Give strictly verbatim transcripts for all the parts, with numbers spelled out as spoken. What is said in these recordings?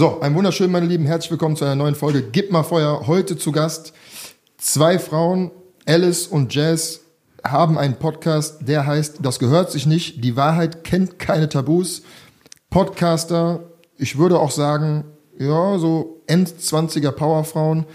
So, ein wunderschön, meine Lieben, herzlich willkommen zu einer neuen Folge Gib mal Feuer. Heute zu Gast zwei Frauen, Alice und Jazz, haben einen Podcast, der heißt Das gehört sich nicht, die Wahrheit kennt keine Tabus. Podcaster, ich würde auch sagen, ja, so Endzwanziger Powerfrauen,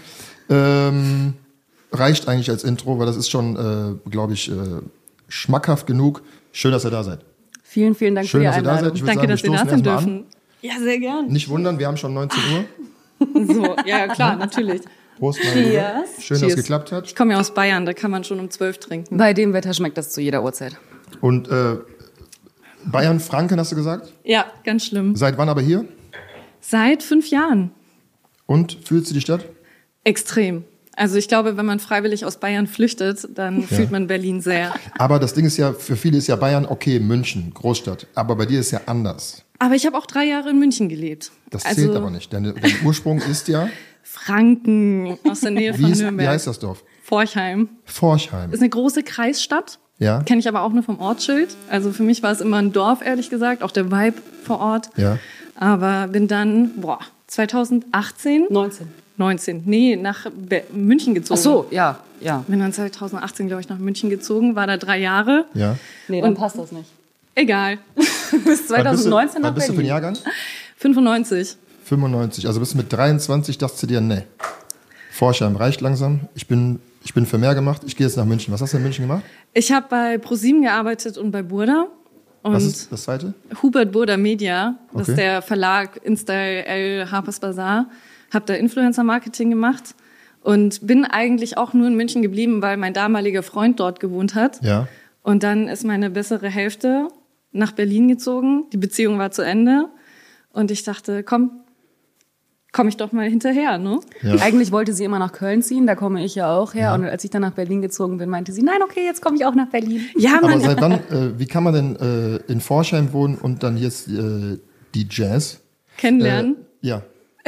ähm, reicht eigentlich als Intro, weil das ist schon, äh, glaube ich, äh, schmackhaft genug. Schön, dass ihr da seid. Vielen, vielen Dank Schön, für die dass ihr da Einladung. seid. Ich würde Danke, sagen, dass wir wir stoßen da sein erst mal dürfen. Ja, sehr gern. Nicht wundern, wir haben schon neunzehn Uhr. So, ja, klar, natürlich. Prost, meine Liebe. Cheers. Schön, dass Cheers. es geklappt hat. Ich komme ja aus Bayern, da kann man schon um zwölf trinken. Bei dem Wetter schmeckt das zu jeder Uhrzeit. Und äh, Bayern, Franken, hast du gesagt? Ja, ganz schlimm. Seit wann aber hier? Seit fünf Jahren. Und, fühlst du die Stadt? Extrem. Also ich glaube, wenn man freiwillig aus Bayern flüchtet, dann Ja. fühlt man Berlin sehr. Aber das Ding ist ja, für viele ist ja Bayern, okay, München, Großstadt. Aber bei dir ist ja anders. Aber ich habe auch drei Jahre in München gelebt. Das also zählt aber nicht. Dein, dein Ursprung ist ja, Franken, aus der Nähe wie, von ist, Nürnberg. wie heißt das Dorf? Forchheim. Forchheim. Ist eine große Kreisstadt. Ja, Kenne ich aber auch nur vom Ortsschild. Also für mich war es immer ein Dorf, ehrlich gesagt. Auch der Vibe vor Ort. ja. Aber bin dann, boah, zweitausendachtzehn, neunzehn. neunzehn, nee, nach Be- München gezogen. Ach so, ja, ja. Bin dann zweitausendachtzehn, glaube ich, nach München gezogen, war da drei Jahre. ja. Nee, dann Und- passt das nicht. Egal. Bis zweitausendneunzehn Was nach bist du für ein Berlin. Jahrgang? fünfundneunzig. fünfundneunzig. Also bist du mit dreiundzwanzig, dachtest du dir, nee. Forchheim reicht langsam. Ich bin, ich bin für mehr gemacht. Ich gehe jetzt nach München. Was hast du in München gemacht? Ich habe bei ProSieben gearbeitet und bei Burda. Und Was ist das zweite? Hubert Burda Media, das Okay. ist der Verlag InStyle L Harper's Bazaar. Habe da Influencer-Marketing gemacht und bin eigentlich auch nur in München geblieben, weil mein damaliger Freund dort gewohnt hat. Ja. Und dann ist meine bessere Hälfte nach Berlin gezogen. Die Beziehung war zu Ende. Und ich dachte, komm, komm ich doch mal hinterher, ne? Ja. Eigentlich wollte sie immer nach Köln ziehen, da komme ich ja auch her. Ja. Und als ich dann nach Berlin gezogen bin, meinte sie, nein, okay, jetzt komme ich auch nach Berlin. Ja, Aber man, seit wann, äh, wie kann man denn äh, in Forchheim wohnen und dann jetzt äh, die Jazz? kennenlernen. Äh, ja.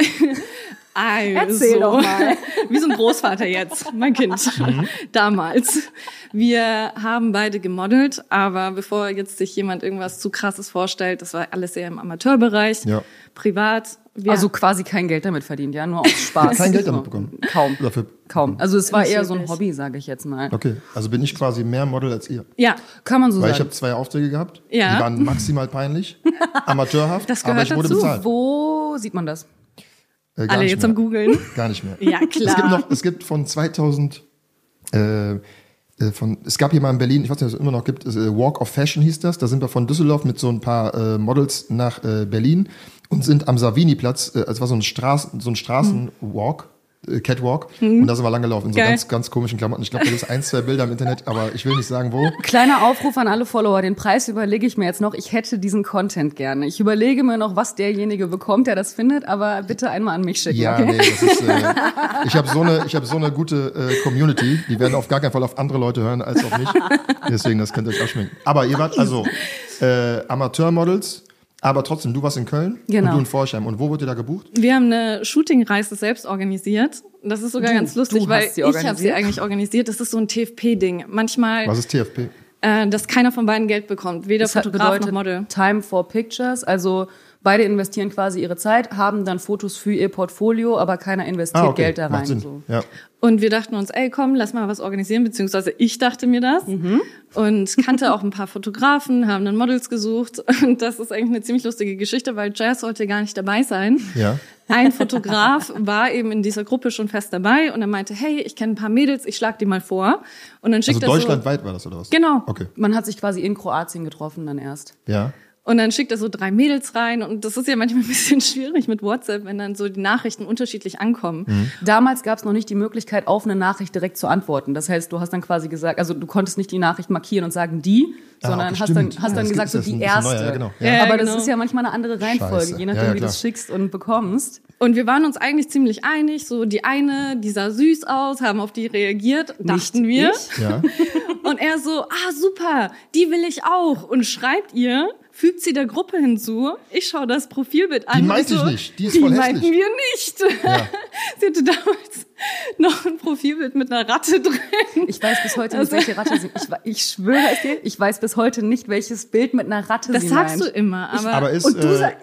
Also, Erzähl doch mal. Wie so ein Großvater jetzt, mein Kind, damals. Wir haben beide gemodelt, aber bevor jetzt sich jemand irgendwas zu Krasses vorstellt, das war alles eher im Amateurbereich, Ja. privat. Wir, Also quasi kein Geld damit verdient, ja, nur aus Spaß. Kein Geld So. damit bekommen? Kaum, Dafür, kaum. Also es war Nicht eher so ein wirklich. Hobby, sage ich jetzt mal. okay, also bin ich quasi mehr Model als ihr. ja, Kann man so Weil ich sagen. habe zwei Aufträge gehabt. Ja. Die waren maximal peinlich, amateurhaft, Das aber gehört ich wurde dazu. bezahlt. Wo sieht man das? Äh, gar alle nicht jetzt mehr. am Googeln. Gar nicht mehr. Ja, klar. Es gibt noch, es gibt von zweitausend, äh, äh, von, es gab hier mal in Berlin, ich weiß nicht, ob es immer noch gibt, äh, Walk of Fashion hieß das. Da sind wir von Düsseldorf mit so ein paar äh, Models nach äh, Berlin und sind am Savini-Platz, äh, es war so ein Straßen, so ein Straßenwalk. äh, Catwalk und da sind wir lang gelaufen in so Geil. ganz, ganz komischen Klamotten. Ich glaube, da gibt es ein, zwei Bilder im Internet, aber ich will nicht sagen, wo. Kleiner Aufruf an alle Follower, den Preis überlege ich mir jetzt noch. Ich hätte diesen Content gerne. Ich überlege mir noch, was derjenige bekommt, der das findet, aber bitte einmal an mich schicken, Ja, okay? nee, das ist, äh, ich habe so eine, ich habe so eine gute äh, Community, die werden auf gar keinen Fall auf andere Leute hören als auf mich. Deswegen, das könnt ihr euch abschminken. Aber ihr wart also äh, Amateurmodels, aber trotzdem, du warst in Köln Genau. und du in Forchheim. Und wo wurde ihr da gebucht? Wir haben eine Shootingreise selbst organisiert. Das ist sogar Du- ganz lustig, du weil hast sie ich habe sie organisiert? eigentlich organisiert. Das ist so ein T F P-Ding. Manchmal, Was ist T F P? äh, dass keiner von beiden Geld bekommt. Weder Das hat Fotograf noch bedeutet Model. Time for Pictures, also beide investieren quasi ihre Zeit, haben dann Fotos für ihr Portfolio, aber keiner investiert Ah, okay. Geld da Macht rein. Sinn. So. Ja. Und wir dachten uns, ey, komm, lass mal was organisieren, beziehungsweise ich dachte mir das. Und kannte auch ein paar Fotografen, haben dann Models gesucht. Und das ist eigentlich eine ziemlich lustige Geschichte, weil Jazz sollte gar nicht dabei sein. Ja. Ein Fotograf war eben in dieser Gruppe schon fest dabei und er meinte, hey, ich kenne ein paar Mädels, ich schlag die mal vor. Und dann Also schickt er so, deutschlandweit war das, oder was? Genau. Okay. Man hat sich quasi in Kroatien getroffen dann erst. Ja. Und dann schickt er so drei Mädels rein und das ist ja manchmal ein bisschen schwierig mit WhatsApp, wenn dann so die Nachrichten unterschiedlich ankommen. Mhm. Damals gab es noch nicht die Möglichkeit, auf eine Nachricht direkt zu antworten. Das heißt, du hast dann quasi gesagt, also du konntest nicht die Nachricht markieren und sagen die, Ah, sondern okay, hast dann, stimmt. hast Ja, dann das gesagt, so gibt- das ist die ein bisschen erste. neuer, ja, genau. Ja. Aber genau. das ist ja manchmal eine andere Reihenfolge, Scheiße. je nachdem, Ja, ja, wie du klar. es schickst und bekommst. Und wir waren uns eigentlich ziemlich einig, so die eine, die sah süß aus, haben auf die reagiert, dachten Nicht wir. ich. Ja. Und er so, ah super, die will ich auch. Und schreibt ihr, fügt sie der Gruppe hinzu. Ich schaue das Profilbild an. Die und meinte so, ich nicht, die ist voll meinten hässlich. wir nicht. Ja. Sie hatte damals noch ein Profilbild mit einer Ratte drin. Ich weiß bis heute nicht, Also- welche Ratte sie. Ich, ich schwöre es dir, ich weiß bis heute nicht, welches Bild mit einer Ratte Das sie sagst meint. du immer, aber, Aber ist, Und du äh, sag,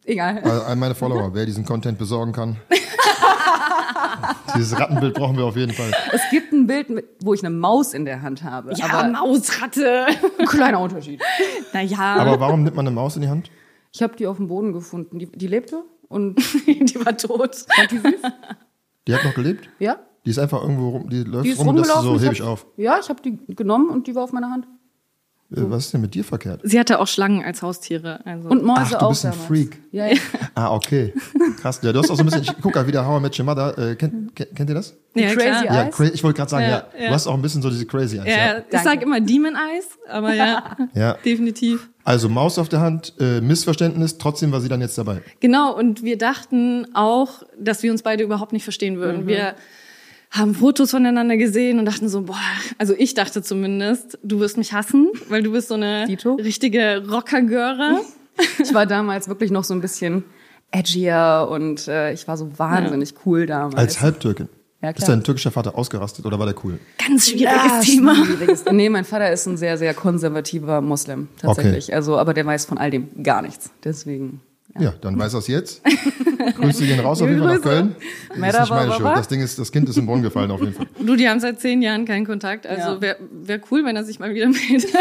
Egal. All, all meine Follower, wer diesen Content besorgen kann. Dieses Rattenbild brauchen wir auf jeden Fall. Es gibt ein Bild, mit, wo ich eine Maus in der Hand habe. Ja, aber Mausratte. ein kleiner Unterschied. Naja. Aber warum nimmt man eine Maus in die Hand? Ich habe die auf dem Boden gefunden. Die, die lebte und die war tot. fand die süß. Die hat noch gelebt? Ja. Die ist einfach irgendwo rum, die läuft Die ist rum und das rumgelaufen. so hebe ich hab, auf. Ja, ich habe die genommen und die war auf meiner Hand. Äh, Was ist denn mit dir verkehrt? Sie hatte auch Schlangen als Haustiere. Also. Und Mäuse Ach, du auch bist ein damals. Freak. Ja, ja. Ah, okay. Krass. Ja, du hast auch so ein bisschen, ich guck gerade wieder How I Met Your Mother. Äh, kennt, kennt, kennt ihr das? ja, Crazy klar. Eyes? Ja, cra- ich wollte gerade sagen, ja, Ja, ja. Du hast auch ein bisschen so diese Crazy Eyes. Ja, Ja. ich Danke. sag immer Demon Eyes, aber ja, Ja. definitiv. Also Maus auf der Hand, äh, Missverständnis, trotzdem war sie dann jetzt dabei. Genau, und wir dachten auch, dass wir uns beide überhaupt nicht verstehen würden. Wir haben Fotos voneinander gesehen und dachten so, boah, also ich dachte zumindest, du wirst mich hassen, weil du bist so eine Dito? richtige Rockergöre. Ich war damals wirklich noch so ein bisschen edgier und äh, ich war so wahnsinnig cool damals. Als Halbtürkin. Ja, Ist klar. dein türkischer Vater ausgerastet oder war der cool? Ganz schwieriges Thema. Schwieriges. Nee, mein Vater ist ein sehr, sehr konservativer Muslim, tatsächlich. Also, aber der weiß von all dem gar nichts. Deswegen. Ja, dann weiß er es jetzt. Grüße gehen raus auf jeden Fall nach Köln. Das ist nicht meine Schuld. Das Ding ist, das Kind ist im Brunnen gefallen auf jeden Fall. Du, die haben seit zehn Jahren keinen Kontakt, also Ja. wäre wär cool, wenn er sich mal wieder meldet.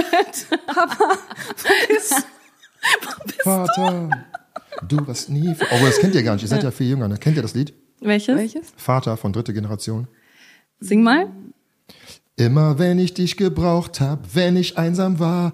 Vater, du warst nie... Oh, aber das kennt ihr gar nicht. Ihr seid ja viel jünger. Ne? Kennt ihr das Lied? Welches? Welches? Vater von dritte Generation. Sing mal. Immer wenn ich dich gebraucht hab, wenn ich einsam war,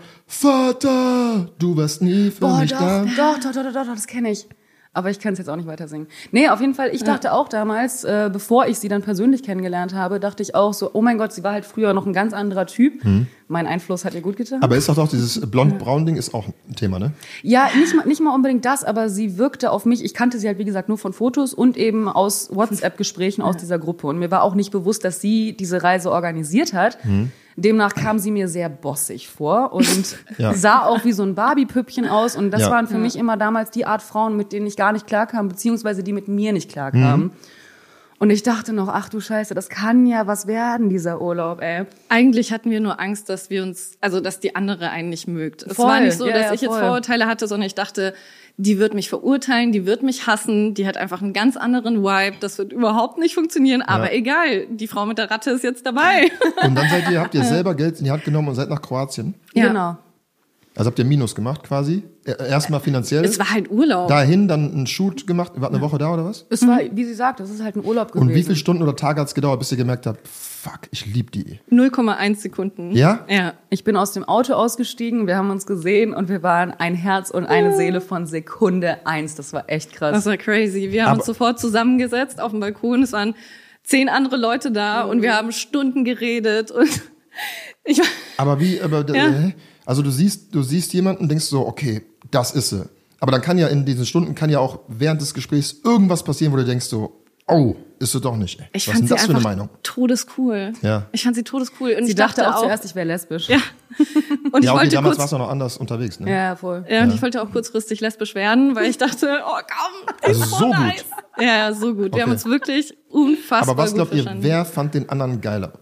Vater, du warst nie für Boah, mich doch, da. doch, doch, doch, doch, doch, das kenne ich. Aber ich kann es jetzt auch nicht weiter singen. Nee, auf jeden Fall, ich dachte auch damals, äh, bevor ich sie dann persönlich kennengelernt habe, dachte ich auch so, oh mein Gott, sie war halt früher noch ein ganz anderer Typ. Mein Einfluss hat ihr gut getan. Aber ist doch doch dieses blond-braun-Ding ist auch ein Thema, ne? Ja, nicht mal, nicht mal unbedingt das, aber sie wirkte auf mich, ich kannte sie halt, wie gesagt, nur von Fotos und eben aus WhatsApp-Gesprächen aus dieser Gruppe. Und mir war auch nicht bewusst, dass sie diese Reise organisiert hat. Demnach kam sie mir sehr bossig vor und Ja. sah auch wie so ein Barbie-Püppchen aus. Und das Ja. waren für mich immer damals die Art Frauen, mit denen ich gar nicht klarkam, beziehungsweise die mit mir nicht klarkamen. Und ich dachte noch, ach du Scheiße, das kann ja was werden, dieser Urlaub, ey. Eigentlich hatten wir nur Angst, dass wir uns, also dass die andere einen nicht mögt. Es Voll. war nicht so, Ja, dass ja, ich jetzt voll. Vorurteile hatte, sondern ich dachte, die wird mich verurteilen, die wird mich hassen, die hat einfach einen ganz anderen Vibe, das wird überhaupt nicht funktionieren, aber egal, die Frau mit der Ratte ist jetzt dabei. Und dann seid ihr, habt ihr selber Geld in die Hand genommen und seid nach Kroatien. Ja. Genau. Also habt ihr Minus gemacht quasi. Erstmal finanziell. Es war halt Urlaub. Dahin dann einen Shoot gemacht. Ihr wart eine Woche da oder was? Es war, wie sie sagt, das ist halt ein Urlaub gewesen. Und wie viele Stunden oder Tage hat's gedauert, bis ihr gemerkt habt, fuck, ich lieb die. null Komma eins Sekunden. Ja? Ja. Ich bin aus dem Auto ausgestiegen, wir haben uns gesehen und wir waren ein Herz und eine Seele von Sekunde eins. Das war echt krass. Das war crazy. Wir haben Aber- uns sofort zusammengesetzt auf dem Balkon. Es waren zehn andere Leute da und wir haben Stunden geredet und ich war Aber wie, aber, Ja. äh, also du siehst, du siehst jemanden, denkst so, okay, das ist sie. Aber dann kann ja in diesen Stunden, kann ja auch während des Gesprächs irgendwas passieren, wo du denkst so, oh, ist sie doch nicht. Ey. Ich Was ist fand denn sie das für eine einfach Meinung? todescool. Ja. Ich fand sie todescool. Und sie ich dachte auch auch, zuerst, ich wäre lesbisch. Ja. Und ich Ja, okay, wollte damals kurz, warst du noch anders unterwegs, ne? Ja, voll. ja, und ich wollte auch kurzfristig lesbisch werden, weil ich dachte, oh komm, die Also ist so gut. nice. Ja, ja, so gut. Okay. Wir haben uns wirklich unfassbar Aber was gut glaubt ihr, verstanden. wer fand den anderen geiler?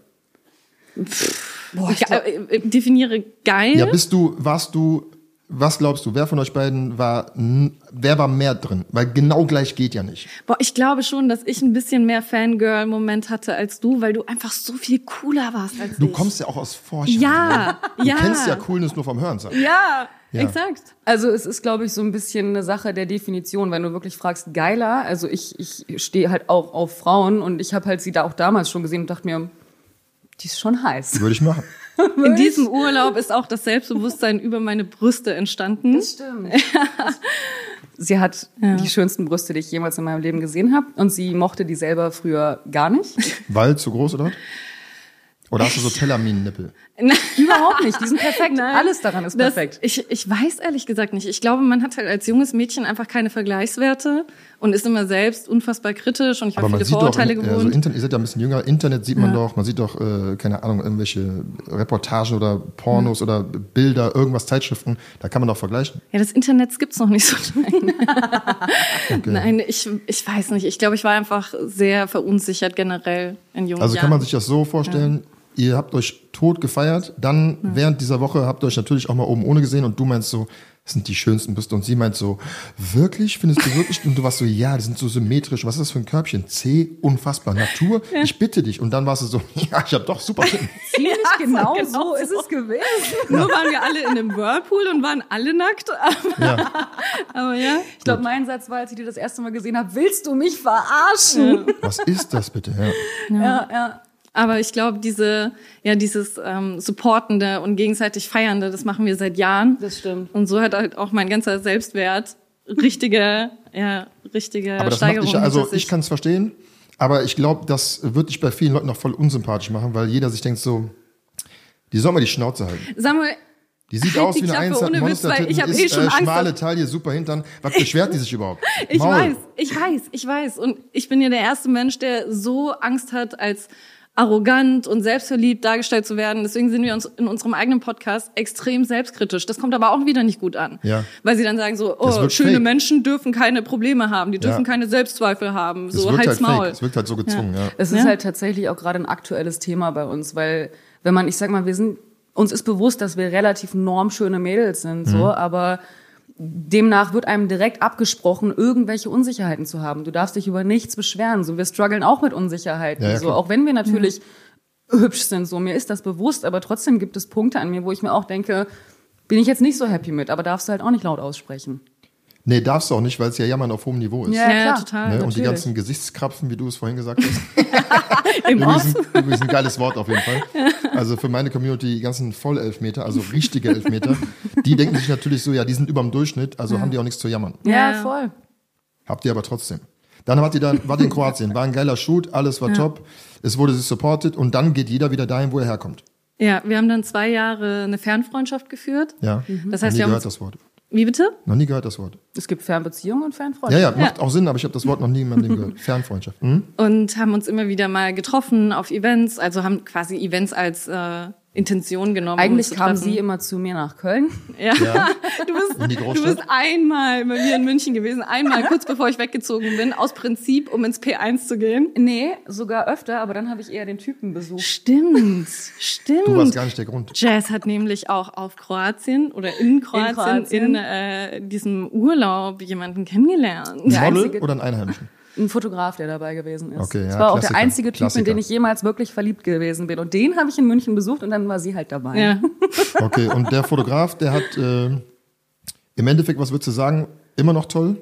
Boah, ich glaub, äh, definiere geil. Ja, bist du, warst du, was glaubst du, wer von euch beiden war, n- wer war mehr drin? Weil genau gleich geht ja nicht. Boah, ich glaube schon, dass ich ein bisschen mehr Fangirl-Moment hatte als du, weil du einfach so viel cooler warst als Du ich. kommst ja auch aus Forschung. Ja, Du ja. kennst ja Coolness nur vom Hören sagen. Ja, Ja. exakt. Also es ist, glaube ich, so ein bisschen eine Sache der Definition, wenn du wirklich fragst, geiler. Also ich, ich stehe halt auch auf Frauen und ich habe halt sie da auch damals schon gesehen und dachte mir, die ist schon heiß. Würde ich machen. In diesem Urlaub ist auch das Selbstbewusstsein über meine Brüste entstanden. Das stimmt. Sie hat die schönsten Brüste, die ich jemals in meinem Leben gesehen habe. Und sie mochte die selber früher gar nicht. Weil zu groß oder was? Oder hast du so Tellermin-Nippel? Überhaupt nicht. Die sind perfekt. Nein. Alles daran ist Das, perfekt. ich, ich weiß ehrlich gesagt nicht. Ich glaube, man hat halt als junges Mädchen einfach keine Vergleichswerte und ist immer selbst unfassbar kritisch und ich habe Aber man viele sieht doch, Vorurteile in, also gewohnt. Internet, ihr seid ja ein bisschen jünger, Internet sieht man doch, man sieht doch, äh, keine Ahnung, irgendwelche Reportagen oder Pornos Hm. oder Bilder, irgendwas, Zeitschriften, da kann man doch vergleichen. Ja, das Internet gibt's noch nicht so lange. Nein, ich, ich weiß nicht. Ich glaube, ich war einfach sehr verunsichert generell in jungen Also Jahren. kann man sich das so vorstellen, ihr habt euch tot gefeiert, dann ja. während dieser Woche habt ihr euch natürlich auch mal oben ohne gesehen und du meinst so, das sind die schönsten Brüste. Und sie meint so, wirklich? Findest du wirklich? Und du warst so, ja, die sind so symmetrisch. Was ist das für ein Körbchen? C, unfassbar. Natur, ja. ich bitte dich. Und dann warst du so, ja, ich habe doch super Titten. Ziemlich ja, genau, genau so ist es gewesen. Ja. Nur waren wir alle in einem Whirlpool und waren alle nackt. Aber ja, aber ja. Ich glaube, mein Satz war, als ich dir das erste Mal gesehen habe, willst du mich verarschen? Ja. Was ist das bitte? Ja, ja. ja, ja. Aber ich glaube, diese, ja, dieses ähm, Supportende und gegenseitig Feiernde, das machen wir seit Jahren. Das stimmt. Und so hat halt auch mein ganzer Selbstwert richtige, ja, richtige aber das Steigerung. Macht dich, also ich kann es verstehen, aber ich glaube, das wird dich bei vielen Leuten noch voll unsympathisch machen, weil jeder sich denkt so, die soll mal die Schnauze halten. Samuel, die sieht halt aus wie eine einzelne Monster-Titten, ich hab ist eh schon äh, Angst, schmale Taille, super Hintern. Was beschwert die sich überhaupt? Ich Maul. weiß, ich weiß, ich weiß. Und ich bin ja der erste Mensch, der so Angst hat, als arrogant und selbstverliebt dargestellt zu werden. Deswegen sind wir uns in unserem eigenen Podcast extrem selbstkritisch. Das kommt aber auch wieder nicht gut an. Ja. Weil sie dann sagen so, oh, schöne fake. Menschen dürfen keine Probleme haben, die dürfen ja. keine Selbstzweifel haben. Das So, wirkt halt's halt Maul. fake. Es wirkt halt so gezwungen, ja. ja. Es ist ja. halt tatsächlich auch gerade ein aktuelles Thema bei uns, weil wenn man, ich sag mal, wir sind, uns ist bewusst, dass wir relativ normschöne Mädels sind, so, mhm. aber demnach wird einem direkt abgesprochen, irgendwelche Unsicherheiten zu haben. Du darfst dich über nichts beschweren. So, wir strugglen auch mit Unsicherheiten. Ja, ja, so, auch wenn wir natürlich mhm. hübsch sind, so, mir ist das bewusst, aber trotzdem gibt es Punkte an mir, wo ich mir auch denke, bin ich jetzt nicht so happy mit, aber darfst du halt auch nicht laut aussprechen. Nee, darfst du auch nicht, weil es ja Jammern auf hohem Niveau ist. Ja, ja klar. total. Ne? Und die ganzen Gesichtskrapfen, wie du es vorhin gesagt hast. Im übrigens, übrigens ein geiles Wort auf jeden Fall. Also für meine Community, die ganzen Vollelfmeter, also richtige Elfmeter, die denken sich natürlich so, ja, die sind überm Durchschnitt, also ja. haben die auch nichts zu jammern. Ja, ja, voll. Habt ihr aber trotzdem. Dann wart ihr dann, wart ihr in Kroatien, war ein geiler Shoot, alles war ja. top, es wurde sich supported und dann geht jeder wieder dahin, wo er herkommt. Ja, wir haben dann zwei Jahre eine Fernfreundschaft geführt. Ja, mhm. das heißt, nie wir haben gehört das Wort. Wie bitte? Noch nie gehört das Wort. Es gibt Fernbeziehungen und Fernfreundschaft. Ja, ja, macht ja. auch Sinn, aber ich habe das Wort noch nie in meinem Leben gehört. Fernfreundschaft. Mhm. Und haben uns immer wieder mal getroffen auf Events, also haben quasi Events als äh, Intention genommen. Eigentlich um kam sie immer zu mir nach Köln. Ja, ja. Du, bist, du bist einmal bei mir in München gewesen, einmal kurz bevor ich weggezogen bin, aus Prinzip, um ins P eins zu gehen. Nee, sogar öfter, aber dann habe ich eher den Typen besucht. Stimmt, stimmt. Du warst gar nicht der Grund. Jazz hat nämlich auch auf Kroatien oder in Kroatien in, Kroatien. in äh, diesem Urlaub jemanden kennengelernt. Ein Model oder ein Einheimischen? Ein Fotograf, der dabei gewesen ist. Okay, ja, das war auch Klassiker, der einzige Typ, Klassiker. in den ich jemals wirklich verliebt gewesen bin. Und den habe ich in München besucht und dann war sie halt dabei. Ja. Okay, und der Fotograf, der hat äh, im Endeffekt, was würdest du sagen, immer noch toll?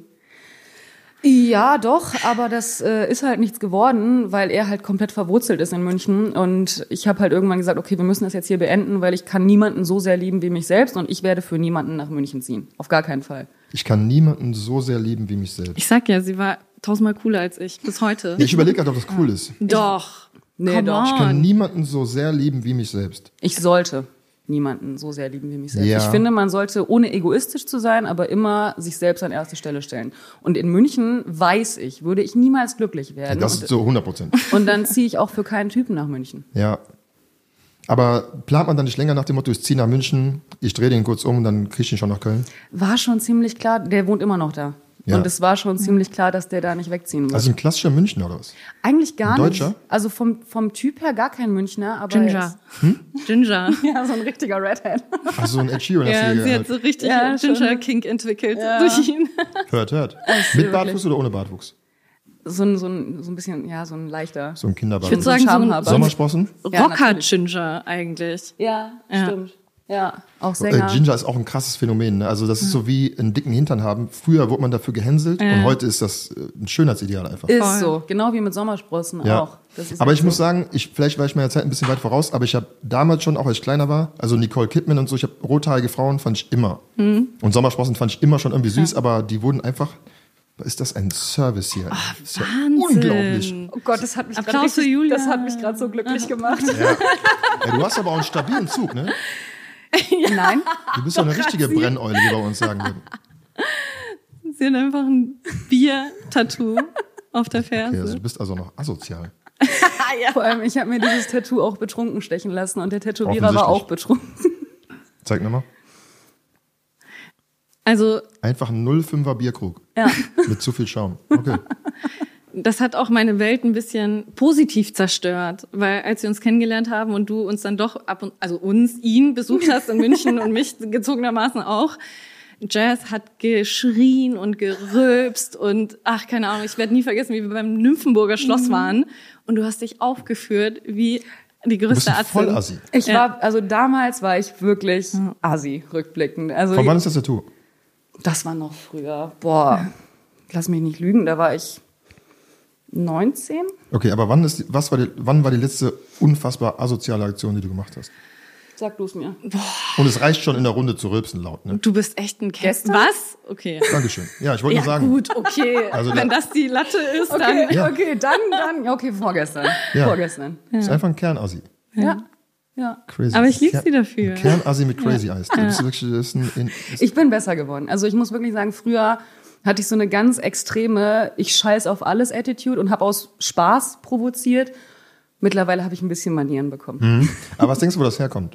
Ja, doch, aber das äh, ist halt nichts geworden, weil er halt komplett verwurzelt ist in München. Und ich habe halt irgendwann gesagt, okay, wir müssen das jetzt hier beenden, weil ich kann niemanden so sehr lieben wie mich selbst und ich werde für niemanden nach München ziehen. Auf gar keinen Fall. Ich kann niemanden so sehr lieben wie mich selbst. Ich sag ja, sie war tausendmal cooler als ich, bis heute. Ja, ich überlege gerade, ob das cool ist. Doch. Nee, Come doch. on. Ich kann niemanden so sehr lieben wie mich selbst. Ich sollte niemanden so sehr lieben wie mich selbst. Ja. Ich finde, man sollte, ohne egoistisch zu sein, aber immer sich selbst an erste Stelle stellen. Und in München, weiß ich, würde ich niemals glücklich werden. Das und, ist so hundert Prozent. und dann ziehe ich auch für keinen Typen nach München. Ja. Aber plant man dann nicht länger nach dem Motto, ich ziehe nach München, ich drehe den kurz um und dann kriege ich ihn schon nach Köln? War schon ziemlich klar, der wohnt immer noch da. Ja. Und es war schon ziemlich klar, dass der da nicht wegziehen wird. Also ein klassischer Münchner oder was? Eigentlich gar ein nicht. Deutscher? Also vom, vom Typ her gar kein Münchner, aber Ginger. Hm? Ginger. ja, so ein richtiger Redhead. Ach so, ein Ed Sheeran. Ja, hast du sie hat so richtig Ja, Ginger-Kink entwickelt Ja. durch ihn. Hört, hört. ist Mit wirklich- Bartwuchs oder ohne Bartwuchs? So ein, so ein, so ein bisschen, ja, so ein leichter. So ein Ich würde Kinderbartwuchs. sagen, so ein Schamhaber. Sommersprossen? Ja, Rocker-Ginger eigentlich. Ja, Ja. stimmt. Ja, auch Äh, Sänger. Ginger ist auch ein krasses Phänomen. Ne? Also das ist so wie einen dicken Hintern haben. Früher wurde man dafür gehänselt Ja. und heute ist das äh, ein Schönheitsideal einfach. Ist Voll. so, genau wie mit Sommersprossen Ja. auch. Das ist Aber echt ich muss so. sagen, ich, vielleicht war ich meiner Zeit ein bisschen weit voraus, aber ich habe damals schon, auch als ich kleiner war, also Nicole Kidman und so, ich habe rothaarige Frauen fand ich immer. Mhm. Und Sommersprossen fand ich immer schon irgendwie süß, aber die wurden einfach, was ist das, ein Service hier? Ah, Das ist ja Wahnsinn. unglaublich. Oh Gott, das hat mich Applaus gerade richtig, für Julia. das hat mich gerade so glücklich gemacht. Ja. Ja, du hast aber auch einen stabilen Zug, ne? Nein, Du bist so eine richtige Brenneule, wie wir uns sagen würden. Sie hat einfach ein Bier-Tattoo auf der Okay, also Ferse. du bist also noch asozial. vor allem, ich habe mir dieses Tattoo auch betrunken stechen lassen und der Tätowierer Offensichtlich. war auch betrunken. Zeig nochmal. Also, Einfach ein null Komma fünfer Bierkrug. Ja. Mit zu viel Schaum. Okay. das hat auch meine Welt ein bisschen positiv zerstört, weil als wir uns kennengelernt haben und du uns dann doch ab und, also uns, ihn besucht hast in München und mich gezogenermaßen auch, Jazz hat geschrien und gerülpst und ach, keine Ahnung, ich werde nie vergessen, wie wir beim Nymphenburger Schloss mhm. waren und du hast dich aufgeführt wie die größte Atze. Voll Assi. Ich Ja. war, also damals war ich wirklich Assi, rückblickend. Also Von wann ist das Tattoo? das war noch früher. Boah, lass mich nicht lügen, da war ich neunzehn. Okay, aber wann, ist die, was war die, wann war die letzte unfassbar asoziale Aktion, die du gemacht hast? Sag du es mir. Und es reicht schon in der Runde zu rülpsen laut, ne? Du bist echt ein Käst. Gestern? Was? Okay. Dankeschön. Ja, ich wollte Ja nur sagen. gut, okay. Also Wenn da- das die Latte ist, Okay, dann... Ja. okay, dann, dann, ja, okay, vorgestern. Ja. Vorgestern. Ist einfach ein Kernassi. Ja. Ja. Crazy. Aber ich lieb Ker- sie dafür. Ein Kernassi mit Crazy Eyes. Das ist wirklich, das ist ein, in, ist Ich bin besser geworden. Also ich muss wirklich sagen, früher hatte ich so eine ganz extreme ich scheiß auf alles Attitude und habe aus Spaß provoziert. Mittlerweile habe ich ein bisschen Manieren bekommen. Mhm. Aber was denkst du, wo das herkommt?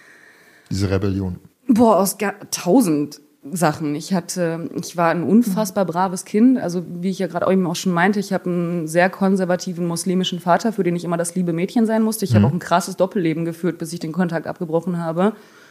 Diese Rebellion. Boah, aus ga- tausend Sachen. Ich hatte, ich war ein unfassbar braves Kind. Also wie ich ja gerade eben auch schon meinte, ich habe einen sehr konservativen muslimischen Vater, für den ich immer das liebe Mädchen sein musste. Ich habe auch ein krasses Doppelleben geführt, bis ich den Kontakt abgebrochen habe.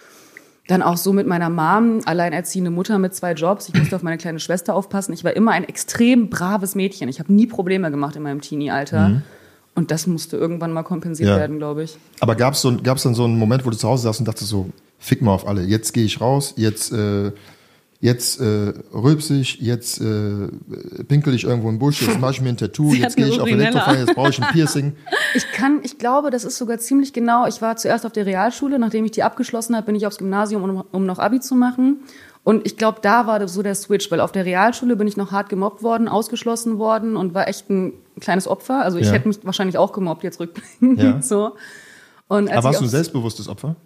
Dann auch so mit meiner Mom, alleinerziehende Mutter mit zwei Jobs. Ich musste auf meine kleine Schwester aufpassen. Ich war immer ein extrem braves Mädchen. Ich habe nie Probleme gemacht in meinem Teenie-Alter. Mhm. Und das musste irgendwann mal kompensiert Ja. werden, glaube ich. Aber gab es so, gab's dann so einen Moment, wo du zu Hause saßt und dachtest so, fick mal auf alle, jetzt gehe ich raus, jetzt, äh, jetzt äh, rülps ich, jetzt äh, pinkel ich irgendwo im Busch, jetzt mache ich mir ein Tattoo, Sie jetzt hat eine gehe ich auf Urinella. Elektrofeuer, jetzt brauche ich ein Piercing. Ich kann, ich glaube, das ist sogar ziemlich genau. Ich war zuerst auf der Realschule, nachdem ich die abgeschlossen habe, bin ich aufs Gymnasium, um, um noch Abi zu machen. Und ich glaube, da war das so der Switch, weil auf der Realschule bin ich noch hart gemobbt worden, ausgeschlossen worden und war echt ein kleines Opfer. Also ich Ja. hätte mich wahrscheinlich auch gemobbt, jetzt rückblickend. Ja. So. Und als Aber warst ich du ein aufs- selbstbewusstes Opfer?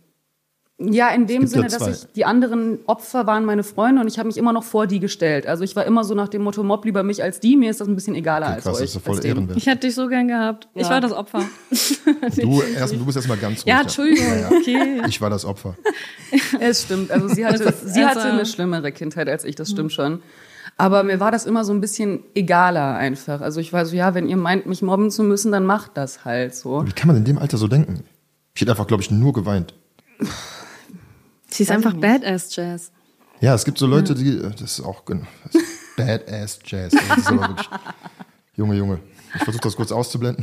Ja, in dem gibt ja Sinne, dass zwei. ich, die anderen Opfer waren meine Freunde und ich habe mich immer noch vor die gestellt. Also ich war immer so nach dem Motto, mobb lieber mich als die, mir ist das ein bisschen egaler Okay, als krass, euch. das ist ja voll als denen. ehrenwert. Ich hätte dich so gern gehabt. Ich Ja. war das Opfer. Du, erst, du bist erstmal ganz ruhig. Ja, Entschuldigung. Ja, ja. Okay. Ich war das Opfer. Es stimmt. Also sie hatte, Das ist- sie hatte also- eine schlimmere Kindheit als ich, das stimmt schon. Aber mir war das immer so ein bisschen egaler einfach. Also ich war so, ja, wenn ihr meint, mich mobben zu müssen, dann macht das halt so. Wie kann man in dem Alter so denken? Ich hätte einfach, glaube ich, nur geweint. Sie ist einfach Badass Jazz. Ja, es gibt so Leute, die, das ist auch, genau, das ist Badass Jazz. Das ist aber wirklich, Junge, Junge. Ich versuche das kurz auszublenden.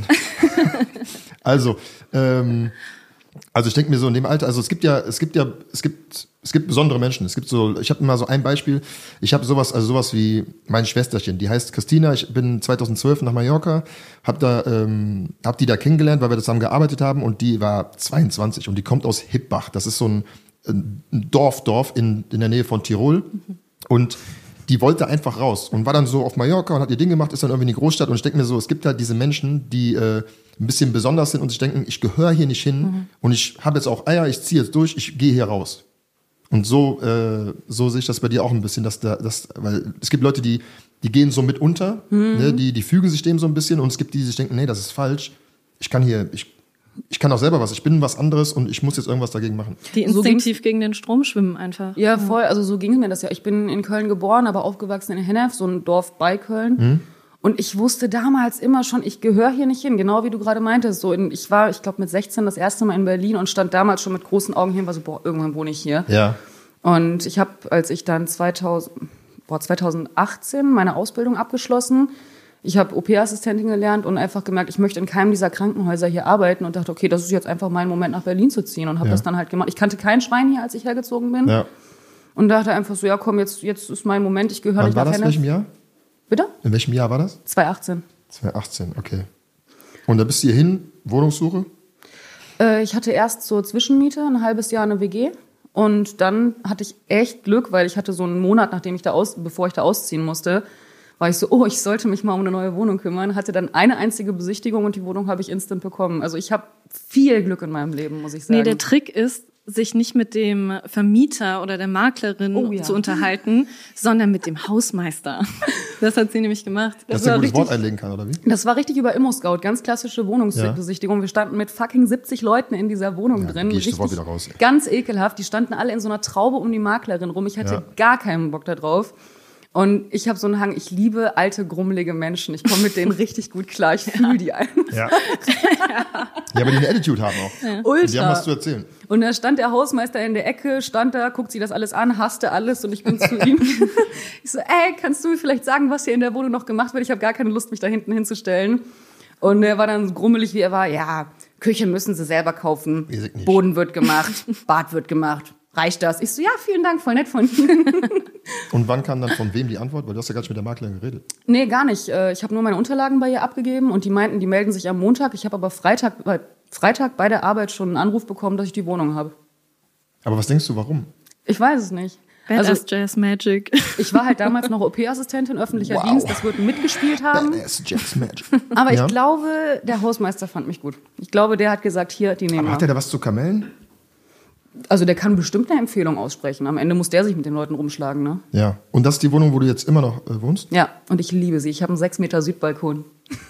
Also, ähm, also ich denke mir so in dem Alter, also es gibt ja, es gibt ja, es gibt, es gibt besondere Menschen. Es gibt so, ich habe immer so ein Beispiel. Ich habe sowas, also sowas wie mein Schwesterchen. Die heißt Christina. Ich bin zweitausendzwölf nach Mallorca, habe da, ähm, hab die da kennengelernt, weil wir zusammen gearbeitet haben. Und die war zweiundzwanzig und die kommt aus Hippbach. Das ist so ein, ein Dorf, Dorf in, in der Nähe von Tirol. Und die wollte einfach raus und war dann so auf Mallorca und hat ihr Ding gemacht, ist dann irgendwie in die Großstadt. Und ich denke mir so, es gibt halt diese Menschen, die äh, ein bisschen besonders sind und sich denken, ich gehöre hier nicht hin Mhm. und ich habe jetzt auch Eier, ich ziehe jetzt durch, ich gehe hier raus. Und so, äh, so sehe ich das bei dir auch ein bisschen, dass da, das, weil es gibt Leute, die, die gehen so mit unter, Mhm. ne, die, die fügen sich dem so ein bisschen und es gibt die, die sich denken, nee, das ist falsch. Ich kann hier, ich, ich kann auch selber was, ich bin was anderes und ich muss jetzt irgendwas dagegen machen. Die So instinktiv gegen den Strom schwimmen einfach. Ja, voll. Also so ging mir das ja. Ich bin in Köln geboren, aber aufgewachsen in Hennef, so ein Dorf bei Köln. Und ich wusste damals immer schon, ich gehöre hier nicht hin, genau wie du gerade meintest. So in, ich war, ich glaube, mit sechzehn das erste Mal in Berlin und stand damals schon mit großen Augen hier und war so, boah, irgendwann wohne ich hier. Ja. Und ich habe, als ich dann zweitausend, boah, zweitausendachtzehn meine Ausbildung abgeschlossen, ich habe O P-Assistentin gelernt und einfach gemerkt, ich möchte in keinem dieser Krankenhäuser hier arbeiten und dachte, okay, das ist jetzt einfach mein Moment, nach Berlin zu ziehen und habe Ja. das dann halt gemacht. Ich kannte kein Schwein hier, als ich hergezogen bin Ja. und dachte einfach so, ja komm, jetzt, jetzt ist mein Moment, ich gehöre Wann nicht war nach das? In Hennef. welchem Jahr? Bitte? In welchem Jahr war das? zweitausendachtzehn. zweitausendachtzehn, okay. Und da bist du hier hin, Wohnungssuche? Äh, ich hatte erst so Zwischenmiete, ein halbes Jahr eine W G. Und dann hatte ich echt Glück, weil ich hatte so einen Monat, nachdem ich da aus, bevor ich da ausziehen musste, war ich so, oh, ich sollte mich mal um eine neue Wohnung kümmern. Hatte dann eine einzige Besichtigung und die Wohnung habe ich instant bekommen. Also ich habe viel Glück in meinem Leben, muss ich sagen. Nee, der Trick ist, sich nicht mit dem Vermieter oder der Maklerin Oh ja. zu unterhalten, sondern mit dem Hausmeister. Das hat sie nämlich gemacht. Dass Das du ein war gutes Wort richtig- einlegen kann, oder wie? Das war richtig über ImmoScout, ganz klassische Wohnungsbesichtigung. Wir standen mit fucking siebzig Leuten in dieser Wohnung Ja, drin. geh ich sofort Richtig wieder raus, ey. Ganz ekelhaft. Die standen alle in so einer Traube um die Maklerin rum. Ich hatte Ja. gar keinen Bock da drauf. Und ich habe so einen Hang, ich liebe alte, grummelige Menschen. Ich komme mit denen richtig gut klar. Ich fühle die einfach. Ja. Ja, aber die eine Attitude haben auch. Ja. Ultra. Die haben was zu erzählen. Und da stand der Hausmeister in der Ecke, stand da, guckt sich das alles an, hasste alles und ich bin zu ihm. Ich so, ey, kannst du mir vielleicht sagen, was hier in der Wohnung noch gemacht wird? Ich habe gar keine Lust, mich da hinten hinzustellen. Und er war dann so grummelig, wie er war. Ja, Küche müssen sie selber kaufen. Boden wird gemacht, Bad wird gemacht. Reicht das? Ich so, ja, vielen Dank, voll nett von Ihnen. Und wann kam dann von wem die Antwort? Weil du hast ja gar nicht mit der Maklerin geredet. Nee, gar nicht. Ich habe nur meine Unterlagen bei ihr abgegeben und die meinten, die melden sich am Montag. Ich habe aber Freitag, Freitag bei der Arbeit schon einen Anruf bekommen, dass ich die Wohnung habe. Aber was denkst du, warum? Ich weiß es nicht. Badass also, Jazz Magic. Ich war halt damals noch O P-Assistentin, öffentlicher wow. Dienst, das wird mitgespielt haben. Badass Jazz Magic. Aber ja. ich glaube, der Hausmeister fand mich gut. Ich glaube, der hat gesagt, hier, die nehmen wir. Aber hat er da was zu kamellen? Also der kann bestimmt eine Empfehlung aussprechen. Am Ende muss der sich mit den Leuten rumschlagen, ne? Ja. Und das ist die Wohnung, wo du jetzt immer noch äh, wohnst? Ja, und ich liebe sie. Ich habe einen sechs Meter Südbalkon.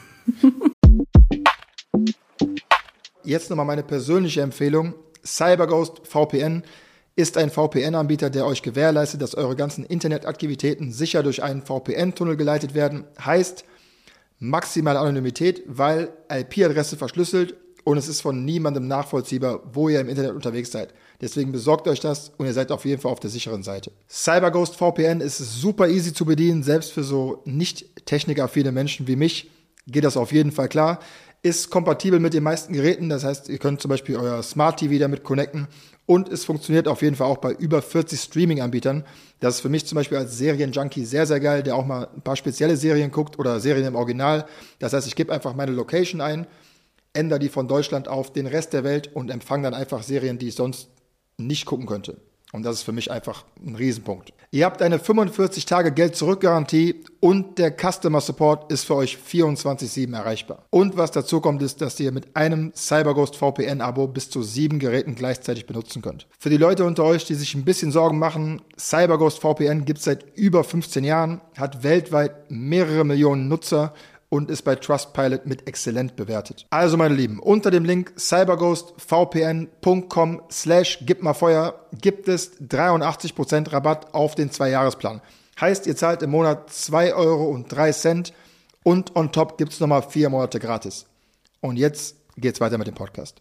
Jetzt nochmal meine persönliche Empfehlung. CyberGhost V P N ist ein V P N-Anbieter, der euch gewährleistet, dass eure ganzen Internetaktivitäten sicher durch einen V P N-Tunnel geleitet werden. Heißt maximale Anonymität, weil I P-Adresse verschlüsselt und es ist von niemandem nachvollziehbar, wo ihr im Internet unterwegs seid. Deswegen besorgt euch das und ihr seid auf jeden Fall auf der sicheren Seite. CyberGhost V P N ist super easy zu bedienen, selbst für so nicht technikaffine Menschen wie mich geht das auf jeden Fall klar. Ist kompatibel mit den meisten Geräten, das heißt, ihr könnt zum Beispiel euer Smart T V damit connecten und es funktioniert auf jeden Fall auch bei über vierzig Streaming-Anbietern. Das ist für mich zum Beispiel als Serienjunkie sehr, sehr geil, der auch mal ein paar spezielle Serien guckt oder Serien im Original. Das heißt, ich gebe einfach meine Location ein, ändere die von Deutschland auf den Rest der Welt und empfange dann einfach Serien, die ich sonst nicht gucken könnte. Und das ist für mich einfach ein Riesenpunkt. Ihr habt eine fünfundvierzig Tage Geld-Zurück-Garantie und der Customer Support ist für euch vierundzwanzig sieben erreichbar. Und was dazu kommt, ist, dass ihr mit einem CyberGhost V P N-Abo bis zu sieben Geräten gleichzeitig benutzen könnt. Für die Leute unter euch, die sich ein bisschen Sorgen machen, CyberGhost V P N gibt es seit über fünfzehn Jahren, hat weltweit mehrere Millionen Nutzer und ist bei Trustpilot mit exzellent bewertet. Also meine Lieben, unter dem Link cyberghostvpn punkt com slash gibmalfeuer gibt es dreiundachtzig Prozent Rabatt auf den zwei-Jahres-Plan. Heißt, ihr zahlt im Monat zwei Euro und drei Cent und on top gibt es nochmal vier Monate gratis. Und jetzt geht's weiter mit dem Podcast.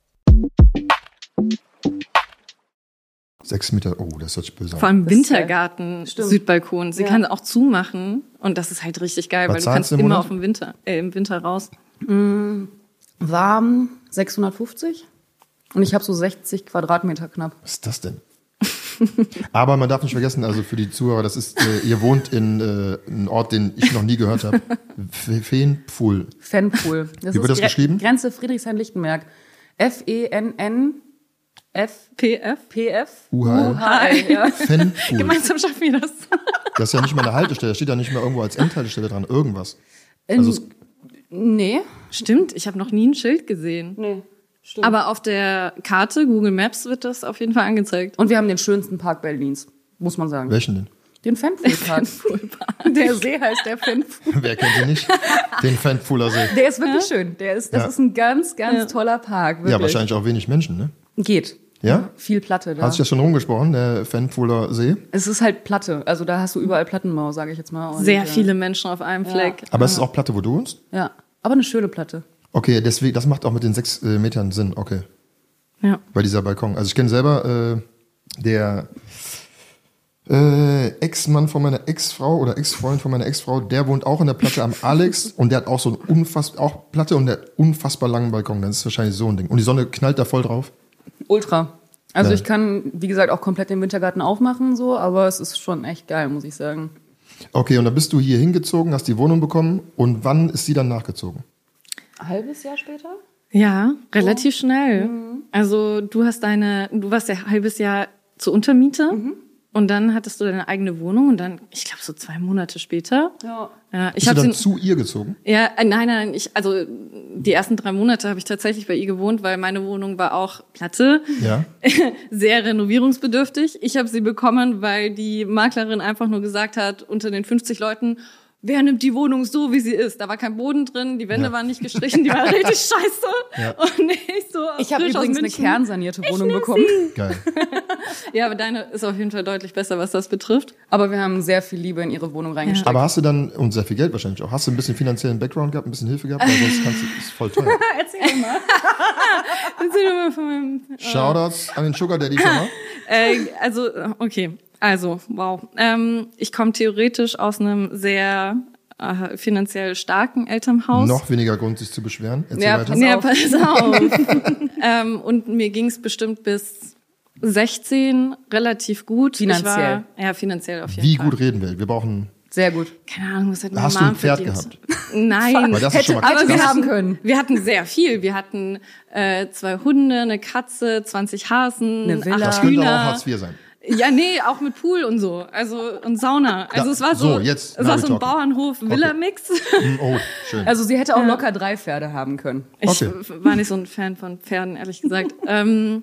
Sechs Meter, oh, das hört sich böse an. Vor allem Wintergarten, Südbalkon. Sie ja. kann auch zumachen und das ist halt richtig geil, Was weil du kannst immer Monat? auf dem Winter, äh, im Winter raus. Mm, warm sechshundertfufzig und ich habe so sechzig Quadratmeter knapp. Was ist das denn? Aber man darf nicht vergessen, also für die Zuhörer, das ist, äh, ihr wohnt in äh, einem Ort, den ich noch nie gehört habe. Fenpfuhl. Fenpfuhl. Wie wird das Gre- geschrieben? Grenze Friedrichshain-Lichtenberg. F E N N F P F P F U H L. Ja. Fenpfuhl. Gemeinsam schaffen wir das. Das ist ja nicht mal eine Haltestelle, da steht ja nicht mal irgendwo als Endhaltestelle dran, irgendwas. In, also es, nee. Stimmt, ich habe noch nie ein Schild gesehen. Nee, stimmt. Aber auf der Karte, Google Maps, wird das auf jeden Fall angezeigt. Und wir haben den schönsten Park Berlins, muss man sagen. Welchen denn? Den Fenpfuhl-Park. Der See heißt der Fenpfuhl. Wer kennt ihn nicht? Den Fenpfuhler See. Der ist wirklich ja? schön. Der ist, das ja. ist ein ganz, ganz ja. toller Park. Wirklich. Ja, wahrscheinlich auch wenig Menschen, ne? Geht. Ja? Viel Platte da. Hast du ja schon rumgesprochen, der Fenpfuhler See? Es ist halt Platte. Also da hast du überall Plattenbau, sage ich jetzt mal. Und sehr viele Menschen auf einem Fleck. Aber es ist auch Platte, wo du wohnst? Ja, aber eine schöne Platte. Okay, deswegen, das macht auch mit den sechs äh, Metern Sinn, okay. Ja. Bei dieser Balkon. Also ich kenne selber äh, der äh, Ex-Mann von meiner Ex-Frau oder Ex-Freund von meiner Ex-Frau, der wohnt auch in der Platte am Alex und der hat auch so ein unfassbar, auch Platte und der hat unfassbar langen Balkon. Das ist wahrscheinlich so ein Ding. Und die Sonne knallt da voll drauf. Ultra. Also ja. ich kann, wie gesagt, auch komplett den Wintergarten aufmachen, so, aber es ist schon echt geil, muss ich sagen. Okay, und dann bist du hier hingezogen, hast die Wohnung bekommen und wann ist sie dann nachgezogen? Ein halbes Jahr später? Ja, relativ oh. schnell. Mhm. Also du hast deine, du warst ja ein halbes Jahr zur Untermiete. Mhm. Und dann hattest du deine eigene Wohnung und dann, ich glaube, so zwei Monate später. Ja. Ja, ich Bist du dann sie, zu ihr gezogen? Ja, nein, nein, ich, also die ersten drei Monate habe ich tatsächlich bei ihr gewohnt, weil meine Wohnung war auch Platte, ja. sehr renovierungsbedürftig. Ich habe sie bekommen, weil die Maklerin einfach nur gesagt hat, unter den fünfzig Leuten, wer nimmt die Wohnung so, wie sie ist? Da war kein Boden drin, die Wände Ja. waren nicht gestrichen, die war richtig scheiße. Ja. Und ich so Ich habe frisch aus übrigens eine München. kernsanierte Wohnung bekommen. Geil. Ja, aber deine ist auf jeden Fall deutlich besser, was das betrifft. Aber wir haben sehr viel Liebe in ihre Wohnung reingesteckt. Aber hast du dann, und sehr viel Geld wahrscheinlich auch, hast du ein bisschen finanziellen Background gehabt, ein bisschen Hilfe gehabt? Weil sonst kannst du, ist voll teuer. Erzähl mal. Erzähl doch mal von meinem, Shoutouts an den Sugar Daddy schon mal. äh, also, okay. Also, wow. Ähm, ich komme theoretisch aus einem sehr äh, finanziell starken Elternhaus. Noch weniger Grund, sich zu beschweren. Erzähl Ja, weiter. pass Ja, auf. pass auf. ähm, und mir ging es bestimmt bis sechzehn relativ gut. Finanziell. Ich war, ja, finanziell auf jeden Wie Fall. gut reden wir? Wir brauchen, Sehr gut. Keine Ahnung, was hat meine hast du Mom ein Pferd verdient? gehabt? Nein. Weil das ist schon mal Hätte Aber wir wir haben hatten, können. wir hatten sehr viel. Wir hatten äh, zwei Hunde, eine Katze, zwanzig Hasen, Eine Villa. acht Das könnte aber auch Hühner. Hartz vier sein. Ja, nee, auch mit Pool und so. Also und Sauna. Also Ja, es war so, so, jetzt, es now war we so ein talking. Bauernhof-Villa-Mix. Hm, Oh, schön. Also sie hätte auch locker drei Pferde haben können. Ich Okay. war nicht so ein Fan von Pferden, ehrlich gesagt. ähm,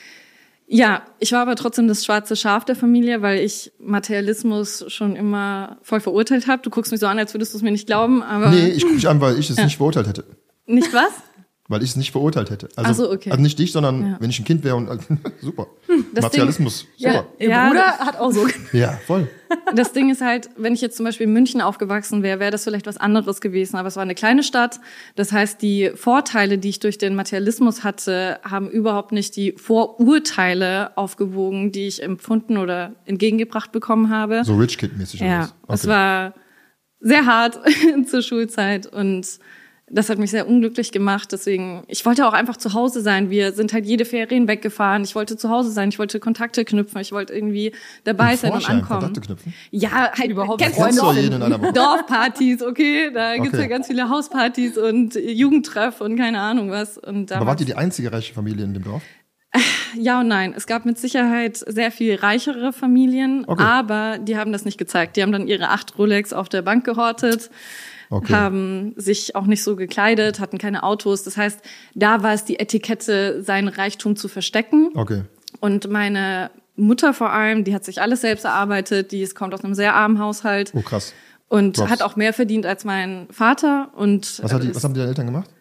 ja, ich war aber trotzdem das schwarze Schaf der Familie, weil ich Materialismus schon immer voll verurteilt habe. Du guckst mich so an, als würdest du es mir nicht glauben, aber Nee, ich gucke dich an, weil ich es nicht verurteilt hätte. nicht was? Weil ich es nicht verurteilt hätte. Also, Ach so, okay. also nicht dich, sondern Ja. wenn ich ein Kind wäre und super. Das Materialismus, super. Ihr Ja, Bruder hat auch so. Ja, voll. Das Ding ist halt, wenn ich jetzt zum Beispiel in München aufgewachsen wäre, wäre das vielleicht was anderes gewesen. Aber es war eine kleine Stadt. Das heißt, die Vorteile, die ich durch den Materialismus hatte, haben überhaupt nicht die Vorurteile aufgewogen, die ich empfunden oder entgegengebracht bekommen habe. So Rich Kid-mäßig. oder Ja, was? Okay. es war sehr hart zur Schulzeit und das hat mich sehr unglücklich gemacht. Deswegen, ich wollte auch einfach zu Hause sein. Wir sind halt jede Ferien weggefahren. Ich wollte zu Hause sein. Ich wollte Kontakte knüpfen. Ich wollte irgendwie dabei Ein sein und Vorschein, ankommen. Kontakte knüpfen? Ja, halt Überhaupt kennst Kennst du du doch jeden in einer Woche? Dorfpartys, okay? Da gibt's Okay. ja ganz viele Hauspartys und Jugendtreff und keine Ahnung was. Und Aber damals, wart ihr die einzige reiche Familie in dem Dorf? ja und nein. Es gab mit Sicherheit sehr viel reichere Familien, Okay. aber die haben das nicht gezeigt. Die haben dann ihre acht Rolex auf der Bank gehortet. Okay. Haben sich auch nicht so gekleidet, hatten keine Autos. Das heißt, da war es die Etikette, seinen Reichtum zu verstecken. Okay. Und meine Mutter vor allem, die hat sich alles selbst erarbeitet, die ist, kommt aus einem sehr armen Haushalt Oh, krass. und Props. hat auch mehr verdient als mein Vater. Und Was, hat die, äh, was haben die deine Eltern gemacht?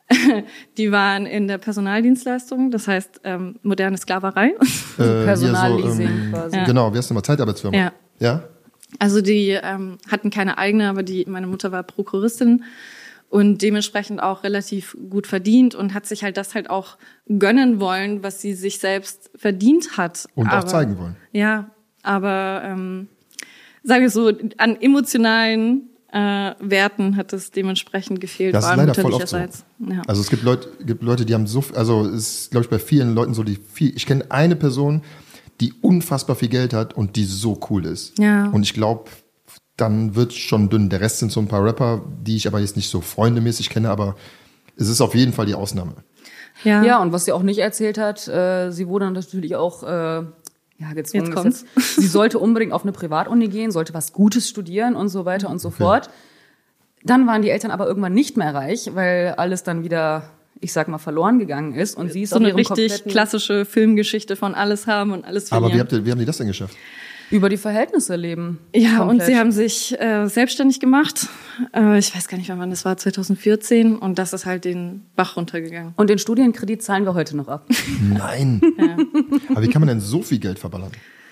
die waren in der Personaldienstleistung, das heißt ähm, moderne Sklaverei. Äh, hier Personalleasing quasi. Ja. Genau, wie heißt denn mal? Zeitarbeitsfirma? Ja. Ja? Also die ähm, hatten keine eigene, aber die meine Mutter war Prokuristin und dementsprechend auch relativ gut verdient und hat sich halt das halt auch gönnen wollen, was sie sich selbst verdient hat. Und aber, auch zeigen wollen. Ja, aber ähm, sagen wir so, an emotionalen äh, Werten hat es dementsprechend gefehlt, Das vor ist allem leider voll oft so. mütterlicherseits. Ja. Also es gibt Leute, gibt Leute, die haben so, also es ist, glaube ich, bei vielen Leuten so, die viel, ich kenne eine Person, die unfassbar viel Geld hat und die so cool ist. Ja. Und ich glaube, dann wird schon dünn. Der Rest sind so ein paar Rapper, die ich aber jetzt nicht so freundemäßig kenne, aber es ist auf jeden Fall die Ausnahme. Ja. Ja, und was sie auch nicht erzählt hat, äh, sie wurde natürlich auch äh, ja, gezwungen. Jetzt kommt's. Jetzt, sie sollte unbedingt auf eine Privatuni gehen, sollte was Gutes studieren und so weiter und so fort. Dann waren die Eltern aber irgendwann nicht mehr reich, weil alles dann wieder, ich sag mal, verloren gegangen ist. Und sie ist so auf eine ihrem richtig kompletten- klassische Filmgeschichte von alles haben und alles verlieren. Aber wie, habt ihr, wie haben die das denn geschafft? über die Verhältnisse leben. Ja, Komplett. und sie haben sich äh, selbstständig gemacht. Äh, ich weiß gar nicht, wann das war, zwanzig vierzehn. Und das ist halt den Bach runtergegangen. Und den Studienkredit zahlen wir heute noch ab. Nein. Aber wie kann man denn so viel Geld verballern?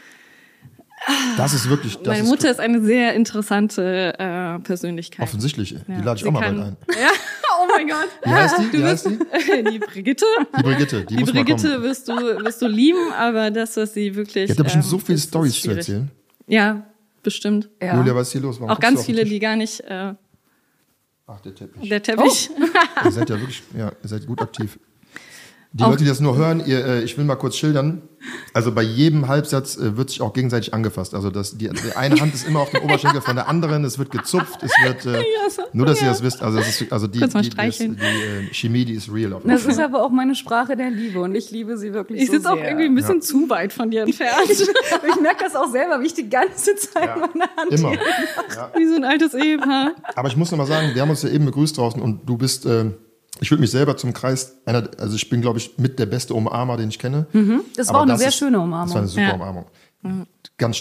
Das ist wirklich. Das Meine ist Mutter ist eine sehr interessante äh, Persönlichkeit. offensichtlich. Die Ja. lade ich Sie auch mal kann- bald ein. Ja, oh mein Gott. Wie heißt die? Wie heißt die? Die Brigitte. Die Brigitte. Die, Die muss mal Brigitte kommen. wirst du, wirst du lieben, aber das, was sie wirklich. Die hat da bestimmt ähm, so viele ist- ist Storys zu schwierig. erzählen. Ja, bestimmt. Ja. Julia, was ist hier los? Warum Auch guckst du ganz auf den viele, Tisch? die gar nicht. Äh, Ach, der Teppich. der Teppich. Ihr seid ja wirklich, ja, ihr seid gut aktiv. Die Leute, die das nur hören, ihr, äh, ich will mal kurz schildern. Also bei jedem Halbsatz äh, wird sich auch gegenseitig angefasst. Also das, die, die eine Hand ist immer auf dem Oberschenkel von der anderen, es wird gezupft, es wird, äh, Ja, so- nur dass ihr ja. das wisst, also, das ist, also die, Kurz mal die, die, ist, die streicheln. äh, Chemie, die ist real. Auf jeden Das Fall. ist aber auch meine Sprache der Liebe und ich liebe sie wirklich Ich so sitze auch sehr. irgendwie ein bisschen zu weit von dir entfernt. Ich merke das auch selber, wie ich die ganze Zeit Ja, meine Hand immer. hier. Wie so ein altes Ehepaar. Aber ich muss noch mal sagen, wir haben uns ja eben begrüßt draußen und du bist, äh, ich würde mich selber zum Kreis, einer, also ich bin, glaube ich, mit der beste Umarmer, den ich kenne. Das Aber war auch eine das sehr ist- schöne Das war eine Umarmung. super Ja. Umarmung. Ganz stark.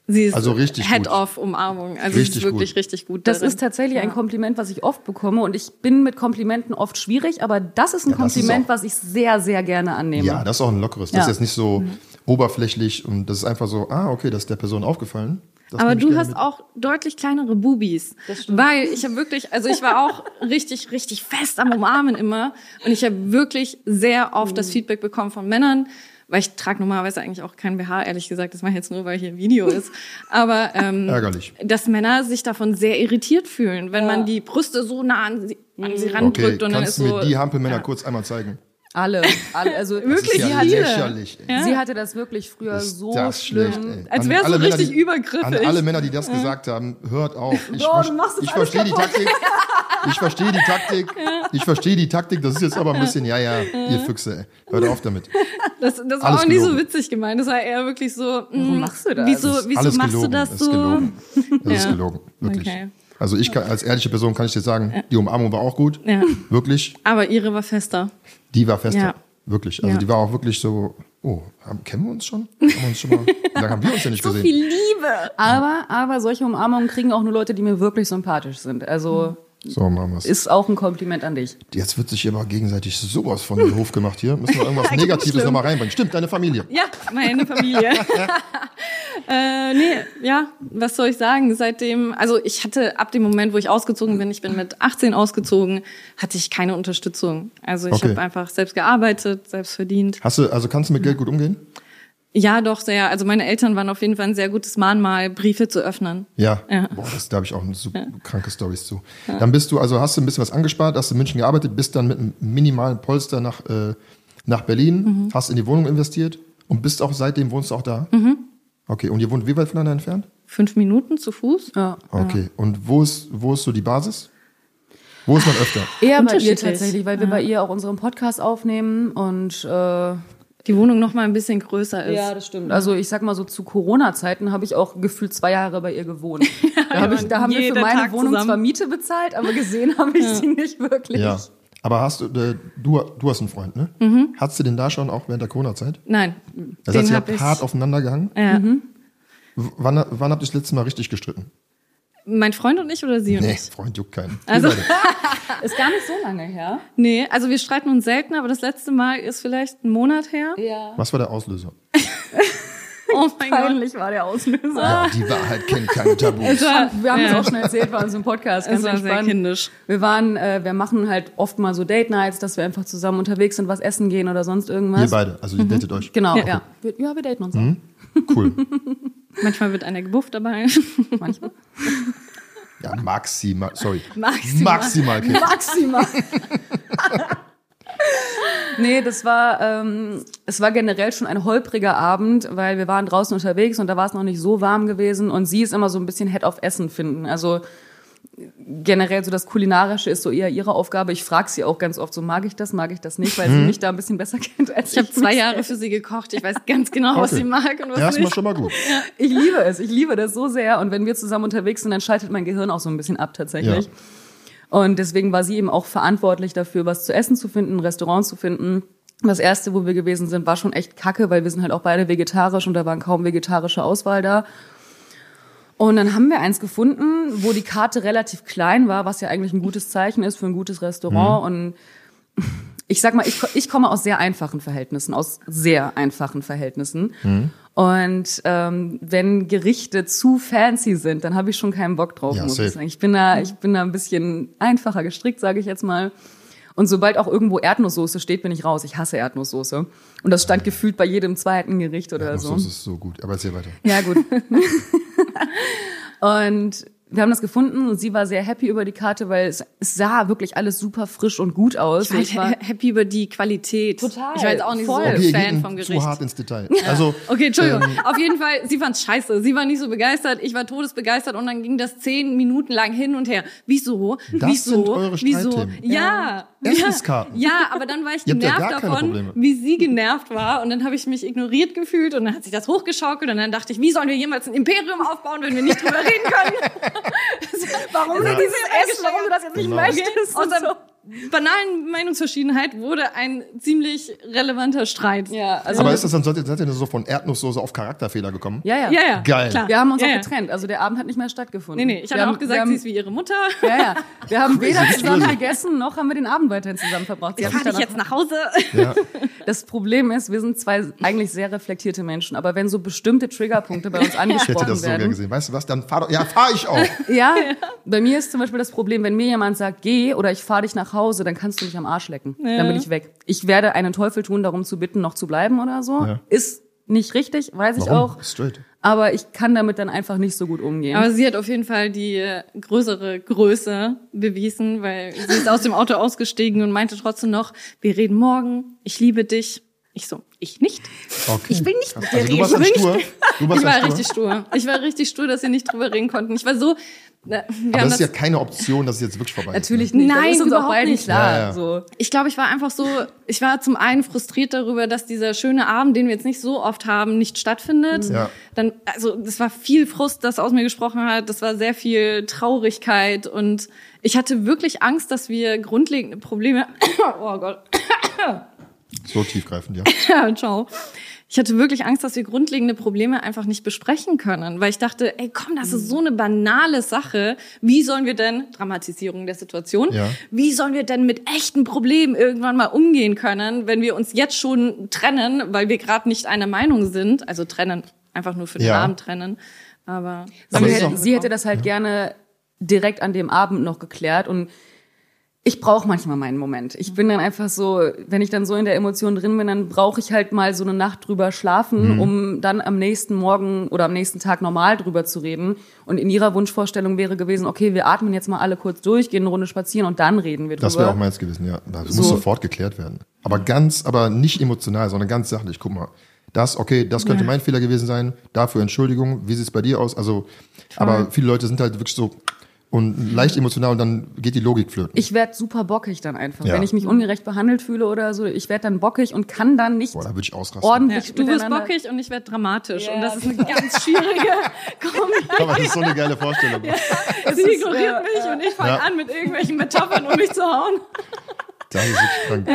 Sie ist Also richtig Head-off-Umarmung. Also Richtig sie ist wirklich gut. richtig gut Das darin. ist tatsächlich ein Kompliment, was ich oft bekomme. Und ich bin mit Komplimenten oft schwierig, aber das ist ein Ja, das ist Kompliment, auch- was ich sehr, sehr gerne annehme. Ja, das ist auch ein lockeres. Das Ja. ist jetzt nicht so oberflächlich und das ist einfach so, ah, okay, das ist der Person aufgefallen. Das Aber nehme ich du gerne hast mit. auch deutlich kleinere Bubis. Weil ich habe wirklich, also ich war auch richtig, richtig fest am Umarmen immer. Und ich habe wirklich sehr oft das Feedback bekommen von Männern, weil ich trage normalerweise eigentlich auch kein B H, ehrlich gesagt. Das mache ich jetzt nur, weil hier ein Video ist. Aber ähm, Ärgerlich. dass Männer sich davon sehr irritiert fühlen, wenn man die Brüste so nah an sie, an sie randrückt. Okay, Und dann kannst ist du so, mir die Hampelmänner ja. kurz einmal zeigen? Alle, alle, also Das ist ja sie hatte, lächerlich. Ey. sie hatte das wirklich früher Ist so das schlimm. schlecht, ey. Als An wär's so alle Männer, richtig die, übergriffig. An alle Männer, die das gesagt haben, hört auf. Ich, Boah, ver- du machst das ich alles verstehe die kaputt. Taktik. Ich verstehe die Taktik. Ich verstehe die Taktik. Das ist jetzt aber ein bisschen, ja, ja, ihr Füchse, ey. Hört auf damit. Das, das war Alles auch nicht so gelogen. witzig gemeint. Das war eher wirklich so, Warum mh, machst du das? Wieso, Das ist wieso alles machst gelogen. du das Das so? ist gelogen. Das ist Ja. gelogen. Wirklich. Okay. Also ich kann, als ehrliche Person kann ich dir sagen, die Umarmung war auch gut. Ja. Wirklich. Aber ihre war fester. Die war fester. Ja. Wirklich. Also Ja. die war auch wirklich so, oh, haben, kennen wir uns schon? Haben wir uns schon mal, wie lange haben wir uns denn nicht gesehen? Liebe. Aber, aber solche Umarmungen kriegen auch nur Leute, die mir wirklich sympathisch sind. Also So, machen wir's. ist auch ein Kompliment an dich. Jetzt wird sich aber gegenseitig sowas von den Hof gemacht hier. Müssen wir irgendwas Negatives nochmal reinbringen. Stimmt, deine Familie. Ja, meine Familie. äh, nee, ja, was soll ich sagen? Seitdem, also ich hatte ab dem Moment, wo ich ausgezogen bin, ich bin mit achtzehn ausgezogen, hatte ich keine Unterstützung. Also ich Okay. habe einfach selbst gearbeitet, selbst verdient. Hast du, also kannst du mit Geld gut umgehen? Ja, doch sehr. Also meine Eltern waren auf jeden Fall ein sehr gutes Mahnmal, Briefe zu öffnen. Ja. Ja. Boah, das, da habe ich auch eine super kranke Storys zu. Dann bist du, also hast du ein bisschen was angespart, hast in München gearbeitet, bist dann mit einem minimalen Polster nach, äh, nach Berlin, Mhm. hast in die Wohnung investiert und bist auch seitdem wohnst du auch da? Mhm. Okay, und ihr wohnt wie weit voneinander entfernt? Fünf Minuten zu Fuß? Ja. Okay, und wo ist, wo ist so die Basis? Wo ist man öfter? Eher bei ihr Unterschiedlich. tatsächlich, weil wir bei ihr auch unseren Podcast aufnehmen und äh, Die Wohnung noch mal ein bisschen größer ist. ja, das stimmt. Also ich sag mal so, zu Corona-Zeiten habe ich auch gefühlt zwei Jahre bei ihr gewohnt. Da, hab ich, da haben wir für jeden meine Tag Wohnung zusammen. zwar Miete bezahlt, aber gesehen habe ich sie nicht wirklich. Ja. Aber hast du, äh, du, du hast einen Freund, ne? Mhm. Hattest du den da schon auch während der Corona-Zeit? Nein, Das den heißt, ihr hab habt ich. hart aufeinander gehangen? Ja. W- Wann, wann habt ihr das letzte Mal richtig gestritten? Mein Freund und ich oder sie und Nee, ich? Freund juckt keinen. Also- Ihr beide. Ist gar nicht so lange her. Nee, also wir streiten uns selten, aber das letzte Mal ist vielleicht ein Monat her. Ja. Was war der Auslöser? Oh mein Gott. Peinlich war der Auslöser. Ja, die Wahrheit kennt keine Tabus. Es war, Wir haben es ja, auch schon erzählt bei uns im Podcast, ganz es war sehr entspannt. kindisch. Wir waren, äh, wir machen halt oft mal so Date Nights, dass wir einfach zusammen unterwegs sind, was essen gehen oder sonst irgendwas. Ihr beide, also ihr datet euch. Genau, Ja. ja. Wir, ja, wir daten uns Cool. Manchmal wird einer gebufft dabei. auch manchmal. Ja, maximal, sorry. Maximal. Maximal, Kind. Maximal. Nee, das war, ähm, es war generell schon ein holpriger Abend, weil wir waren draußen unterwegs und da war es noch nicht so warm gewesen und sie ist immer so ein bisschen Head auf Essen finden. Also generell so das Kulinarische ist so eher ihre Aufgabe. Ich frage sie auch ganz oft so, mag ich das, mag ich das nicht, weil sie mich da ein bisschen besser kennt als Ich habe ich zwei mich Jahre selbst. für sie gekocht. Ich weiß ganz genau, was Okay. sie mag und was Erstmal nicht. schon mal gut. Ich liebe es, ich liebe das so sehr und wenn wir zusammen unterwegs sind, dann schaltet mein Gehirn auch so ein bisschen ab tatsächlich. Ja. Und deswegen war sie eben auch verantwortlich dafür, was zu essen zu finden, ein Restaurant zu finden. Das erste, wo wir gewesen sind, war schon echt kacke, weil wir sind halt auch beide vegetarisch und da waren kaum vegetarische Auswahl da. Und dann haben wir eins gefunden, wo die Karte relativ klein war, was ja eigentlich ein gutes Zeichen ist für ein gutes Restaurant. Und ich sag mal, ich, ich komme aus sehr einfachen Verhältnissen, aus sehr einfachen Verhältnissen. Und ähm, wenn Gerichte zu fancy sind, dann habe ich schon keinen Bock drauf, Ja, muss safe. ich sagen. Ich bin da, ich bin da ein bisschen einfacher gestrickt, sage ich jetzt mal. Und sobald auch irgendwo Erdnusssoße steht, bin ich raus. Ich hasse Erdnusssoße. Und das stand gefühlt bei jedem zweiten Gericht oder so. Das ist so gut, aber erzähl weiter. Ja, gut. Und wir haben das gefunden und sie war sehr happy über die Karte, weil es, es sah wirklich alles super frisch und gut aus. Ich war Und halt happy über die Qualität. Total, Ich war jetzt auch nicht voll. so Okay, ihr Fan geht vom zu Gericht. hart ins Detail. Also, Okay, Entschuldigung. Ähm, Auf jeden Fall, sie fand's scheiße. Sie war nicht so begeistert. Ich war todesbegeistert und dann ging das zehn Minuten lang hin und her. Wieso? Das Wieso? sind eure Wieso? Streitthemen. Ja. Essenskarten. Ja, aber dann war ich Ihr habt ja genervt gar keine davon, Probleme. wie sie genervt war. Und dann habe ich mich ignoriert gefühlt und dann hat sich das hochgeschaukelt und dann dachte ich, wie sollen wir jemals ein Imperium aufbauen, wenn wir nicht drüber reden können? warum Ja. sind dieses Essen, warum du das jetzt nicht Genau. möchtest? Und Und dann, so. banalen Meinungsverschiedenheit wurde ein ziemlich relevanter Streit. Ja, also Aber ist das dann, seid ihr, seid ihr so von Erdnusssoße auf Charakterfehler gekommen? ja, ja. Ja, ja. Geil. Klar. Wir haben uns ja, auch ja. getrennt. Also der Abend hat nicht mehr stattgefunden. Nee, nee, ich Wir habe haben- auch gesagt, wir haben, sie ist wie ihre Mutter. Ja, ja. Wir haben weder Crazy. zusammen gegessen, noch haben wir den Abend weiterhin zusammen verbracht. Sie hat mich Fahr dich danach- jetzt nach Hause. Ja. Das Problem ist, wir sind zwei eigentlich sehr reflektierte Menschen, aber wenn so bestimmte Triggerpunkte bei uns Ich hätte angesprochen das so gerne werden, gesehen. Weißt du was? Dann fahr doch. Ja, fahr ich auch. ja, bei mir ist zum Beispiel das Problem, wenn mir jemand sagt, geh oder ich fahre dich nach Hause, dann kannst du mich am Arsch lecken. Ja. Dann bin ich weg. Ich werde einen Teufel tun, darum zu bitten, noch zu bleiben oder so. Ja. Ist nicht richtig, weiß ich Warum? auch. Straight. Aber ich kann damit dann einfach nicht so gut umgehen. Aber sie hat auf jeden Fall die äh, größere Größe bewiesen, weil sie ist aus dem Auto ausgestiegen und meinte trotzdem noch, wir reden morgen, ich liebe dich. Ich so, ich nicht. Okay. Ich will nicht mit dir Also du reden. warst dann Ich will stur. nicht- Du warst Ich war dann stur. richtig stur. Ich war richtig stur, dass wir nicht drüber reden konnten. Ich war so, na, wir Aber haben das ist das, ja keine Option, dass es jetzt wirklich vorbei ist. Natürlich ne? nicht. Nein, das ist uns auch überhaupt beiden nicht. klar. Ja, ja. So. ich glaube, ich war einfach so, ich war zum einen frustriert darüber, dass dieser schöne Abend, den wir jetzt nicht so oft haben, nicht stattfindet. Ja. Dann, also, das war viel Frust, das aus mir gesprochen hat. Das war sehr viel Traurigkeit und ich hatte wirklich Angst, dass wir grundlegende Probleme, oh Gott, So tiefgreifend, ja. ja, ciao. Ich hatte wirklich Angst, dass wir grundlegende Probleme einfach nicht besprechen können, weil ich dachte, ey, komm, das ist so eine banale Sache. Wie sollen wir denn, Dramatisierung der Situation, Ja. wie sollen wir denn mit echten Problemen irgendwann mal umgehen können, wenn wir uns jetzt schon trennen, weil wir gerade nicht einer Meinung sind, also trennen, einfach nur für den Ja. Abend trennen. Aber, Sie, Aber das ist hätte, auch- sie hätte das halt gerne direkt an dem Abend noch geklärt und ich brauche manchmal meinen Moment. Ich bin dann einfach so, wenn ich dann so in der Emotion drin bin, dann brauche ich halt mal so eine Nacht drüber schlafen, um dann am nächsten Morgen oder am nächsten Tag normal drüber zu reden. Und in ihrer Wunschvorstellung wäre gewesen, okay, wir atmen jetzt mal alle kurz durch, gehen eine Runde spazieren und dann reden wir drüber. Das wäre auch meins gewesen, ja. Das So. muss sofort geklärt werden. Aber ganz, aber nicht emotional, sondern ganz sachlich. Guck mal, das, okay, das könnte Ja. mein Fehler gewesen sein. Dafür Entschuldigung. Wie sieht's bei dir aus? Also, aber viele Leute sind halt wirklich so und leicht emotional und dann geht die Logik flöten. Ich werde super bockig dann einfach. Ja. Wenn ich mich ungerecht behandelt fühle oder so, ich werde dann bockig und kann dann nicht Boah, da würde ich ausrasten. ja, ordentlich du wirst miteinander- bockig und ich werde dramatisch. Ja. Und das ist eine ganz schwierige Kombination. Aber das ist so eine geile Vorstellung. Sie ist, ignoriert ja, mich und ich fange Ja. an mit irgendwelchen Metaphern, um mich zu hauen. Das ist wirklich krank.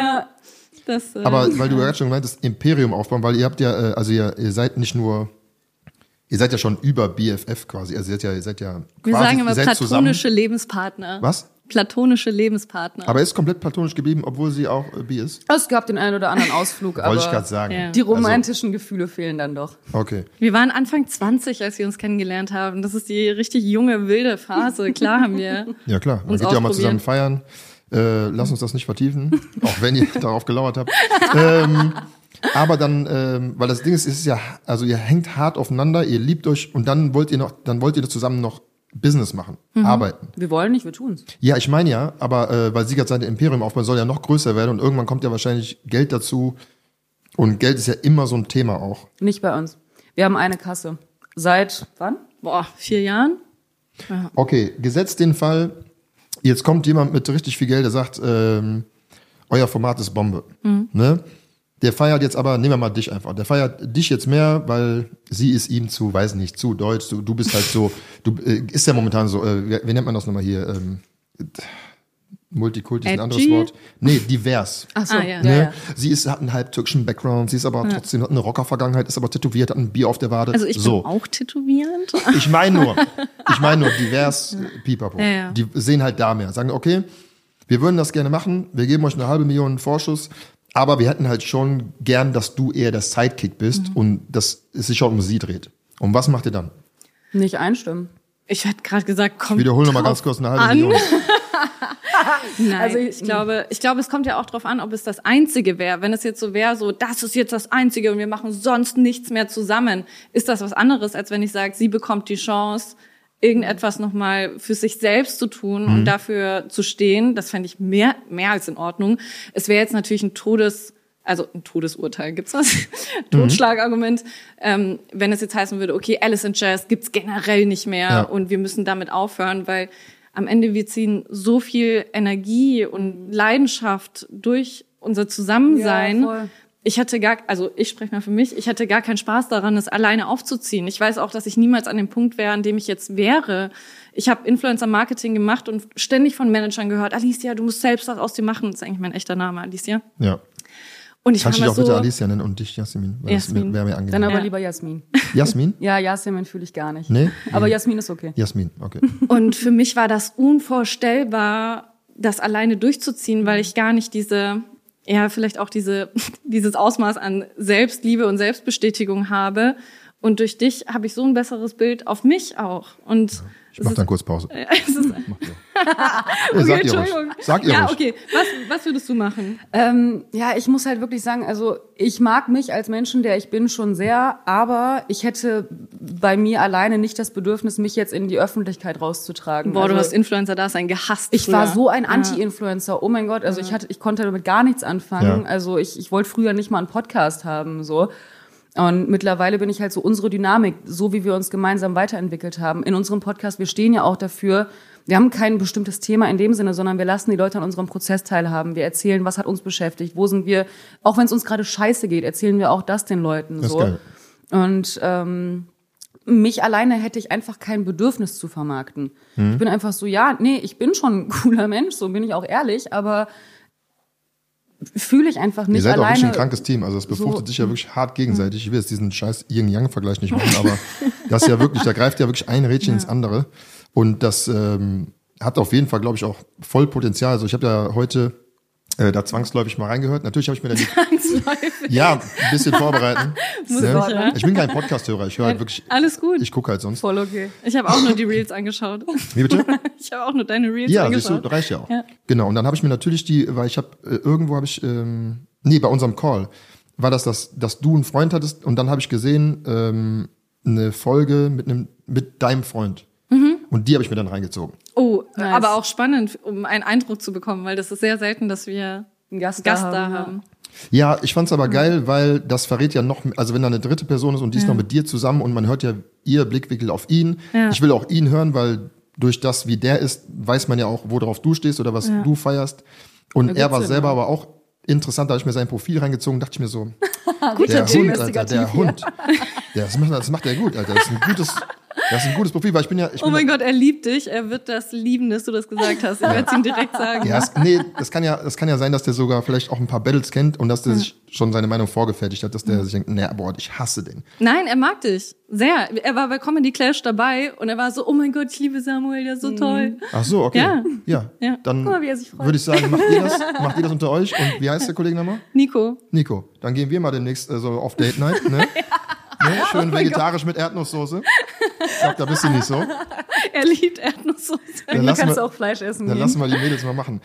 Das, äh, Aber weil du gerade schon gemeint hast, Imperium aufbauen, weil ihr habt ja, äh, also ihr, ihr seid nicht nur, ihr seid ja schon über B F F quasi, also ihr seid ja, ihr seid ja wir quasi, sagen immer ihr seid platonische zusammen. Lebenspartner. Was? Platonische Lebenspartner. Aber er ist komplett platonisch geblieben, obwohl sie auch äh, bi ist. Es gab den einen oder anderen Ausflug, aber Wollte ich gerade sagen. Ja. die romantischen Gefühle fehlen dann doch. Also, okay. Wir waren Anfang zwanzig, als wir uns kennengelernt haben. Das ist die richtig junge, wilde Phase. Klar haben wir. Ja klar, man Uns geht ja auch mal ausprobieren. zusammen feiern. Äh, lass uns das nicht vertiefen, auch wenn ihr darauf gelauert habt. Ähm, aber dann, ähm, weil das Ding ist, es ist ja, also ihr hängt hart aufeinander, ihr liebt euch und dann wollt ihr noch, dann wollt ihr zusammen noch Business machen, arbeiten. Wir wollen nicht, wir tun's. Ja, ich meine ja, aber äh, weil sie gerade seine Imperium aufbauen, soll ja noch größer werden und irgendwann kommt ja wahrscheinlich Geld dazu und Geld ist ja immer so ein Thema auch. Nicht bei uns. Wir haben eine Kasse. Seit wann? Boah, vier Jahren? Okay, gesetzt den Fall, jetzt kommt jemand mit richtig viel Geld, der sagt, ähm, euer Format ist Bombe. Ne? Der feiert jetzt aber, nehmen wir mal dich einfach, der feiert dich jetzt mehr, weil sie ist ihm zu, weiß nicht, zu deutsch, du, du bist halt so, du äh, ist ja momentan so, äh, wie, wie nennt man das nochmal hier, ähm, Multikulti ist ein anderes Edgy? Wort. Nee, divers. Ach so, Ah, ja. Ne? ja, ja. Sie ist, hat einen halb türkischen Background, sie ist aber trotzdem, hat eine Rocker-Vergangenheit, ist aber tätowiert, hat ein Bier auf der Wade. Also ich so. bin auch tätowierend. Ich meine nur, ich meine nur divers Pipapo. Ja, ja. Die sehen halt da mehr. Sagen, okay, wir würden das gerne machen, wir geben euch eine halbe Million Vorschuss, aber wir hätten halt schon gern, dass du eher der Sidekick bist Mhm. und dass es sich auch um sie dreht. Und was macht ihr dann? Nicht einstimmen. Ich hätte gerade gesagt, komm. Wiederhol nochmal ganz kurz eine halbe an. Million. Nein, Also also ich- ich glaube, ich glaube, es kommt ja auch drauf an, ob es das Einzige wäre. Wenn es jetzt so wäre, so, das ist jetzt das Einzige und wir machen sonst nichts mehr zusammen, ist das was anderes, als wenn ich sage, sie bekommt die Chance, irgendetwas nochmal für sich selbst zu tun und dafür zu stehen. Das fände ich mehr, mehr als in Ordnung. Es wäre jetzt natürlich ein Todes, also ein Todesurteil, gibt's was? Totschlagargument. Ähm, wenn es jetzt heißen würde, okay, Alice in Jazz gibt's generell nicht mehr Ja. und wir müssen damit aufhören, weil am Ende wir ziehen so viel Energie und Leidenschaft durch unser Zusammensein. Ja, voll. Ich hatte gar, also ich spreche mal für mich, ich hatte gar keinen Spaß daran, es alleine aufzuziehen. Ich weiß auch, dass ich niemals an dem Punkt wäre, an dem ich jetzt wäre. ich habe Influencer-Marketing gemacht und ständig von Managern gehört, Alicia, du musst selbst was aus dir machen. Das ist eigentlich mein echter Name, Alicia. Ja. Und ich Kannst du dich auch so, bitte Alicia nennen und dich Jasmin? Weil Jasmin. Das wäre mir angenehm. Dann aber Ja. lieber Jasmin. Jasmin? Ja, Jasmin fühle ich gar nicht. Nee? Aber Jasmin ist okay. Jasmin, okay. Und für mich war das unvorstellbar, das alleine durchzuziehen, weil ich gar nicht diese, ja, vielleicht auch diese, dieses Ausmaß an Selbstliebe und Selbstbestätigung habe. Und durch dich habe ich so ein besseres Bild auf mich auch. Und Ich mach dann kurz Pause. es ist, Ja, okay, sag ihr ruhig. Entschuldigung. Sag ihr ja, ruhig. okay. Was, was würdest du machen? Ähm, ja, ich muss halt wirklich sagen, also ich mag mich als Menschen, der ich bin, schon sehr, aber ich hätte bei mir alleine nicht das Bedürfnis, mich jetzt in die Öffentlichkeit rauszutragen. Boah, also, du hast Influencer-Dasein gehasst. ich früher. war so ein Ja. Anti-Influencer. Oh mein Gott, also ich hatte, ich konnte damit gar nichts anfangen. Ja. Also ich, ich wollte früher nicht mal einen Podcast haben, so. Und mittlerweile bin ich halt so unsere Dynamik, so wie wir uns gemeinsam weiterentwickelt haben. In unserem Podcast, wir stehen ja auch dafür, wir haben kein bestimmtes Thema in dem Sinne, sondern wir lassen die Leute an unserem Prozess teilhaben. Wir erzählen, was hat uns beschäftigt, wo sind wir, auch wenn es uns gerade scheiße geht, erzählen wir auch das den Leuten. Das ist so. geil. Und ähm, mich alleine hätte ich einfach kein Bedürfnis zu vermarkten. Mhm. Ich bin einfach so, ja, nee, ich bin schon ein cooler Mensch, so bin ich auch ehrlich, aber fühle ich einfach nicht Ihr seid auch alleine. wirklich ein krankes Team, also es befruchtet so- sich ja wirklich hart gegenseitig. Ich will jetzt diesen scheiß Yin-Yang-Vergleich nicht machen, aber das ist ja wirklich, da greift ja wirklich ein Rädchen ins andere und das ähm, hat auf jeden Fall, glaube ich, auch voll Potenzial. Also ich habe ja heute äh, da zwangsläufig mal reingehört. Natürlich habe ich mir da die, Zwangsläufig. ja, ein bisschen vorbereiten. Muss ne? ich, ja. Ich bin kein Podcast-Hörer, ich höre halt wirklich, Alles gut. ich gucke halt sonst. Voll okay. Ich habe auch nur die Reels angeschaut. Wie bitte? Ich habe auch nur deine Reels Ja, siehst du, angeschaut. reicht ja auch. Ja. Genau, und dann habe ich mir natürlich die, weil ich habe, äh, irgendwo habe ich, ähm, nee, bei unserem Call, war das, das, dass du einen Freund hattest und dann habe ich gesehen, ähm, eine Folge mit einem, mit deinem Freund. Mhm. Und die habe ich mir dann reingezogen. Oh, Nice. aber auch spannend, um einen Eindruck zu bekommen, weil das ist sehr selten, dass wir Einen Gast, Gast da da haben. haben. Ja, ich fand's aber geil, weil das verrät ja noch, also wenn da eine dritte Person ist und die ist noch mit dir zusammen und man hört ja ihr Blickwinkel auf ihn. Ja. Ich will auch ihn hören, weil durch das, wie der ist, weiß man ja auch, worauf du stehst oder was Ja. du feierst. Und Ja, er gut war Sinn, selber ja. aber auch interessant, da habe ich mir sein Profil reingezogen, dachte ich mir so, Guter der Typ, Hund, Alter, investigativ der hier. Hund. Der, das, macht, das macht er gut, Alter. Das ist ein gutes, das ist ein gutes Profil, weil ich bin ja, ich Oh bin mein ja, Gott, er liebt dich. Er wird das lieben, dass du das gesagt hast. Ich werde es ihm direkt sagen. ja, es, nee, das kann ja, das kann ja sein, dass der sogar vielleicht auch ein paar Battles kennt und dass der sich schon seine Meinung vorgefertigt hat, dass der sich denkt, nee, boah, ich hasse den. Nein, er mag dich. Sehr. Er war bei Comedy Clash dabei und er war so, oh mein Gott, ich liebe Samuel, der ist so toll. Ach so, okay. Ja. Ja, Ja. dann Guck mal, wie er sich freut. würde ich sagen, macht ihr das, macht ihr das unter euch und wie heißt der Kollege nochmal? Nico. Nico. Dann gehen wir mal demnächst äh, so auf Date Night, ne? Ne? Schön vegetarisch mit Erdnusssoße. Ich glaub, da bist du nicht so. Er liebt Erdnusssoße. Dann Hier lassen kannst wir- du auch Fleisch essen Dann gehen. lassen wir die Mädels mal machen.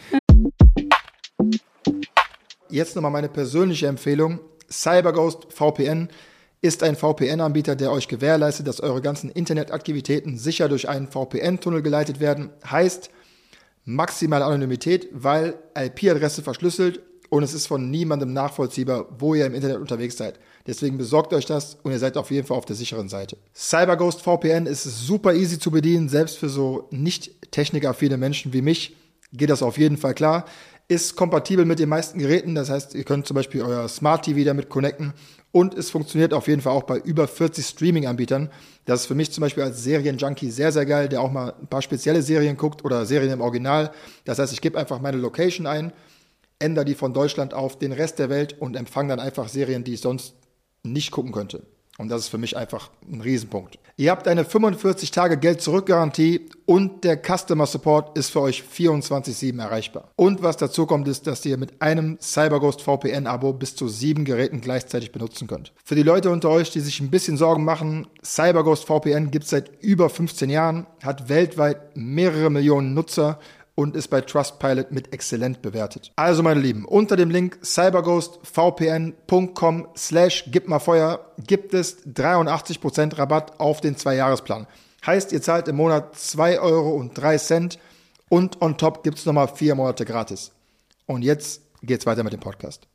Jetzt nochmal meine persönliche Empfehlung. CyberGhost V P N ist ein V P N-Anbieter, der euch gewährleistet, dass eure ganzen Internetaktivitäten sicher durch einen V P N-Tunnel geleitet werden. Heißt maximale Anonymität, weil I P-Adresse verschlüsselt und es ist von niemandem nachvollziehbar, wo ihr im Internet unterwegs seid. Deswegen besorgt euch das und ihr seid auf jeden Fall auf der sicheren Seite. CyberGhost V P N ist super easy zu bedienen, selbst für so nicht technikaffine Menschen wie mich geht das auf jeden Fall klar. Ist kompatibel mit den meisten Geräten, das heißt, ihr könnt zum Beispiel euer Smart T V damit connecten und es funktioniert auf jeden Fall auch bei über vierzig Streaming-Anbietern. Das ist für mich zum Beispiel als Serienjunkie sehr, sehr geil, der auch mal ein paar spezielle Serien guckt oder Serien im Original. Das heißt, ich gebe einfach meine Location ein, ändere die von Deutschland auf den Rest der Welt und empfange dann einfach Serien, die ich sonst nicht gucken könnte. Und das ist für mich einfach ein Riesenpunkt. Ihr habt eine fünfundvierzig Tage Geld-Zurück-Garantie und der Customer Support ist für euch vierundzwanzig sieben erreichbar. Und was dazu kommt, ist, dass ihr mit einem CyberGhost V P N-Abo bis zu sieben Geräten gleichzeitig benutzen könnt. Für die Leute unter euch, die sich ein bisschen Sorgen machen, CyberGhost V P N gibt es seit über fünfzehn Jahren, hat weltweit mehrere Millionen Nutzer und ist bei Trustpilot mit exzellent bewertet. Also meine Lieben, unter dem Link cyberghostvpn.com slash gibmalfeuer gibt es dreiundachtzig Prozent Rabatt auf den zwei-Jahres-Plan. Heißt, ihr zahlt im Monat zwei Euro und drei Cent und on top gibt es nochmal vier Monate gratis. Und jetzt geht's weiter mit dem Podcast.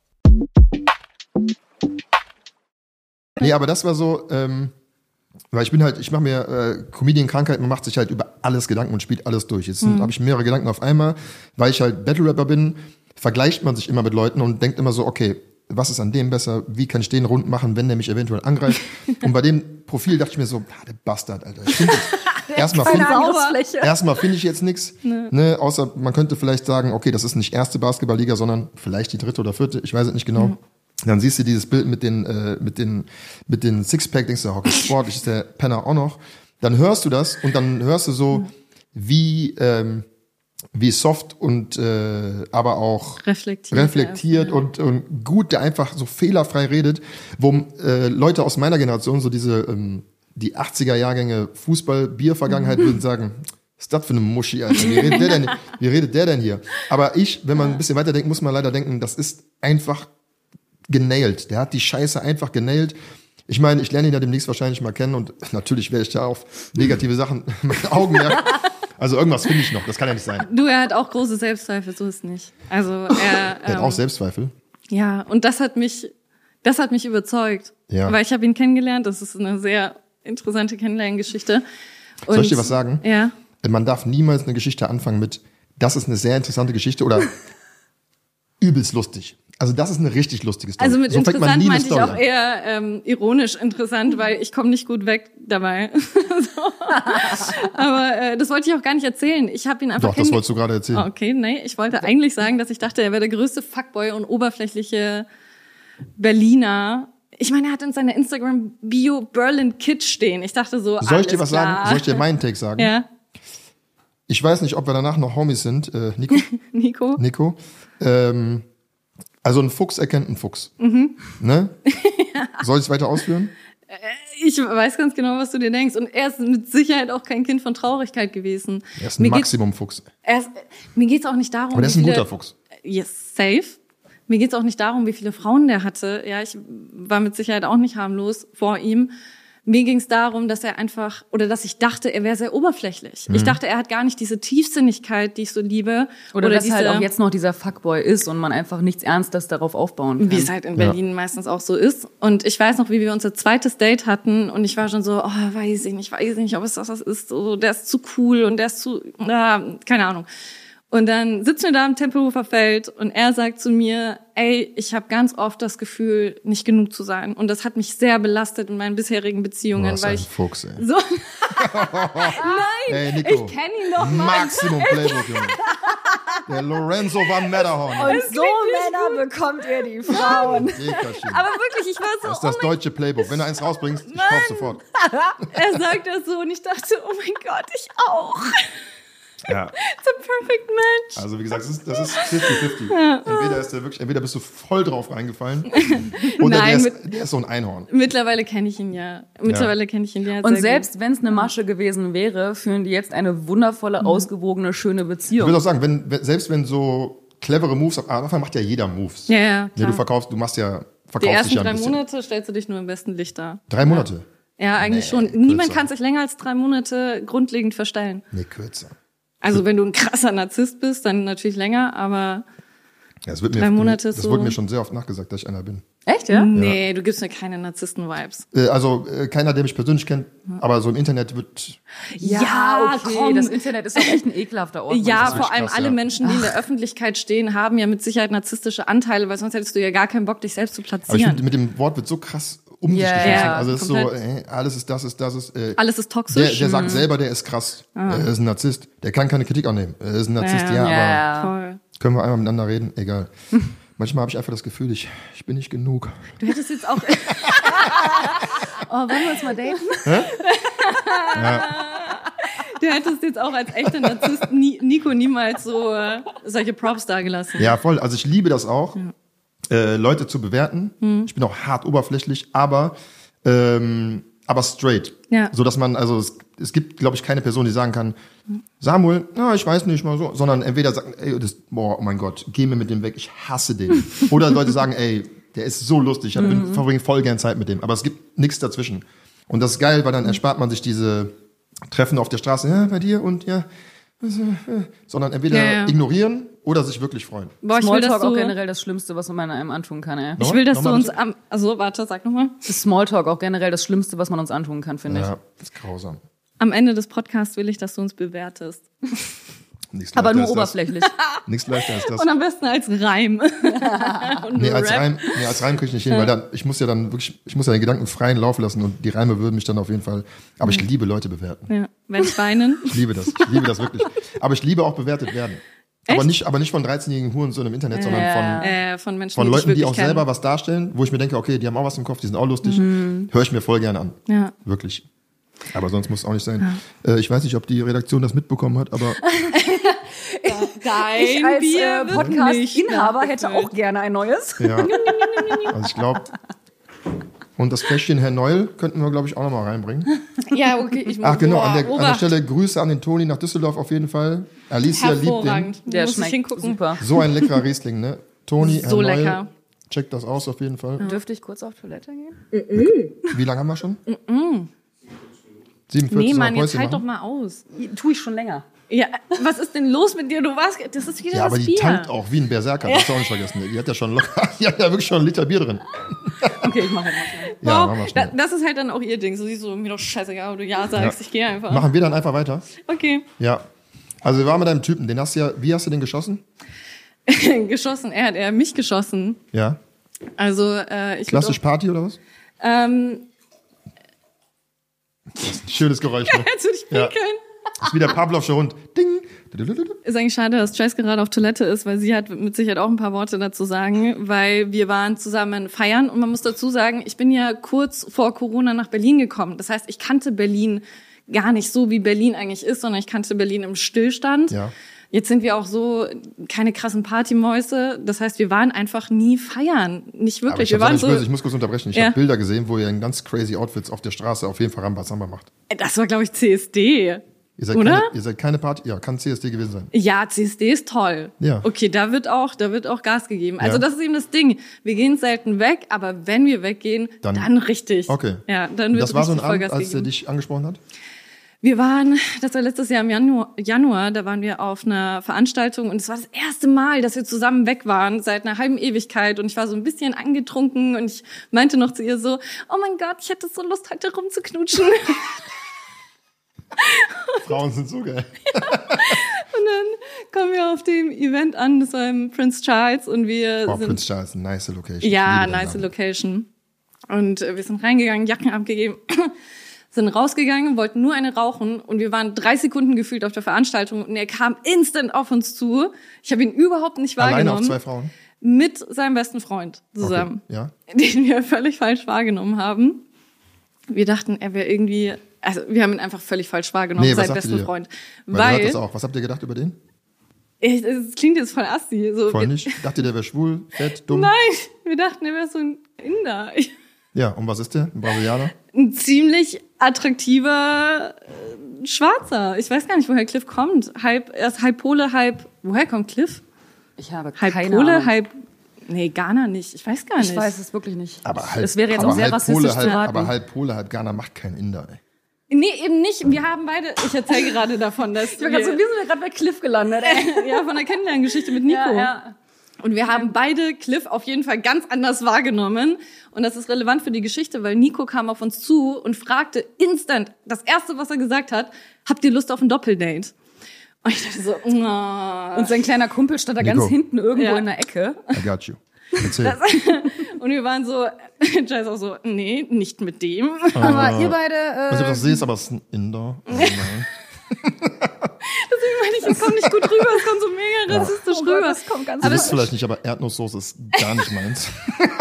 Nee, aber das war so, ähm, weil ich bin halt, ich mache mir äh, Comedian-Krankheit, man macht sich halt über alles Gedanken und spielt alles durch. Jetzt mhm. habe ich mehrere Gedanken auf einmal, weil ich halt Battle-Rapper bin, vergleicht man sich immer mit Leuten und denkt immer so, okay, was ist an dem besser, wie kann ich den rund machen, wenn der mich eventuell angreift. Und bei dem Profil dachte ich mir so, ah, der Bastard, Alter. Ich finde erstmal Keine finde Angriffsfläche. erstmal finde ich jetzt nichts. Ne, außer man könnte vielleicht sagen, okay, das ist nicht erste Basketballliga, sondern vielleicht die dritte oder vierte, ich weiß es nicht genau. Mhm. Dann siehst du dieses Bild mit den, äh, mit den, mit den Sixpack, denkst du, okay, sportlich ist der Penner auch noch. Dann hörst du das und dann hörst du so, wie, ähm, wie soft und äh, aber auch reflektiert, reflektiert und, und gut, der einfach so fehlerfrei redet, wo äh, Leute aus meiner Generation, so diese ähm, die achtziger-Jahrgänge Fußball-Bier-Vergangenheit würden sagen, was ist das für eine Muschi, Alter? Wie redet der denn, wie redet der denn hier? Aber ich, wenn man ein bisschen weiter denkt, muss man leider denken, das ist einfach genailt. Der hat die Scheiße einfach genailt. Ich meine, ich lerne ihn ja demnächst wahrscheinlich mal kennen und natürlich werde ich da auf negative Sachen meine Augen merken. Also irgendwas finde ich noch, das kann ja nicht sein. Du, er hat auch große Selbstzweifel, so ist nicht. Also er, er hat ähm, auch Selbstzweifel. Ja, und das hat mich, das hat mich überzeugt. Ja. Weil ich habe ihn kennengelernt, das ist eine sehr interessante Kennenlerngeschichte. Und, soll ich dir was sagen? Ja. Man darf niemals eine Geschichte anfangen mit, das ist eine sehr interessante Geschichte oder übelst lustig. Also das ist eine richtig lustige Story. Also mit so fängt man interessant nie eine meinte ich Story auch an. eher ähm, ironisch interessant, weil ich komme nicht gut weg dabei. So. Aber äh, das wollte ich auch gar nicht erzählen. Ich habe ihn einfach Doch, das wolltest du gerade erzählen. Oh, okay, nee, ich wollte eigentlich sagen, dass ich dachte, er wäre der größte Fuckboy und oberflächliche Berliner. Ich meine, er hat in seiner Instagram-Bio Berlin Kid stehen. Ich dachte so, Soll ich dir was klar. sagen? Soll ich dir meinen Take sagen? Ja. Ich weiß nicht, ob wir danach noch Homies sind. Äh, Nico? Nico? Nico. Ähm, also ein Fuchs erkennt einen Fuchs. Mhm. Ne? Ja. Soll ich es weiter ausführen? Ich weiß ganz genau, was du dir denkst. Und er ist mit Sicherheit auch kein Kind von Traurigkeit gewesen. Er ist ein Maximum-Fuchs. Er ist, mir geht's auch nicht darum, aber der ist ein viele, guter Fuchs. Yes, safe. Mir geht's auch nicht darum, wie viele Frauen der hatte. Ja, ich war mit Sicherheit auch nicht harmlos vor ihm. Mir ging's darum, dass er einfach, oder dass ich dachte, er wäre sehr oberflächlich. Mhm. Ich dachte, er hat gar nicht diese Tiefsinnigkeit, die ich so liebe. Oder, oder dass diese, halt auch jetzt noch dieser Fuckboy ist und man einfach nichts Ernstes darauf aufbauen kann. Wie es halt in Berlin ja. meistens auch so ist. Und ich weiß noch, wie wir unser zweites Date hatten und ich war schon so, oh, weiß ich nicht, weiß ich nicht, ob es das ist. So, der ist zu cool und der ist zu, ah, keine Ahnung. Und dann sitzen wir da im Tempelhofer Feld und er sagt zu mir, ey, ich habe ganz oft das Gefühl, nicht genug zu sein. Und das hat mich sehr belastet in meinen bisherigen Beziehungen. Du weil ein ich Fuchs, ey. So Nein, ey, Nico, ich kenne ihn doch mal. Maximum Playbook, Junge. Der Lorenzo van Matterhorn. Und so Männer bekommt ihr die Frauen. Aber wirklich, ich war so, das ist das oh deutsche Playbook. Wenn du eins rausbringst, ich kauf sofort. Er sagt das so und ich dachte, oh mein Gott, ich auch. Ja. It's a perfect match. Also wie gesagt, das ist, das ist fifty fifty. Ja. Entweder ist der wirklich, entweder bist du voll drauf reingefallen oder Nein, der, ist, der ist so ein Einhorn. Mittlerweile kenne ich ihn ja. Mittlerweile ja. kenne ich ihn ja. Und selbst wenn es eine Masche gewesen wäre, führen die jetzt eine wundervolle, ausgewogene, schöne Beziehung. Ich würde auch sagen, wenn, wenn selbst wenn so clevere Moves, am Anfang macht ja jeder Moves. Ja, ja. Nee, du verkaufst, du machst ja, verkaufst Die ersten dich ja ein drei bisschen. Monate stellst du dich nur im besten Licht dar. Drei Monate? Ja, eigentlich nee, schon. Kürzer. Niemand kann sich länger als drei Monate grundlegend verstellen. Nee, kürzer. Also wenn du ein krasser Narzisst bist, dann natürlich länger, aber ja, das wird mir, drei Monate das so. wurde mir schon sehr oft nachgesagt, dass ich einer bin. Echt, ja? Nee, ja. Du gibst mir keine Narzissten-Vibes. Äh, also äh, keiner, der mich persönlich kennt, aber so im Internet wird... Ja, okay, komm. Das Internet ist doch echt ein ekelhafter Ort. Ja, vor allem krass, alle ja. Menschen, die in der Öffentlichkeit stehen, haben ja mit Sicherheit narzisstische Anteile, weil sonst hättest du ja gar keinen Bock, dich selbst zu platzieren. Aber ich finde, mit dem Wort wird so krass um sich yeah, geschlossen. ja, also es ist komplett. so, ey, alles ist das, ist das, ist... Äh, alles ist toxisch. Der, der sagt selber, der ist krass. Ah. Er ist ein Narzisst. Der kann keine Kritik annehmen. Er ist ein Narzisst, ja, ja, ja aber voll. Können wir einmal miteinander reden? Egal. Manchmal habe ich einfach das Gefühl, ich, ich bin nicht genug. Du hättest jetzt auch... oh, wollen wir uns mal daten? Hä? Ja. Du hättest jetzt auch als echter Narzisst Nico niemals so äh, solche Props dagelassen. Ja, voll. Also ich liebe das auch, ja. äh, Leute zu bewerten. Hm. Ich bin auch hart oberflächlich, aber ähm, aber straight. Ja. So dass man, also es, es gibt, glaube ich, keine Person, die sagen kann, Samuel, na, ich weiß nicht mal so, sondern entweder sagen, ey, das, boah, oh mein Gott, geh mir mit dem weg, ich hasse den. Oder Leute sagen, ey, der ist so lustig, ich mhm. verbringe voll gern Zeit mit dem. Aber es gibt nichts dazwischen. Und das ist geil, weil dann erspart man sich diese Treffen auf der Straße, ja, bei dir und ja, sondern entweder ja, ja. ignorieren oder sich wirklich freuen. Boah, ich will, Smalltalk dass du, auch generell das Schlimmste, was man einem antun kann, ey. Ich will, dass Nochmal du uns bitte? am, also warte, sag nochmal. Smalltalk auch generell das Schlimmste, was man uns antun kann, finde Ja, ich. das ist grausam. Am Ende des Podcasts will ich, dass du uns bewertest. Nichts Aber leichter nur als das. oberflächlich. Nichts leichter als das. Und am besten als Reim. Und Nee, nur als Rap. Reim, nee, als Reim kriege ich nicht hin, weil dann, ich muss ja dann wirklich, ich muss ja den Gedanken freien Lauf lassen und die Reime würden mich dann auf jeden Fall, aber ich liebe Leute bewerten. Ja, wenn ich weinen. Ich liebe das, ich liebe das wirklich. Aber ich liebe auch bewertet werden. Aber Echt? nicht, aber nicht von dreizehnjährigen Hurensohn im Internet, sondern von, Äh, von Menschen, von die Leuten, ich die wirklich auch kenne. selber was darstellen, wo ich mir denke, okay, die haben auch was im Kopf, die sind auch lustig, höre ich mir voll gerne an. Ja. Wirklich. Aber sonst muss es auch nicht sein. Äh, ich weiß nicht, ob die Redaktion das mitbekommen hat, aber Dein Ich als Bier äh, wird Podcast-Inhaber nicht hätte nachgefüllt. auch gerne ein neues. ja. Also ich glaube. Und das Fläschchen Herr Neul könnten wir, glaube ich, auch nochmal reinbringen. Ja, okay. Ich muss, Ach genau, boah, an der, an der Obacht. Stelle Grüße an den Toni nach Düsseldorf auf jeden Fall. Alicia liebt den. Hervorragend. Der muss ich schmeckt hingucken. super. So ein leckerer Riesling, ne? Toni, So Herr Neul, lecker. checkt das aus auf jeden Fall. Dürfte ich kurz auf Toilette gehen? Wie lange haben wir schon? siebenundvierzig Nee, Mal Mann, jetzt Päuschen halt doch machen? mal aus. Tue ich schon länger. Ja, was ist denn los mit dir? Du warst, das ist wieder Ja, das aber die Bier. tankt auch wie ein Berserker, das hast du auch nicht vergessen. Die hat ja schon locker, die hat ja wirklich schon einen Liter Bier drin. Okay, ich mache jetzt mal schnell. Ja, Wow, machen wir da, schnell. das ist halt dann auch ihr Ding. So siehst du, mir doch scheißegal, ob du ja sagst, Ja. ich gehe einfach. Machen wir dann einfach weiter? Okay. Ja. Also wir waren mit einem Typen, den hast du ja, wie hast du den geschossen? Geschossen, er hat er mich geschossen. Ja. Also, äh, ich würd Klassisch Party oder was? auch, ähm, Schönes Geräusch. Ne? jetzt würde ich Ja. pinkeln. Das ist wie der Pavlovsche Hund. Ding. Ist eigentlich schade, dass Jess gerade auf Toilette ist, weil sie hat mit Sicherheit auch ein paar Worte dazu sagen, weil wir waren zusammen feiern und man muss dazu sagen, ich bin ja kurz vor Corona nach Berlin gekommen. Das heißt, ich kannte Berlin gar nicht so, wie Berlin eigentlich ist, sondern ich kannte Berlin im Stillstand. Ja. Jetzt sind wir auch so keine krassen Partymäuse. Das heißt, wir waren einfach nie feiern. Nicht Aber wirklich. ich, Wir waren nicht so, böse, ich muss kurz unterbrechen. Ich Ja. habe Bilder gesehen, wo ihr in ganz crazy Outfits auf der Straße auf jeden Fall Rambazamba macht. das war, glaube ich, C S D. Ihr seid, Oder? keine, ihr seid keine Party, ja, kann C S D gewesen sein. Ja, C S D ist toll. Ja. Okay, da wird auch, da wird auch Gas gegeben. Also Ja. das ist eben das Ding. Wir gehen selten weg, aber wenn wir weggehen, Dann- dann, richtig. Okay. Ja, dann wird Das war so ein richtig Vollgas Abend, als er gegeben. dich angesprochen hat? Wir waren, das war letztes Jahr im Januar, Januar, da waren wir auf einer Veranstaltung und es war das erste Mal, dass wir zusammen weg waren, seit einer halben Ewigkeit und ich war so ein bisschen angetrunken und ich meinte noch zu ihr so, oh mein Gott, ich hätte so Lust, heute rumzuknutschen. Frauen sind so geil. Und dann kommen wir auf dem Event an, das war im Prince Charles und wir Boah, sind... Prince Charles, nice Location. Ja, Ich liebe den nice Namen. Location. Und äh, wir sind reingegangen, Jacken abgegeben, sind rausgegangen, wollten nur eine rauchen und wir waren drei Sekunden gefühlt auf der Veranstaltung und er kam instant auf uns zu. Ich habe ihn überhaupt nicht Alleine auf wahrgenommen. zwei Frauen? Mit seinem besten Freund zusammen, Okay, ja. den wir völlig falsch wahrgenommen haben. Wir dachten, er wäre irgendwie, also wir haben ihn einfach völlig falsch wahrgenommen, Nee, was seinen sagtet besten ihr? Freund. Weil, der hat Weil, das auch. Was habt ihr gedacht über den? es, es klingt jetzt voll assi. So, Voll wir, nicht. Dachte, der wäre schwul, fett, dumm? Nein, wir dachten, er wäre so ein Inder. Ich, Ja, und was ist der? Ein Brasilianer? ein ziemlich attraktiver äh, Schwarzer. Ich weiß gar nicht, woher Cliff kommt. Halb, er ist halb Pole, halb, woher kommt Cliff? Ich habe Halb keine Pole, Ahnung. halb, nee, Ghana nicht. Ich weiß gar nicht. Ich weiß es wirklich nicht. Aber halb, Es wäre jetzt aber auch sehr halb rassistisch Pole, halb, zu raten. Aber halb Pole, halb Ghana macht kein Inder, ey. Nee, eben nicht. Wir haben beide, ich erzähle gerade davon, dass Ich war gerade so, wie sind wir gerade bei Cliff gelandet? Ey? ja, von der Kennenlerngeschichte mit Nico. Ja, ja. Und wir haben beide Cliff auf jeden Fall ganz anders wahrgenommen. Und das ist relevant für die Geschichte, weil Nico kam auf uns zu und fragte instant, das Erste, was er gesagt hat, habt ihr Lust auf ein Doppeldate? Und ich dachte so, oh. Und sein kleiner Kumpel stand da Nico. ganz hinten irgendwo Ja. in der Ecke. I got you. Erzähl. Und wir waren so, Jess auch so, nee, nicht mit dem. Aber ihr beide... Ich weiß nicht, ob du Äh, das siehst, aber es ist ein Inder. Oh nein. Deswegen meine ich, es kommt nicht gut rüber, es kommt so mega rassistisch oh Gott, rüber. das kommt ganz Ihr wisst vielleicht nicht, aber Erdnusssoße ist gar nicht meins.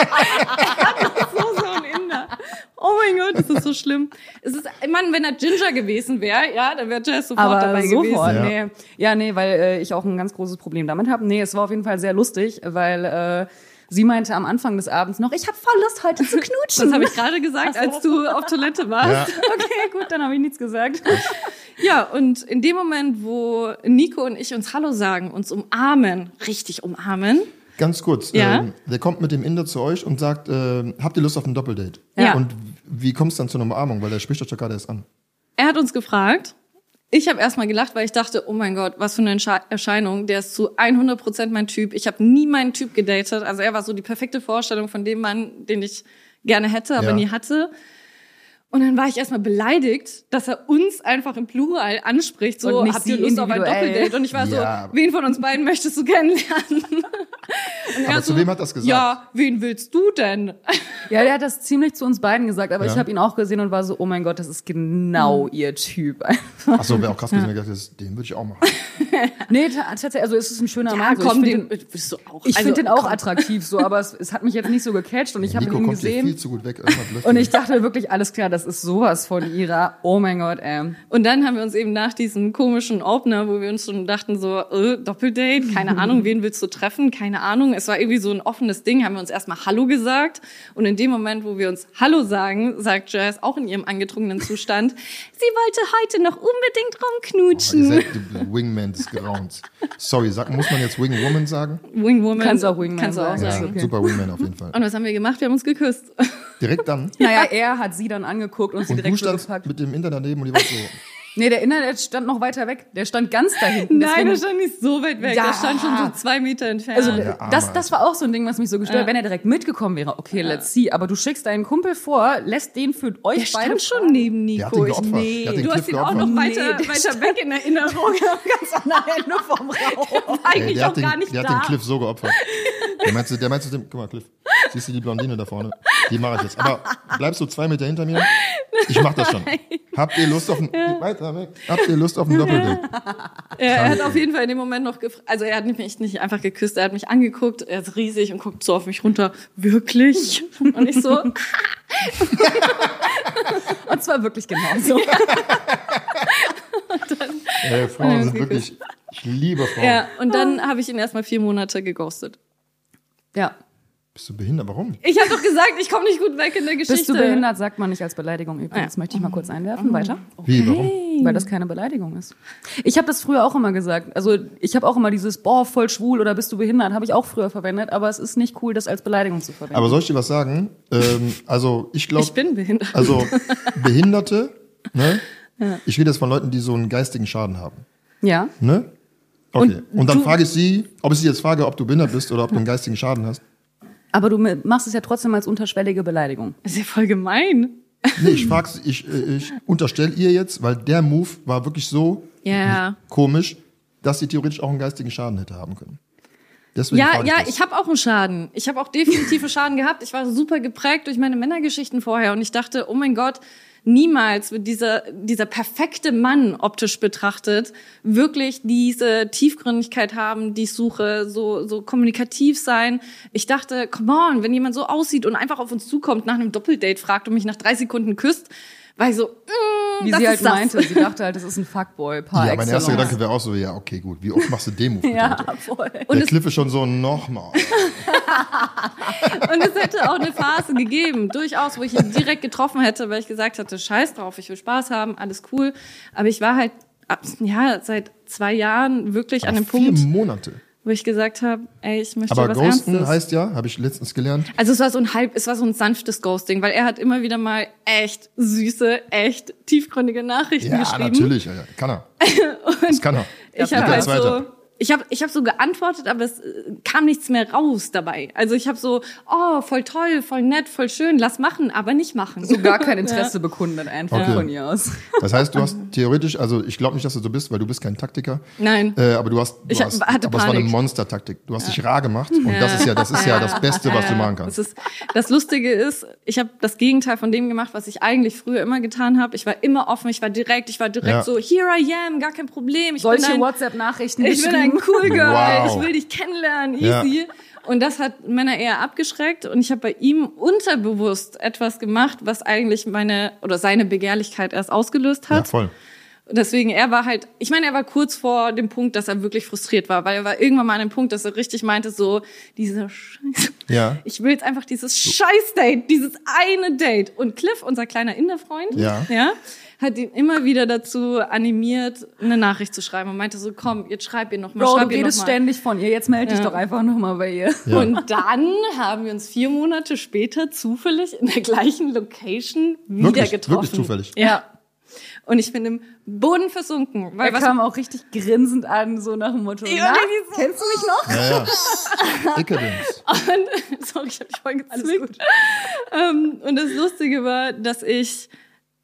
So, so ein Inder. Oh mein Gott, das ist so schlimm. Es ist, ich meine, wenn er Ginger gewesen wäre, ja, dann wäre Jess sofort aber dabei sofort, gewesen. Ja. nee. Ja, nee, weil äh, ich auch ein ganz großes Problem damit habe. Nee, es war auf jeden Fall sehr lustig, weil äh, sie meinte am Anfang des Abends noch, ich habe voll Lust, heute zu knutschen. Das habe ich gerade gesagt, als du auf Toilette warst. Ja. Okay, gut, dann habe ich nichts gesagt. Ja, und in dem Moment, wo Nico und ich uns Hallo sagen, uns umarmen, richtig umarmen, Ganz kurz, Ja? ähm, der kommt mit dem Inder zu euch und sagt, ähm, habt ihr Lust auf ein Doppeldate? Ja. Und wie kommt es dann zu einer Umarmung? Weil der spricht euch doch gerade erst an. er hat uns gefragt. Ich habe erstmal gelacht, weil ich dachte, oh mein Gott, was für eine Entsche- Erscheinung. Der ist zu hundert Prozent mein Typ. Ich habe nie meinen Typ gedatet. Also er war so die perfekte Vorstellung von dem Mann, den ich gerne hätte, aber Ja. nie hatte. Und dann war ich erstmal beleidigt, dass er uns einfach im Plural anspricht, so, Und nicht habt ihr sie Lust auf ein individuell. Doppeldate? Und ich war Ja. so, wen von uns beiden möchtest du kennenlernen? Und er Aber zu so, wem hat das gesagt? Ja, wen willst du denn? Ja, der hat das ziemlich zu uns beiden gesagt, aber Ja. ich habe ihn auch gesehen und war so, oh mein Gott, das ist genau ihr Typ. Achso, wäre auch krass gewesen, wenn ich gedacht, den würde ich auch machen. Nee, ta- tatsächlich, also es ist ein schöner Ja, Mann. So. komm, ich den finde den, bist du auch. ich Also, find den auch komm. attraktiv, so, aber es, es hat mich jetzt nicht so gecatcht und ich habe Nico ihn kommt hier viel gesehen. zu gut weg. Irgendwas läuft Und hier. ich dachte wirklich, alles klar, das ist sowas von ihrer. Oh mein Gott, ey. Und dann haben wir uns eben nach diesem komischen Opener, wo wir uns schon dachten so, äh, Doppeldate, keine Ahnung, wen willst du treffen, keine Ahnung. Es war irgendwie so ein offenes Ding, haben wir uns erstmal Hallo gesagt. Und in dem Moment, wo wir uns Hallo sagen, sagt Jazz auch in ihrem angetrunkenen Zustand, sie wollte heute noch unbedingt Oh, ihr rumknutschen. seid die Wingman des Grauens. Sorry, sag, muss man jetzt Wingwoman sagen? Wingwoman. Kannst auch Wingman Kannst du auch sagen. Ja, sagen. okay. super Wingman auf jeden Fall. Und was haben wir gemacht? Wir haben uns geküsst. Direkt dann. Naja, er hat sie dann angeguckt und sie Und du direkt so standst gepackt. mit dem Inter daneben und die war so, Nee, der Internet stand noch weiter weg. Der stand ganz da hinten. Nein, Deswegen- der stand nicht so weit weg. Ja. Der stand schon so zwei Meter entfernt. Also Der Arme, das, das war auch so ein Ding, was mich so gestört hat. Ja. Wenn er direkt mitgekommen wäre, okay, let's see. Aber du schickst deinen Kumpel vor, lässt den für euch der beide stand schon neben der hat den Nico. Ich, geopfert. nee, Der hat den du Cliff hast ihn auch geopfert. noch weiter, Nee, der weiter weg in Erinnerung. ganz an der Ende vom Raum. Eigentlich ey, der, auch hat den, gar nicht der da. hat den Cliff so geopfert. Der meinst du, der meinst du, dem, guck mal, Cliff, siehst du die Blondine da vorne? Die mache ich jetzt. Aber bleibst du zwei Meter hinter mir? Ich mach das schon. Habt ihr Lust auf ein, weiter weg. Habt ihr Lust auf ein Doppeldate? Er, er hat auf jeden Fall in dem Moment noch gefragt, also er hat mich nicht einfach geküsst, er hat mich angeguckt, er ist riesig und guckt so auf mich runter, wirklich? Und ich so, Und zwar wirklich genauso. Ey, Frauen Und sind dann wirklich, ich liebe Frauen. ja, und dann habe ich ihn erstmal vier Monate geghostet. Ja. Bist du behindert? Warum? Ich habe doch gesagt, ich komme nicht gut weg in der Geschichte. Bist du behindert, sagt man nicht als Beleidigung übrigens. Ja. Möchte ich mal kurz einwerfen. Weiter. Wie, warum? Weil das keine Beleidigung ist. Ich habe das früher auch immer gesagt. Also ich habe auch immer dieses, boah, voll schwul oder bist du behindert, habe ich auch früher verwendet. Aber es ist nicht cool, das als Beleidigung zu verwenden. Aber soll ich dir was sagen? Ähm, also ich glaube, Ich bin behindert. also Behinderte, ne? Ich rede jetzt von Leuten, die so einen geistigen Schaden haben, ja. ne? Okay. Und, Und dann du- frage ich sie, ob ich sie jetzt frage, ob du behindert bist oder ob du einen geistigen Schaden hast. Aber du machst es ja trotzdem als unterschwellige Beleidigung. Das ist ja voll gemein. Nee, ich frage sie, ich, äh, ich unterstelle ihr jetzt, weil der Move war wirklich so Ja. komisch, dass sie theoretisch auch einen geistigen Schaden hätte haben können. Deswegen Ja, frage ich ja, das. ich habe auch einen Schaden. Ich habe auch definitiv einen Schaden gehabt. Ich war super geprägt durch meine Männergeschichten vorher und ich dachte, oh mein Gott, niemals wird dieser, dieser perfekte Mann optisch betrachtet wirklich diese Tiefgründigkeit haben, die ich suche, so, so kommunikativ sein. Ich dachte, come on, wenn jemand so aussieht und einfach auf uns zukommt, nach einem Doppeldate fragt und mich nach drei Sekunden küsst, war ich so, mm, Wie das sie ist halt das. meinte. Sie dachte halt, das ist ein Fuckboy par Ja, mein erster excellence. Gedanke wäre auch so, ja, okay, gut, wie oft machst du den Move? bitte, Ja, Alter? voll. Der Cliff ist schon so, nochmal. Und es hätte auch eine Phase gegeben, durchaus, wo ich ihn direkt getroffen hätte, weil ich gesagt hatte, scheiß drauf, ich will Spaß haben, alles cool. Aber ich war halt, ab- ja, seit zwei Jahren wirklich an dem Vier Punkt, Monate. wo ich gesagt habe, ey, ich möchte Aber was Ghosten Ernstes. heißt ja, habe ich letztens gelernt, Also es war so ein halb, es war so ein sanftes Ghosting, weil er hat immer wieder mal echt süße, echt tiefgründige Nachrichten ja, geschrieben. natürlich, ja, ja, kann er. Das kann er. Ich Ja, habe halt bitte, so, weiter. ich habe ich hab so geantwortet, aber es äh, kam nichts mehr raus dabei. Also ich habe so, oh, voll toll, voll nett, voll schön, lass machen, aber nicht machen. So gar kein Interesse bekundet einfach Okay. von ihr aus. Das heißt, du hast theoretisch, also ich glaube nicht, dass du so bist, weil du bist kein Taktiker. Nein. Äh, aber du hast, du Ich hast hatte aber es war eine Panik. Monster-Taktik. Du hast dich rar gemacht und das ist ja, das ist ja das Beste, was du machen Das, kannst. ist, das Lustige ist, ich habe das Gegenteil von dem gemacht, was ich eigentlich früher immer getan habe. Ich war immer offen, ich war direkt, ich war direkt Ja. so, here I am, gar kein Problem. Ich Solche bin ein, WhatsApp-Nachrichten ich bin ein geschrieben. cool Girl, Wow. ich will dich kennenlernen, Ja. easy. Und das hat Männer eher abgeschreckt und ich habe bei ihm unterbewusst etwas gemacht, was eigentlich meine oder seine Begehrlichkeit erst ausgelöst Ja, hat. voll. Deswegen, er war halt, ich meine, er war kurz vor dem Punkt, dass er wirklich frustriert war, weil er war irgendwann mal an dem Punkt, dass er richtig meinte, so, diese Scheiße. Ja. Ich will jetzt einfach dieses Scheiß-Date, dieses eine Date. Und Cliff, unser kleiner Inder-Freund, Ja. ja, hat ihn immer wieder dazu animiert, eine Nachricht zu schreiben und meinte so, komm, jetzt schreib ihr noch mal, Bro, du schreib ihr noch redest mal. ständig von ihr. Jetzt melde dich Ja. doch einfach nochmal bei ihr. Ja. Und dann haben wir uns vier Monate später zufällig in der gleichen Location wieder Wirklich, getroffen. wirklich zufällig. Ja. Und ich bin im Boden versunken. Weil Er was kam auch richtig grinsend an, so nach dem Motto, Ja, na, die so- kennst du mich noch? Ja, ja. Decadence. Und, sorry, ich hab dich voll gezwickt. Ähm, und das Lustige war, dass ich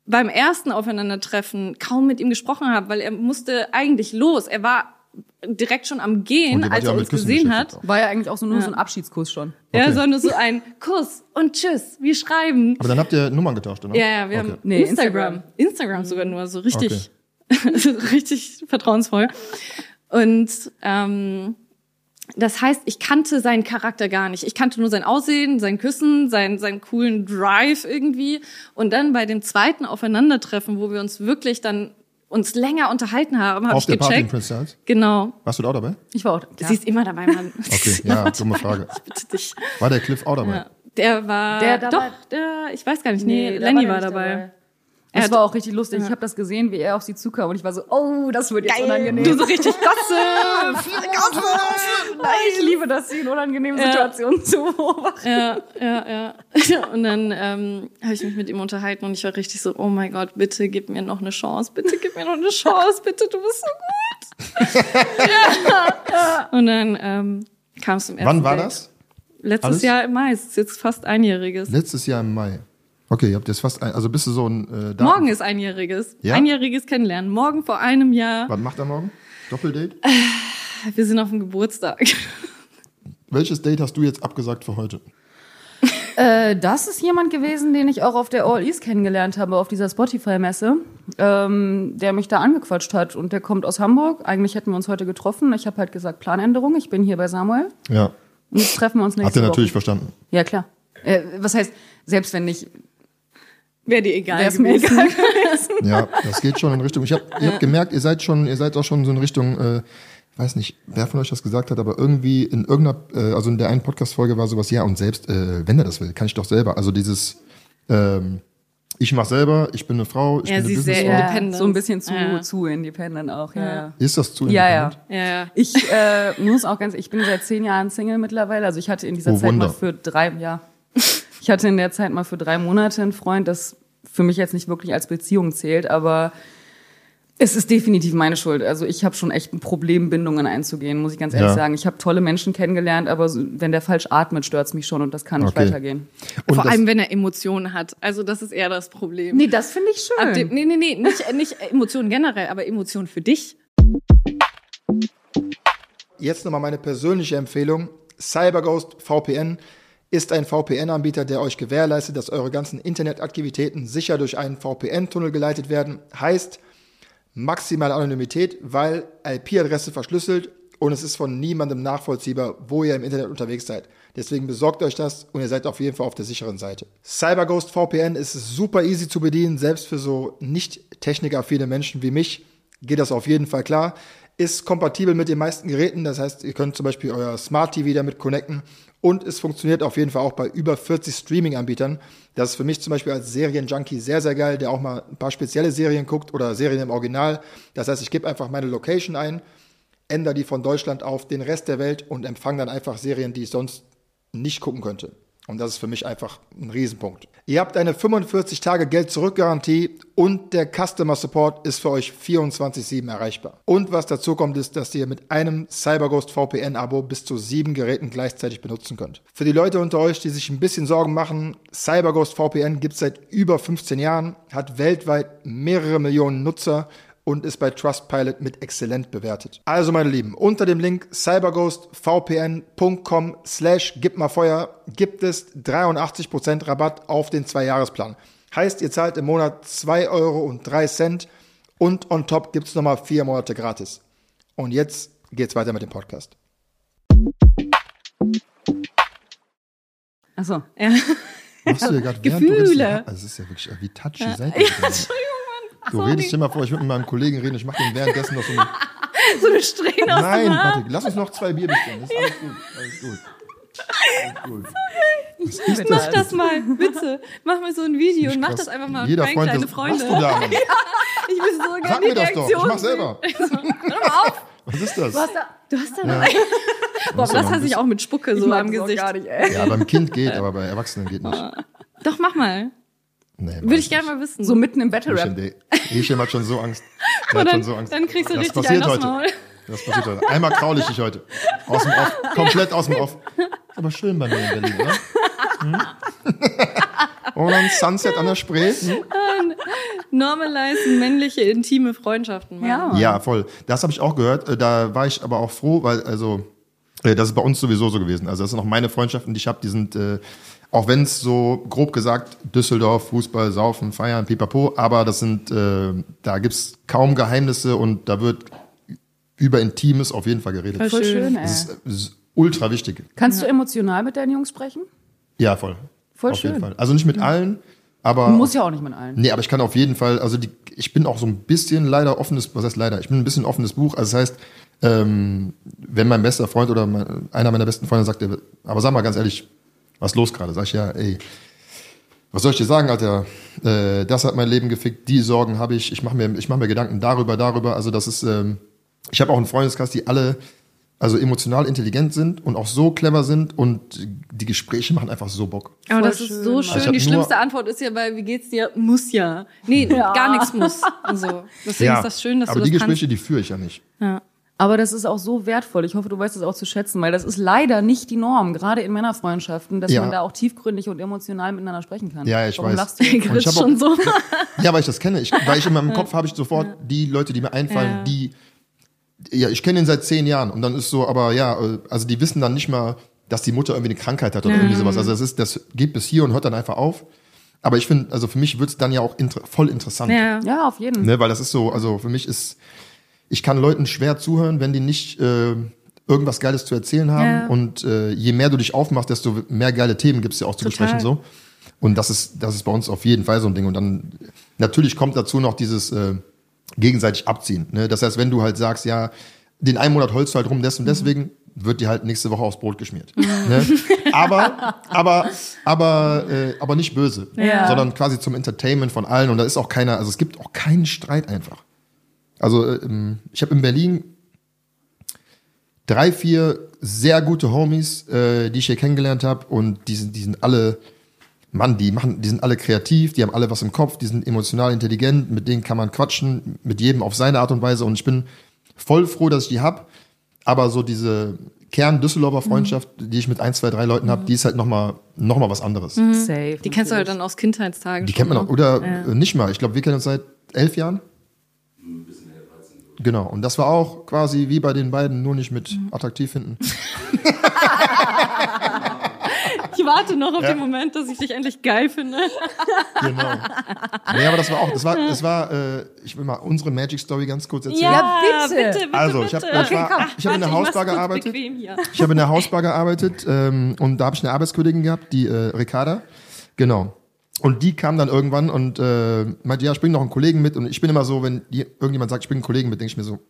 beim ersten Aufeinandertreffen kaum mit ihm gesprochen habe, weil er musste eigentlich los. Er war direkt schon am Gehen, als er uns gesehen hat. War ja eigentlich auch so nur ja. so ein Abschiedskuss schon. Ja, okay. Sondern so ein Kuss und Tschüss, wir schreiben. Aber dann habt ihr Nummern getauscht, oder? Ja, ja, wir okay. haben nee, Instagram. Instagram. Instagram sogar nur, so richtig, okay. richtig vertrauensvoll. Und ähm, das heißt, ich kannte seinen Charakter gar nicht. Ich kannte nur sein Aussehen, sein Küssen, seinen, seinen coolen Drive irgendwie. Und dann bei dem zweiten Aufeinandertreffen, wo wir uns wirklich dann uns länger unterhalten haben, habe ich gecheckt. Auf der Party in Prince Charles? Genau. Warst du da auch dabei? Ich war auch da. Ja. Sie ist immer dabei, Mann. Okay, ja, dumme Frage. Ich bitte dich. War der Cliff auch dabei? Ja. Der war, der dabei? Doch, der, ich weiß gar nicht, nee, nee Lenny war, war dabei. dabei. Das war auch richtig lustig. Ja. Ich habe das gesehen, wie er auf sie zukam und ich war so, oh, das wird jetzt Geil. unangenehm. Du so richtig Gossip. Ich liebe das, sie in unangenehmen ja. Situationen zu beobachten. Ja, ja, ja. Und dann ähm, habe ich mich mit ihm unterhalten und ich war richtig so, oh mein Gott, bitte gib mir noch eine Chance, bitte gib mir noch eine Chance, bitte, du bist so gut. ja, ja. Und dann ähm, kam es zum ersten Wann war Date. das? Letztes Alles? Jahr im Mai, es ist jetzt fast einjähriges. Letztes Jahr im Mai. Okay, ihr habt jetzt fast, ein, also bist du so ein äh, Daten- Morgen ist einjähriges. Ja? Einjähriges Kennenlernen. Morgen vor einem Jahr. Was macht er morgen? Doppeldate? Wir sind auf dem Geburtstag. Welches Date hast du jetzt abgesagt für heute? Äh, das ist jemand gewesen, den ich auch auf der All East kennengelernt habe, auf dieser Spotify-Messe, ähm, der mich da angequatscht hat. Und der kommt aus Hamburg. Eigentlich hätten wir uns heute getroffen. Ich habe halt gesagt, Planänderung. Ich bin hier bei Samuel. Ja. Und jetzt treffen wir uns nächste Hat er Woche. natürlich verstanden. Ja, klar. Äh, was heißt, selbst wenn nicht... Wäre dir egal Wär's mir egal gewesen. Ja, das geht schon in Richtung. Ich habe ja. hab gemerkt, ihr seid schon, ihr seid auch schon so in Richtung, äh, ich weiß nicht, wer von euch das gesagt hat, aber irgendwie in irgendeiner, äh, also in der einen Podcast-Folge war sowas, ja, und selbst, äh, wenn er das will, kann ich doch selber. Also dieses, ähm, ich mach selber, ich bin eine Frau, ich ja, bin eine sie ist sehr Businessfrau. independent. So ein bisschen zu, ja. zu independent auch, ja. ja. Ist das zu independent? Ja, ja. ja. Ich äh, muss auch ganz, ich bin seit zehn Jahren Single mittlerweile, also ich hatte in dieser oh, Zeit Wunder. mal für drei, ja, ich hatte in der Zeit mal für drei Monate einen Freund, das für mich jetzt nicht wirklich als Beziehung zählt, aber es ist definitiv meine Schuld. Also ich habe schon echt ein Problem, Bindungen einzugehen, muss ich ganz ehrlich ja. sagen. Ich habe tolle Menschen kennengelernt, aber wenn der falsch atmet, stört's mich schon und das kann nicht okay. weitergehen. Und vor allem, wenn er Emotionen hat. Also das ist eher das Problem. Nee, das finde ich schön. Ab dem, nee, nee, nee, nicht, nicht Emotionen generell, aber Emotionen für dich. Jetzt nochmal meine persönliche Empfehlung. CyberGhost V P N ist ein V P N-Anbieter, der euch gewährleistet, dass eure ganzen Internetaktivitäten sicher durch einen V P N-Tunnel geleitet werden. Heißt maximale Anonymität, weil I P-Adresse verschlüsselt und es ist von niemandem nachvollziehbar, wo ihr im Internet unterwegs seid. Deswegen besorgt euch das und ihr seid auf jeden Fall auf der sicheren Seite. CyberGhost V P N ist super easy zu bedienen, selbst für so nicht technikaffine Menschen wie mich geht das auf jeden Fall klar. Ist kompatibel mit den meisten Geräten, das heißt, ihr könnt zum Beispiel euer Smart T V damit connecten und es funktioniert auf jeden Fall auch bei über vierzig Streaming-Anbietern. Das ist für mich zum Beispiel als Serienjunkie sehr, sehr geil, der auch mal ein paar spezielle Serien guckt oder Serien im Original. Das heißt, ich gebe einfach meine Location ein, ändere die von Deutschland auf den Rest der Welt und empfange dann einfach Serien, die ich sonst nicht gucken könnte. Und das ist für mich einfach ein Riesenpunkt. Ihr habt eine fünfundvierzig Tage Geld-Zurück-Garantie und der Customer Support ist für euch vierundzwanzig sieben erreichbar. Und was dazu kommt, ist, dass ihr mit einem CyberGhost V P N-Abo bis zu sieben Geräten gleichzeitig benutzen könnt. Für die Leute unter euch, die sich ein bisschen Sorgen machen, CyberGhost V P N gibt es seit über fünfzehn Jahren, hat weltweit mehrere Millionen Nutzer und ist bei Trustpilot mit exzellent bewertet. Also meine Lieben, unter dem Link cyberghostvpn.com slash gibmalfeuer gibt es dreiundachtzig Prozent Rabatt auf den zwei-Jahres-Plan. Heißt, ihr zahlt im Monat zwei Euro und drei Cent und on top gibt es nochmal vier Monate gratis. Und jetzt geht's weiter mit dem Podcast. Achso, ja. Machst du ja gerade Gefühle. Das ist ja wirklich, wie touchy ja. seid ihr? Ja, Entschuldigung, Mann. Du redest dir mal vor, ich will mit meinem Kollegen reden, ich mache den währenddessen noch so eine... so eine Strähne aus Nein, dem Haar. warte, lass uns noch zwei Bier bestellen. Das ist alles gut. Alles gut. Alles gut. Was ist Mach das mal, bitte. Mach mal so ein Video und mach krass. das einfach mal Jeder für Freund, kleine das- Freunde. was du da, Mann? Ja, ich will so gerne Sag die mir das doch, ich Reaktion mach selber. sehen. Hör mal auf. Was ist das? Du hast da, du hast da Ja. noch. Boah, Muss aber ja das noch ein hasse ich auch mit Spucke so mag am das auch Gesicht. gar nicht, ey. Ja, beim Kind geht, aber bei Erwachsenen geht nicht. Doch, mach mal. Nee, Würde ich gerne mal wissen. So mitten im Battle-Rap. Hisham hat schon so Angst. Der Und hat dann, schon so Angst. dann kriegst du das richtig passiert einen aufs heute. Maul. Das passiert heute. Einmal kraul ich dich heute. Aus dem Off. Komplett aus dem Off. Aber schön bei mir in Berlin, oder? Hm? Und dann Sunset an der Spree. Normalisieren männliche, intime Freundschaften. Mann. Ja. Ja, voll. Das habe ich auch gehört. Da war ich aber auch froh, weil, also, das ist bei uns sowieso so gewesen. Also, das sind auch meine Freundschaften, die ich habe, die sind, äh, auch wenn es so grob gesagt, Düsseldorf, Fußball, Saufen, Feiern, Pipapo, aber das sind, äh, da gibt's kaum Geheimnisse und da wird über Intimes auf jeden Fall geredet. Voll schön, ey. Das ist, das ist ultra wichtig. Kannst du emotional mit deinen Jungs sprechen? Ja, voll. Voll auf schön. jeden Fall. Also nicht mit allen, aber. Du musst ja auch nicht mit allen. Nee, aber ich kann auf jeden Fall, also die, ich bin auch so ein bisschen leider offenes, was heißt leider? Ich bin ein bisschen offenes Buch. Also das heißt, ähm, wenn mein bester Freund oder mein, einer meiner besten Freunde sagt, aber sag mal ganz ehrlich, was ist los gerade? Sag ich, ja, ey, was soll ich dir sagen, Alter? Äh, das hat mein Leben gefickt, die Sorgen habe ich, ich mache mir, ich mach mir Gedanken darüber, darüber. Also das ist, ähm, ich habe auch einen Freundeskreis, die alle also emotional intelligent sind und auch so clever sind und die Gespräche machen einfach so Bock. Aber Voll das ist schön, so Mann. schön. Also ich Die hab schlimmste nur- Antwort ist ja, weil, wie geht's dir? Muss ja. Nee, Ja. gar nichts muss. Also, deswegen ist das schön, dass aber du die das Gespräche, die führe ich ja nicht. kannst. Ja. Aber das ist auch so wertvoll. Ich hoffe, du weißt es auch zu schätzen, weil das ist leider nicht die Norm, gerade in Männerfreundschaften, dass Ja. man da auch tiefgründig und emotional miteinander sprechen kann. Ja, ja, ich Warum weiß. lachst du? Und ich Grinst hab auch- schon so. Ja, weil ich das kenne. Ich, weil ich in meinem Kopf habe ich sofort die Leute, die mir einfallen, Ja. die, ja, ich kenne ihn seit zehn Jahren und dann ist so, aber ja, äh, also die wissen dann nicht mal, dass die Mutter irgendwie eine Krankheit hat oder irgendwie sowas. Also das ist, das geht bis hier und hört dann einfach auf. Aber ich finde, also für mich wird es dann ja auch inter voll interessant. Ja. Ja, auf jeden. Ne, weil das ist so, also für mich ist, ich kann Leuten schwer zuhören, wenn die nicht äh, irgendwas Geiles zu erzählen haben. Ja. Und äh, je mehr du dich aufmachst, desto mehr geile Themen gibt's ja auch zu Total. besprechen. So. Und das ist, das ist bei uns auf jeden Fall so ein Ding. Und dann natürlich kommt dazu noch dieses äh, gegenseitig abziehen. Ne? Das heißt, wenn du halt sagst, ja, den einen Monat holst du halt rum, des und deswegen wird dir halt nächste Woche aufs Brot geschmiert. Ne? Aber, aber, aber, äh, aber nicht böse, Ja. sondern quasi zum Entertainment von allen. Und da ist auch keiner, also es gibt auch keinen Streit einfach. Also ähm, ich habe in Berlin drei, vier sehr gute Homies, äh, die ich hier kennengelernt habe und die sind, die sind alle, Mann, die machen, die sind alle kreativ, die haben alle was im Kopf, die sind emotional intelligent, mit denen kann man quatschen, mit jedem auf seine Art und Weise und ich bin voll froh, dass ich die hab. Aber so diese Kern-Düsseldorfer Freundschaft, die ich mit ein, zwei, drei Leuten habe, die ist halt nochmal noch mal was anderes. Safe. Die kennst du halt dann aus Kindheitstagen. Die kennt man schon, auch, oder Ja. äh, nicht mal. Ich glaube, wir kennen uns seit elf Jahren. Ein bisschen mehr, dreizehn. Genau. Und das war auch quasi wie bei den beiden, nur nicht mit attraktiv finden. Ich warte noch auf Ja. den Moment, dass ich dich endlich geil finde. Genau. Nee, aber das war auch, das war, das war, äh, ich will mal unsere Magic Story ganz kurz erzählen. Ja, bitte. bitte, bitte, Also, ich habe bitte. ich war, komm. ich hab in der Warte, ich Hausbar mach's kurz gearbeitet. bequem hier. Ich habe in der Hausbar gearbeitet ähm, und da habe ich eine Arbeitskollegin gehabt, die äh, Ricarda. Genau. Und die kam dann irgendwann und äh, meinte, ja, ich bring noch einen Kollegen mit. Und ich bin immer so, wenn die, irgendjemand sagt, ich bring einen Kollegen mit, denke ich mir so,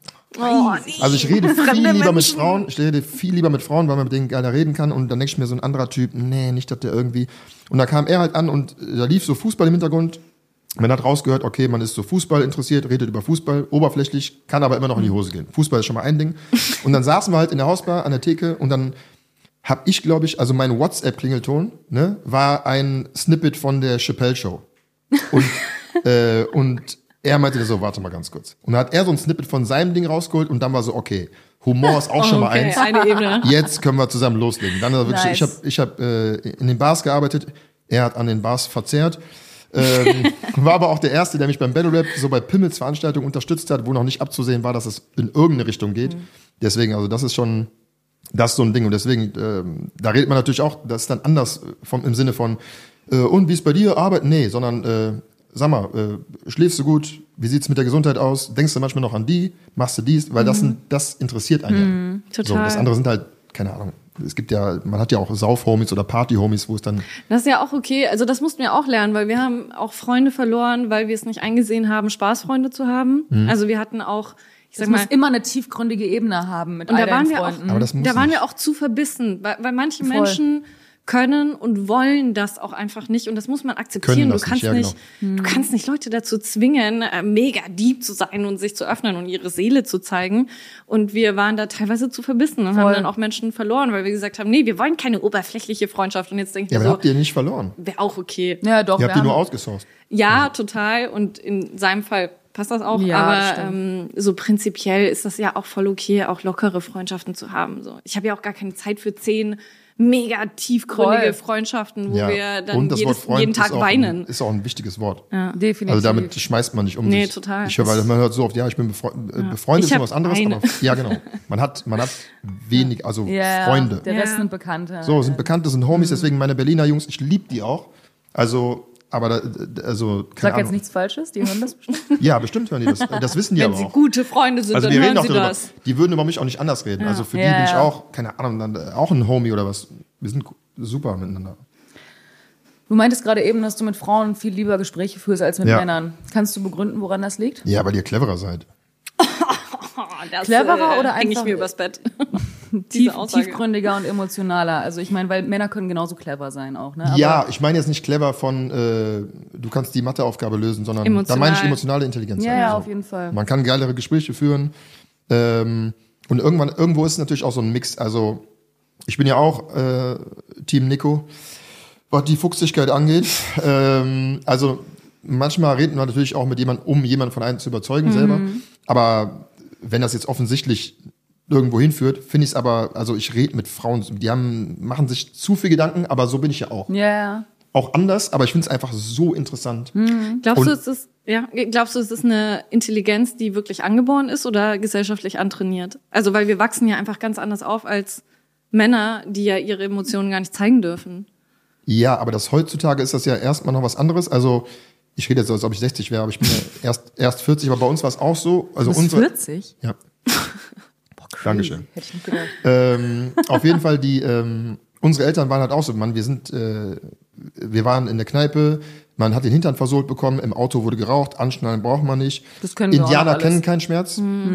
Oh, nee. also ich rede viel Fremde lieber mit Menschen. Frauen, ich rede viel lieber mit Frauen, weil man mit denen geiler reden kann. Und dann denke ich mir so ein anderer Typ, nee, nicht, dass der irgendwie. Und da kam er halt an und äh, da lief so Fußball im Hintergrund. Man hat rausgehört, okay, man ist so Fußball interessiert, redet über Fußball, oberflächlich, kann aber immer noch in die Hose gehen. Fußball ist schon mal ein Ding. Und dann saßen wir halt in der Hausbar an der Theke und dann hab ich, glaube ich, also mein WhatsApp-Klingelton, ne, war ein Snippet von der Chappelle Show. Und, äh, und er meinte so, warte mal ganz kurz. Und dann hat er so ein Snippet von seinem Ding rausgeholt und dann war so, okay, Humor ist auch schon mal Okay, eins. eine Ebene. Jetzt können wir zusammen loslegen. Dann also wirklich, Nice. ich habe ich hab, äh, in den Bars gearbeitet, er hat an den Bars verzehrt. ähm, war aber auch der Erste, der mich beim Battle Rap so bei Pimmels Veranstaltungen unterstützt hat, wo noch nicht abzusehen war, dass es in irgendeine Richtung geht. Mhm. Deswegen, also das ist schon, das ist so ein Ding. Und deswegen, ähm, da redet man natürlich auch, das ist dann anders vom, im Sinne von, äh, und wie ist bei dir, Arbeit? Nee, sondern, äh, sag mal, äh, schläfst du gut? Wie sieht's mit der Gesundheit aus? Denkst du manchmal noch an die? Machst du dies? Weil das, sind, das interessiert einen ja. So, total. das andere sind halt, keine Ahnung. Es gibt ja, man hat ja auch Sauf-Homies oder Party-Homies, wo es dann, Das ist ja auch okay. Also das mussten wir auch lernen, weil wir haben auch Freunde verloren, weil wir es nicht eingesehen haben, Spaßfreunde zu haben. Mhm. Also wir hatten auch, ich Das sag mal, muss immer eine tiefgründige Ebene haben mit Und all da waren deinen wir auch- Freunden. aber das muss da waren nicht. wir auch zu verbissen, weil, weil manche Voll. Menschen können und wollen das auch einfach nicht und das muss man akzeptieren. Können Du das kannst nicht, ja, nicht, du kannst nicht Leute dazu zwingen, äh, mega deep zu sein und sich zu öffnen und ihre Seele zu zeigen. Und wir waren da teilweise zu verbissen und Voll. haben dann auch Menschen verloren, weil wir gesagt haben, nee, wir wollen keine oberflächliche Freundschaft. Und jetzt denke ich ja, mir aber so, habt ihr nicht verloren. wäre auch okay. Ja, doch. Ihr habt wir die nur haben- ausgesourced. Ja, total. Und in seinem Fall passt das auch. Ja, aber stimmt. ähm, so prinzipiell ist das ja auch voll okay, auch lockere Freundschaften zu haben. So, ich habe ja auch gar keine Zeit für zehn mega tiefgründige Voll. Freundschaften, wo Ja. wir dann Und das Wort jedes, Freund jeden Tag ist auch weinen. Ein, ist auch ein wichtiges Wort. Definitiv. Also damit schmeißt man nicht um Nee, sich. total. Ich höre, weil man hört so oft, ja, ich bin befreundet. Äh, befreundet Ich ist hab noch was anderes, eine. aber ja, genau. Man hat, man hat wenig, also ja, Freunde. Der Rest Ja. sind Bekannte. So, sind Bekannte, sind Homies, deswegen meine Berliner Jungs, ich liebe die auch. Also, aber da, also, keine Sag Ahnung. jetzt nichts Falsches, die hören das bestimmt. Ja, bestimmt hören die das. Das wissen die Wenn aber sie auch. gute Freunde sind, Also dann wir reden hören auch sie darüber. das. Die würden über mich auch nicht anders reden. Also für die Ja, bin ich ja. auch, keine Ahnung, dann äh, auch ein Homie oder was. Wir sind super miteinander. Du meintest gerade eben, dass du mit Frauen viel lieber Gespräche führst als mit Ja. Männern. Kannst du begründen, woran das liegt? Ja, weil ihr cleverer seid. Oh, das, Cleverer oder häng ich einfach- mir übers Bett. Tief, Diese Aussage. tiefgründiger und emotionaler. Also ich meine, weil Männer können genauso clever sein auch. Ne? Aber Ja, ich meine jetzt nicht clever von, äh, du kannst die Matheaufgabe lösen, sondern da Emotional. meine ich emotionale Intelligenz. Ja, ja, Also, auf jeden Fall. Man kann geilere Gespräche führen. Ähm, und irgendwann, irgendwo ist es natürlich auch so ein Mix. Also ich bin ja auch äh, Team Nico, was die Fuchsigkeit angeht. Ähm, also manchmal reden wir natürlich auch mit jemandem, um jemanden von einem zu überzeugen Mhm. selber. Aber wenn das jetzt offensichtlich irgendwo hinführt, finde ich es aber, also ich rede mit Frauen, die haben, machen sich zu viel Gedanken, aber so bin ich ja auch. Ja, ja. Auch anders, aber ich finde es einfach so interessant. Glaubst Und- du, es ist, ja, glaubst du, es ist eine Intelligenz, die wirklich angeboren ist oder gesellschaftlich antrainiert? Also, weil wir wachsen ja einfach ganz anders auf als Männer, die ja ihre Emotionen gar nicht zeigen dürfen. Ja, aber das heutzutage ist das ja erstmal noch was anderes. Also ich rede jetzt so, als ob ich sechzig wäre, aber ich bin ja erst, erst vierzig, aber bei uns war es auch so. Also Du bist unsere, vierzig? Ja. Boah, crazy. Dankeschön. Hätte ich nicht gedacht. Ähm, auf jeden Fall, die, ähm, unsere Eltern waren halt auch so, Mann, wir sind, äh, wir waren in der Kneipe, man hat den Hintern versohlt bekommen, im Auto wurde geraucht, anschnallen braucht man nicht. Das können wir auch Indianer noch alles. kennen keinen Schmerz.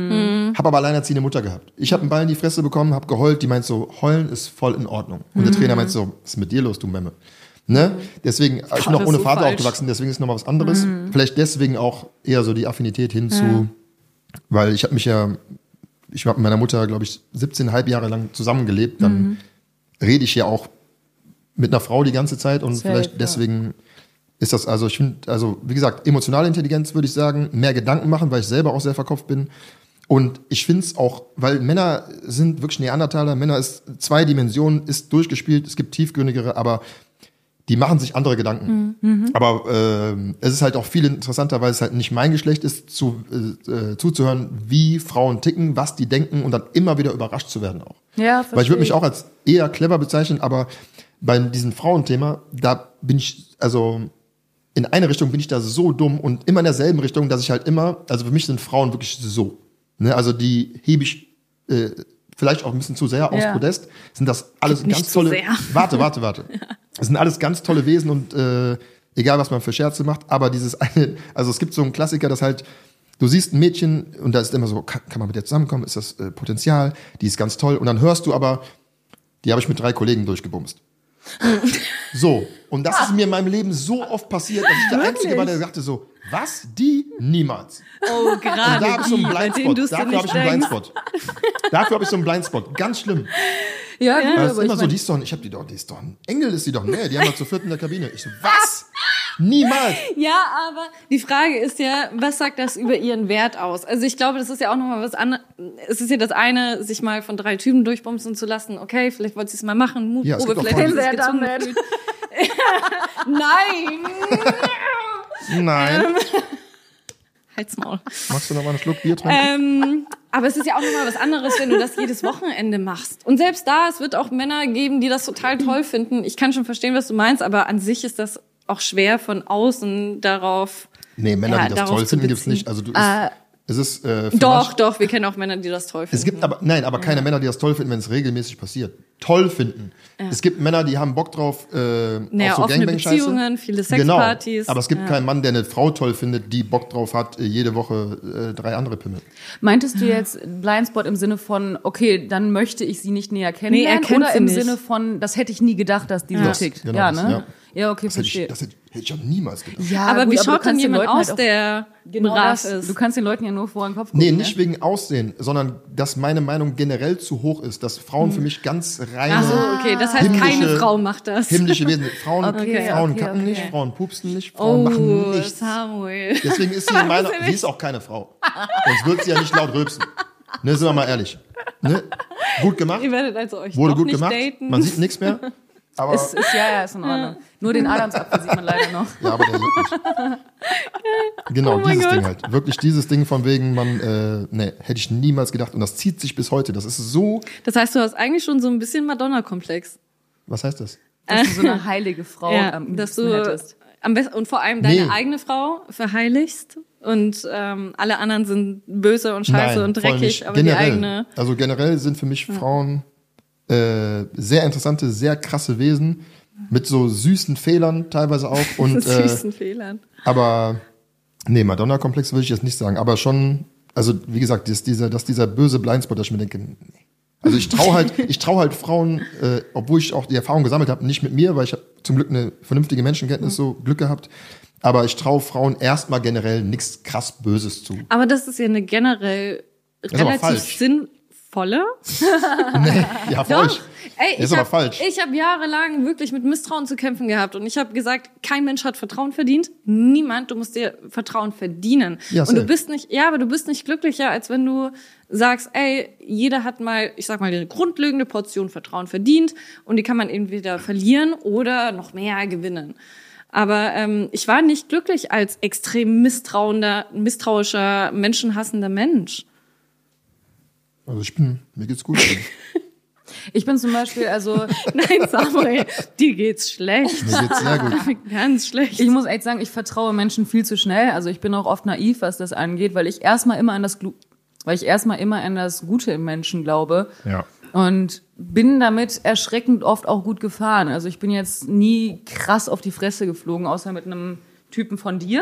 Hab aber alleinerziehende Mutter gehabt. Ich habe einen Ball in die Fresse bekommen, hab geheult, die meint so, heulen ist voll in Ordnung. Und der Trainer meint so, was ist mit dir los, du Memme? Ne? Deswegen, ich bin auch das ist ohne so Vater falsch. aufgewachsen, deswegen ist nochmal was anderes. Vielleicht deswegen auch eher so die Affinität hinzu, weil ich habe mich ja, ich habe mit meiner Mutter, glaube ich, siebzehn Halb Jahre lang zusammengelebt, dann rede ich ja auch mit einer Frau die ganze Zeit und Safe, vielleicht ja. deswegen ist das, also ich finde, also wie gesagt, emotionale Intelligenz würde ich sagen, mehr Gedanken machen, weil ich selber auch sehr verkopft bin. Und ich finde es auch, weil Männer sind wirklich Neandertaler, Männer ist zwei Dimensionen, ist durchgespielt, es gibt tiefgründigere, aber die machen sich andere Gedanken. Aber äh, es ist halt auch viel interessanter, weil es halt nicht mein Geschlecht ist, zu, äh, äh, zuzuhören, wie Frauen ticken, was die denken und dann immer wieder überrascht zu werden auch. Ja, Weil ich würde mich verstehe. auch als eher clever bezeichnen, aber bei diesem Frauenthema, da bin ich, also in eine Richtung bin ich da so dumm und immer in derselben Richtung, dass ich halt immer, also für mich sind Frauen wirklich so. Ne? Also die hebe ich äh, vielleicht auch ein bisschen zu sehr aufs Ja. Podest. Sind das alles Nicht ganz zu tolle. sehr. Warte, warte, warte. Das sind alles ganz tolle Wesen und äh, egal was man für Scherze macht, aber dieses eine, also es gibt so einen Klassiker, das halt, du siehst ein Mädchen und da ist immer so, kann, kann man mit der zusammenkommen, ist das äh, Potenzial, die ist ganz toll und dann hörst du aber, die habe ich mit drei Kollegen durchgebumst. So, und das ist mir in meinem Leben so oft passiert, dass ich der Einzige war, der sagte so, was? Die? Niemals. Oh, Und da gerade habe ich so einen die, bei denen Blindspot. du's dir Dafür habe nicht ich einen denkst. Blindspot. Dafür habe ich so einen Blindspot. Ganz schlimm. Ja, gut, Das ist aber immer ich so, mein, die ist doch, ich habe die doch, die ist doch ein Engel, ist die doch. Nee, die haben wir zu viert in der Kabine. Ich so, was? Niemals. Ja, aber die Frage ist ja, was sagt das über ihren Wert aus? Also ich glaube, das ist ja auch nochmal was anderes. Es ist ja das eine, sich mal von drei Typen durchbumsen zu lassen. Okay, vielleicht wollt sie es mal machen. Mut, Ja, es Probe, gibt auch vielleicht Frauen, ist die- es gezwungen Damit. gefühlt. Nein! Nein. Halt's Maul. Magst du noch mal einen Schluck Bier trinken? Ähm, aber es ist ja auch nochmal was anderes, wenn du das jedes Wochenende machst. Und selbst da, es wird auch Männer geben, die das total toll finden. Ich kann schon verstehen, was du meinst, aber an sich ist das auch schwer von außen darauf. Nee, Männer, ja, die das darauf toll zu finden, gibt's beziehen. nicht. Also du, Äh, es ist, äh, für Doch, manche- doch, wir kennen auch Männer, die das toll finden. Es gibt aber, nein, aber keine Männer, die das toll finden, wenn es regelmäßig passiert. Toll finden. Es gibt Männer, die haben Bock drauf, äh, Naja, auf so offene Gangbang-Scheiße. Beziehungen, viele Genau. Sexpartys. Aber es gibt Ja. keinen Mann, der eine Frau toll findet, die Bock drauf hat, äh, jede Woche äh, drei andere Pimmel. meintest du jetzt Blindspot im Sinne von, okay, dann möchte ich sie nicht näher kennenlernen? kennt oder sie im nicht. Sinne von, das hätte ich nie gedacht, dass die Ja. so tickt? Genau ja, das, ne? ja. Ja, okay, Das hätte ich, verstehe. das hätte, hätte ich auch niemals gedacht. Ja, aber gut, wie du schaut denn kannst den jemand Leuten aus, halt auch der genau brav das, ist? Du kannst den Leuten ja nur vor den Kopf gucken. Nee, ne? nicht wegen Aussehen, sondern dass meine Meinung generell zu hoch ist, dass Frauen für mich ganz reine, Ach so, okay, das heißt, keine himmlische- Frau macht das. himmlische Wesen. Frauen, Okay, Frauen okay, kacken okay. nicht, Frauen pupsen nicht, Frauen machen Oh, nichts. Samuel. Deswegen ist sie in meiner, sie ist auch keine Frau. Sonst wird sie ja nicht laut rülpsen. Ne, sind wir mal ehrlich. Ne? Gut gemacht. Ihr werdet also euch Wurde doch gut nicht gemacht. daten. Man sieht nichts mehr. Aber, Ist, ist, ja, ja, ist in Ordnung. Nur den Adamsapfel sieht man leider noch. ja, aber der juckt nicht. Genau, Oh mein dieses Gott. Ding halt. Wirklich dieses Ding von wegen, man, äh, ne, hätte ich niemals gedacht. Und das zieht sich bis heute. Das ist so, Das heißt, du hast eigentlich schon so ein bisschen Madonna-Komplex. was heißt das? Dass du so eine heilige Frau Ja, am dass liebsten du hättest. am besten und vor allem deine Nee. eigene Frau verheiligst und ähm, alle anderen sind böse und scheiße und voll dreckig, nicht. aber generell, die eigene. Also generell sind für mich Frauen äh, sehr interessante, sehr krasse Wesen. Mit so süßen Fehlern teilweise auch. Und, äh, süßen Fehlern. aber, nee, Madonna-Komplex würde ich jetzt nicht sagen. Aber schon, also wie gesagt, dass dieser, dass dieser böse Blindspot, dass ich mir denke, nee. Also ich traue halt, ich traue halt Frauen, äh, obwohl ich auch die Erfahrung gesammelt habe, nicht mit mir, weil ich habe zum Glück eine vernünftige Menschenkenntnis, so Glück gehabt. Aber ich traue Frauen erstmal generell nichts krass Böses zu. Aber das ist ja eine generell ist aber relativ falsch. sinnvolle. Nee, ja, für euch. Ey, Ist ich aber hab, falsch. Ich habe jahrelang wirklich mit Misstrauen zu kämpfen gehabt und ich habe gesagt, kein Mensch hat Vertrauen verdient. Niemand, du musst dir Vertrauen verdienen. Ja, und du safe. bist nicht, ja, aber du bist nicht glücklicher, als wenn du sagst, ey, jeder hat mal, ich sag mal, eine grundlegende Portion Vertrauen verdient und die kann man entweder verlieren oder noch mehr gewinnen. Aber ähm, ich war nicht glücklich als extrem misstrauender, misstrauischer, menschenhassender Mensch. Also ich bin, mir geht's gut. Ich bin zum Beispiel, also Nein, Samuel, dir geht's schlecht. Mir geht's sehr gut. Ganz schlecht. ich muss echt sagen, ich vertraue Menschen viel zu schnell. Also ich bin auch oft naiv, was das angeht, weil ich erstmal immer an das, Glu- weil ich erstmal immer an das Gute im Menschen glaube. Ja. Und bin damit erschreckend oft auch gut gefahren. Also ich bin jetzt nie krass auf die Fresse geflogen, außer mit einem Typen von dir.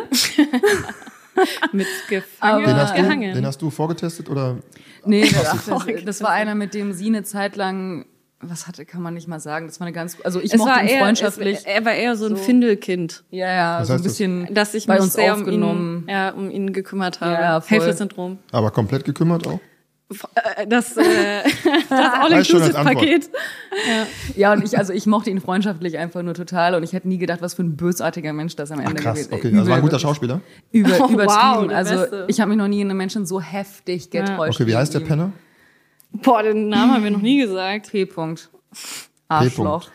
Mit gefangen, Den hast, du, gehangen. den hast du vorgetestet oder? Nee, das, das, das war einer, mit dem sie eine Zeit lang, was hatte, kann man nicht mal sagen. Das war eine ganz, also ich es mochte war ihn eher, freundschaftlich. Es, er war eher so ein Findelkind, ja, ja, Was so ein heißt das? bisschen dass ich bei mich uns sehr aufgenommen. um ihn, ja, um ihn gekümmert habe. Ja, voll. Helfersyndrom. Aber komplett gekümmert auch? Äh, Das, äh, das Reicht schon als All-Inclusive-Paket. Ja, und ich, also ich mochte ihn freundschaftlich einfach nur total und ich hätte nie gedacht, was für ein bösartiger Mensch das am Ende Krass, gewesen okay. Übel, Also war ein guter wirklich. Schauspieler? Über, Oh, übertrieben. wow, der also Beste. ich habe mich noch nie in einem Menschen so heftig getäuscht. Okay, wie heißt der ihm. Penner? Boah, den Namen haben wir noch nie gesagt. P. -Punkt. Arschloch.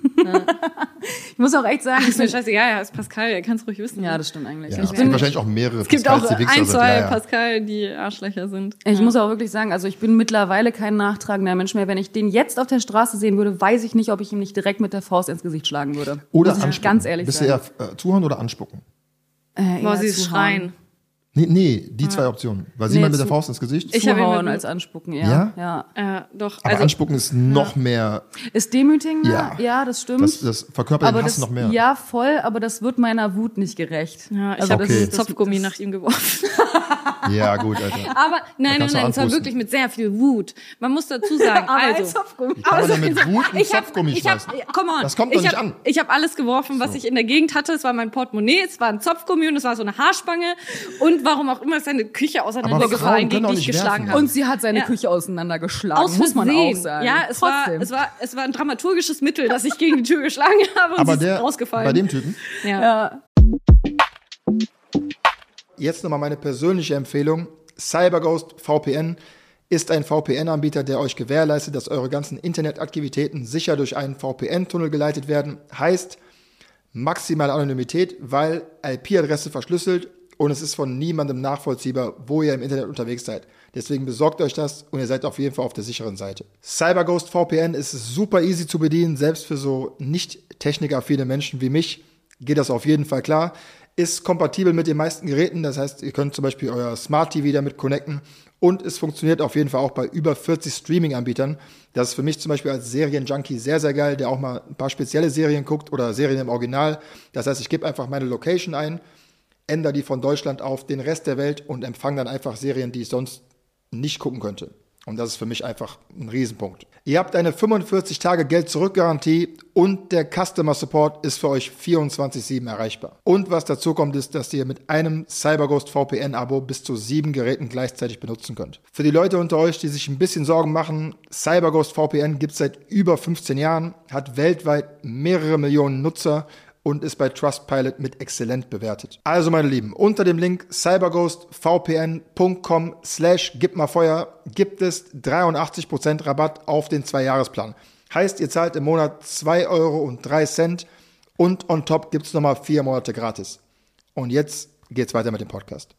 Ich muss auch echt sagen, ich Ist mir bin, scheißegal, ja, ist Pascal, er kann es ruhig wissen. ja, das stimmt eigentlich. Ja, ich es bin, gibt wahrscheinlich auch mehrere es gibt auch Pascals, die Wichser ein, sind. zwei Ja, ja. Pascal, die Arschlöcher sind. Ich ja. muss auch wirklich sagen, also ich bin mittlerweile kein nachtragender Mensch mehr. Wenn ich den jetzt auf der Straße sehen würde, weiß ich nicht, ob ich ihm nicht direkt mit der Faust ins Gesicht schlagen würde. Oder Muss ich anspucken. ganz ehrlich Bist sagen. du eher äh, zuhauen oder anspucken? Äh, Boah, eher sie ist zuhauen. schreien. Nee, nee, die zwei Optionen. Weil sie Nee, mal mit der zu- Faust ins Gesicht. Ich hab ihn Zuhauen mit- als anspucken, ja. Ja? ja. Äh, doch, aber also, anspucken ist noch mehr, Ist demütigender, Ja. ja, das stimmt. das, das verkörpert aber den Hass das, noch mehr. Ja, voll, aber das wird meiner Wut nicht gerecht. ja, ich also habe Okay. das Zopfgummi nach ihm geworfen. Ja, gut, Alter. Aber nein, nein, kannst du nein, es war anpusten. wirklich mit sehr viel Wut. Man muss dazu sagen, also. Wie kann man denn mit Wut einen Ich hab, Zopfgummi ich hab, schmeißen? komm on. Das kommt ich doch nicht hab, an. Ich habe alles geworfen, was ich in der Gegend hatte. Es war mein Portemonnaie, es war ein Zopfgummi und es war so eine Haarspange. Und warum auch immer ist seine Küche Aber auseinandergefallen, Frauen können gegen auch die ich nicht geschlagen werfen. habe. Und sie hat seine Ja. Küche auseinandergeschlagen, Aus muss man auch Versehen. sagen. Ja, es war, Trotzdem. es war, es war ein dramaturgisches Mittel, dass ich gegen die Tür geschlagen habe und Aber sie ist der, rausgefallen. bei dem Typen. ja. ja. Jetzt nochmal meine persönliche Empfehlung. CyberGhost V P N ist ein V P N-Anbieter, der euch gewährleistet, dass eure ganzen Internetaktivitäten sicher durch einen V P N-Tunnel geleitet werden. Heißt maximale Anonymität, weil I P-Adresse verschlüsselt und es ist von niemandem nachvollziehbar, wo ihr im Internet unterwegs seid. Deswegen besorgt euch das und ihr seid auf jeden Fall auf der sicheren Seite. CyberGhost V P N ist super easy zu bedienen, selbst für so nicht technikaffine Menschen wie mich geht das auf jeden Fall klar. Ist kompatibel mit den meisten Geräten, das heißt, ihr könnt zum Beispiel euer Smart T V damit connecten und es funktioniert auf jeden Fall auch bei über vierzig Streaming-Anbietern. Das ist für mich zum Beispiel als Serienjunkie sehr, sehr geil, der auch mal ein paar spezielle Serien guckt oder Serien im Original. Das heißt, ich gebe einfach meine Location ein, ändere die von Deutschland auf den Rest der Welt und empfange dann einfach Serien, die ich sonst nicht gucken könnte. Und das ist für mich einfach ein Riesenpunkt. Ihr habt eine fünfundvierzig Tage Geld-Zurück-Garantie und der Customer Support ist für euch vierundzwanzig sieben erreichbar. Und was dazu kommt, ist, dass ihr mit einem CyberGhost V P N-Abo bis zu sieben Geräten gleichzeitig benutzen könnt. Für die Leute unter euch, die sich ein bisschen Sorgen machen, CyberGhost V P N gibt es seit über fünfzehn Jahren, hat weltweit mehrere Millionen Nutzer und ist bei Trustpilot mit exzellent bewertet. Also meine Lieben, unter dem Link cyberghostvpn.com slash gibmalfeuer gibt es dreiundachtzig Prozent Rabatt auf den zwei-Jahres-Plan. Heißt, ihr zahlt im Monat zwei Euro und drei Cent und on top gibt es nochmal vier Monate gratis. Und jetzt geht's weiter mit dem Podcast.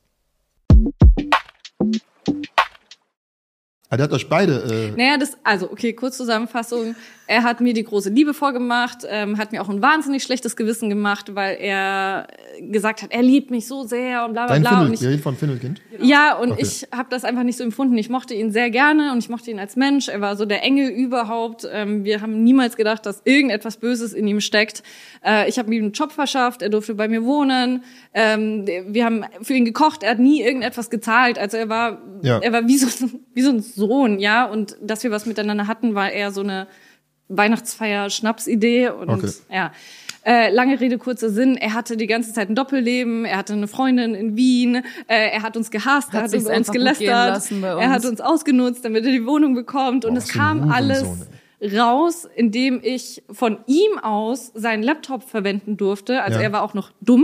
Ah, der hat euch beide... Äh Naja, das, also, okay, kurz Zusammenfassung. Er hat mir die große Liebe vorgemacht, ähm, hat mir auch ein wahnsinnig schlechtes Gewissen gemacht, weil er gesagt hat, er liebt mich so sehr und bla bla Dein bla. Findel, Und ich, wir reden von Findelkind? ja, und Okay. ich habe das einfach nicht so empfunden. Ich mochte ihn sehr gerne und ich mochte ihn als Mensch. Er war so der Engel überhaupt. Ähm, wir haben niemals gedacht, dass irgendetwas Böses in ihm steckt. Äh, ich habe ihm einen Job verschafft, er durfte bei mir wohnen. Ähm, wir haben für ihn gekocht, er hat nie irgendetwas gezahlt. Also er war, Ja. er war wie so, wie so ein Sohn, ja. Und dass wir was miteinander hatten, war eher so eine Weihnachtsfeier-Schnapsidee. Und Okay. ja. Äh, lange Rede, kurzer Sinn. Er hatte die ganze Zeit ein Doppelleben. Er hatte eine Freundin in Wien. Äh, er hat uns gehasst. Hat er hat sich's über uns einfach gut gehen gelästert. lassen bei uns. Er hat uns ausgenutzt, damit er die Wohnung bekommt. Und Boah, es was für ein kam alles Hurensohn, raus, indem ich von ihm aus seinen Laptop verwenden durfte. Also Ja. er war auch noch dumm.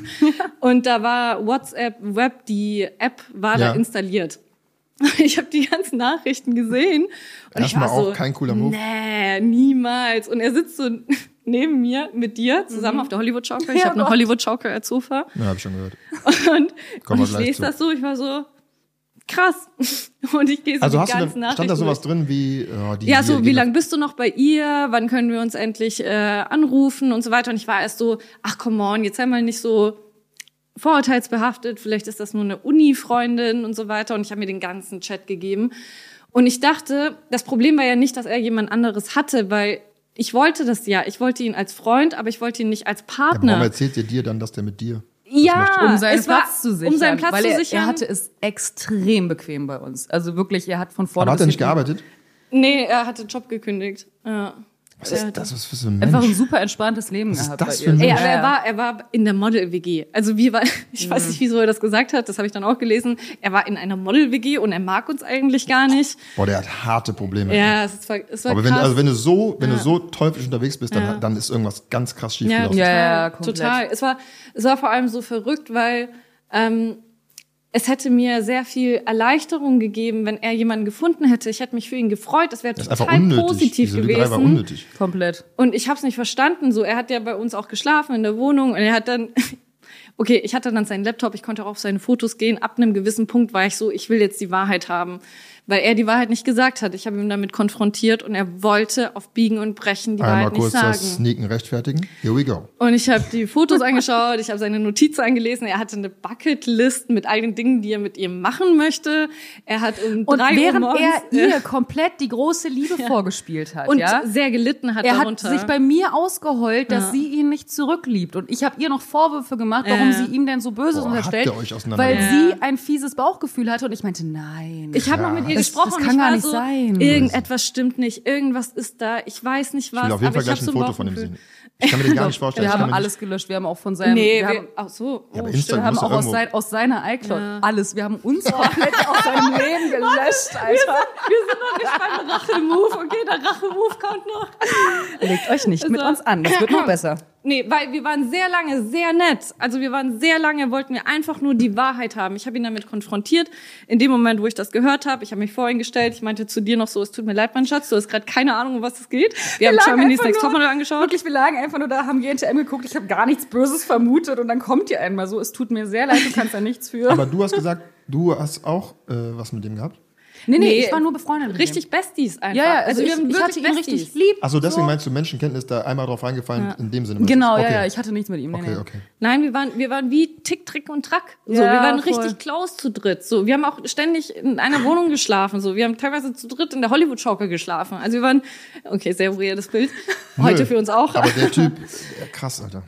Und da war WhatsApp Web, die App war Ja. da installiert. Ich habe die ganzen Nachrichten gesehen. Und ich Erstmal war so, auch kein cooler Move. nee, niemals. Und er sitzt so neben mir mit dir zusammen auf der Hollywood-Schaukel. Ich Ja, habe eine Gott. Hollywood-Schaukel als Sofa. Ja, hab ich schon gehört. Und, Kommen wir und ich gleich lese zu. das so, ich war so, krass. Und ich gehe so Also die hast du ganzen dann, Nachrichten stand da sowas durch. drin wie... Oh, die, Ja, so, die, wie die- lange bist du noch bei ihr? Wann können wir uns endlich äh, anrufen und so weiter? Und ich war erst so, ach, come on, jetzt sei mal nicht so vorurteilsbehaftet. Vielleicht ist das nur eine Uni-Freundin und so weiter. Und ich habe mir den ganzen Chat gegeben. Und ich dachte, das Problem war ja nicht, dass er jemand anderes hatte, weil ich wollte das ja. Ich wollte ihn als Freund, aber ich wollte ihn nicht als Ja, warum Partner. erzählt ihr dir dann, dass der mit dir... Ja, um seinen es war, Platz zu sichern. um seinen Platz weil zu er, sichern. er hatte es extrem bequem bei uns. Also wirklich, er hat von vorne Aber hat er bis nicht hinten gearbeitet? Nee, er hatte Job gekündigt. Ja. Was Er ist hatte- das was für so ein einfach ein Mensch? super entspanntes Leben Was ist gehabt das bei für ein ihr. Ey, Mensch? aber Ja, er war, er war in der Model-W G. Also wir war, ich weiß nicht, wieso er das gesagt hat, das habe ich dann auch gelesen. Er war in einer Model-W G und er mag uns eigentlich gar nicht. Boah, der hat harte Probleme. Ja, es war, es war Aber wenn, krass. also wenn du so, wenn Ja. du so teuflisch unterwegs bist, dann, Ja. dann ist irgendwas ganz krass schief ja, gelaufen. total, Ja, ja, komplett. total. Es war, es war vor allem so verrückt, weil ähm, es hätte mir sehr viel Erleichterung gegeben, wenn er jemanden gefunden hätte. Ich hätte mich für ihn gefreut. Das wäre Das ist einfach total unnötig. positiv Diese Lügerei gewesen. war unnötig. Komplett. Und ich habe es nicht verstanden. So, er hat ja bei uns auch geschlafen in der Wohnung und er hat dann, okay, ich hatte dann seinen Laptop, ich konnte auch auf seine Fotos gehen. Ab einem gewissen Punkt war ich so, ich will jetzt die Wahrheit haben, weil er die Wahrheit nicht gesagt hat. Ich habe ihn damit konfrontiert und er wollte auf Biegen und Brechen die Einmal Wahrheit nicht kurz sagen. das Sneaken rechtfertigen. Here we go. Und ich habe die Fotos angeschaut, ich habe seine Notizen angelesen. Er hatte eine Bucketlist mit all den Dingen, die er mit ihr machen möchte. Er hat um Und drei Uhr während morgens er ihr komplett die große Liebe vorgespielt hat, und ja, sehr gelitten hat er hat darunter. sich bei mir ausgeheult, dass Ja. sie ihn nicht zurückliebt. Und ich habe ihr noch Vorwürfe gemacht, warum Ja. sie ihm denn so Böses Boah, unterstellt, habt ihr euch weil auseinandergenommen? sie ein fieses Bauchgefühl hatte. Und ich meinte, nein. Ich habe Ja. noch mit ihr Das- gesprochen das und kann ich gar war nicht so, sein. irgendetwas stimmt nicht, irgendwas ist da, ich weiß nicht was, Ich will auf jeden aber Fall ich gleich habe ein so ein Foto von ihm Bauchgefühl. sehen. Ich kann mir den gar nicht vorstellen. Wir Ich kann haben mir alles gelöscht. Wir haben auch von seinem, Nee, wir wir, haben, ach so, Ja, aber oh, Insta- stimmt. wir haben muss ja auch aus, irgendwo- sein, aus seiner iCloud Ja. alles. Wir haben uns komplett aus seinem Leben gelöscht, Alter. Wir sind noch nicht beim Rache-Move, okay, der Rache-Move kommt noch. Legt euch nicht mit Also- uns an, das wird noch besser. Nee, weil wir waren sehr lange sehr nett. Also wir waren sehr lange, wollten wir einfach nur die Wahrheit haben. Ich habe ihn damit konfrontiert. In dem Moment, wo ich das gehört habe, ich habe mich vor ihn gestellt. Ich meinte zu dir noch so, es tut mir leid, mein Schatz, du hast gerade keine Ahnung, um was es geht. Wir, haben lagen Germany's einfach Next nur- Topmodel angeschaut. Wirklich, wir lagen einfach nur da, haben G N T M geguckt. Ich habe gar nichts Böses vermutet und dann kommt ihr einmal so, es tut mir sehr leid, du kannst da nichts für. Aber du hast gesagt, du hast auch äh, was mit dem gehabt? nee, nee, Nee, ich war nur befreundet mit Richtig Besties einfach. ihm. Ja, ja, also, wir ich, haben ich hatte wirklich ihn Besties. richtig lieb. Achso, deswegen so. meinst du Menschenkenntnis da einmal drauf reingefallen, in dem Sinne. Genau, okay. ja, ja, ich hatte nichts mit ihm. Nee, Okay, nee. okay. Nein, wir waren, wir waren wie Tick, Trick und Track. So, Ja, wir waren voll. richtig close zu dritt. So, wir haben auch ständig in einer Wohnung geschlafen. So, wir haben teilweise zu dritt in der Hollywood-Schaukel geschlafen. Also wir waren, okay, sehr weirdes Bild. Heute Nö, für uns auch. Aber der Typ, ja, krass, Alter.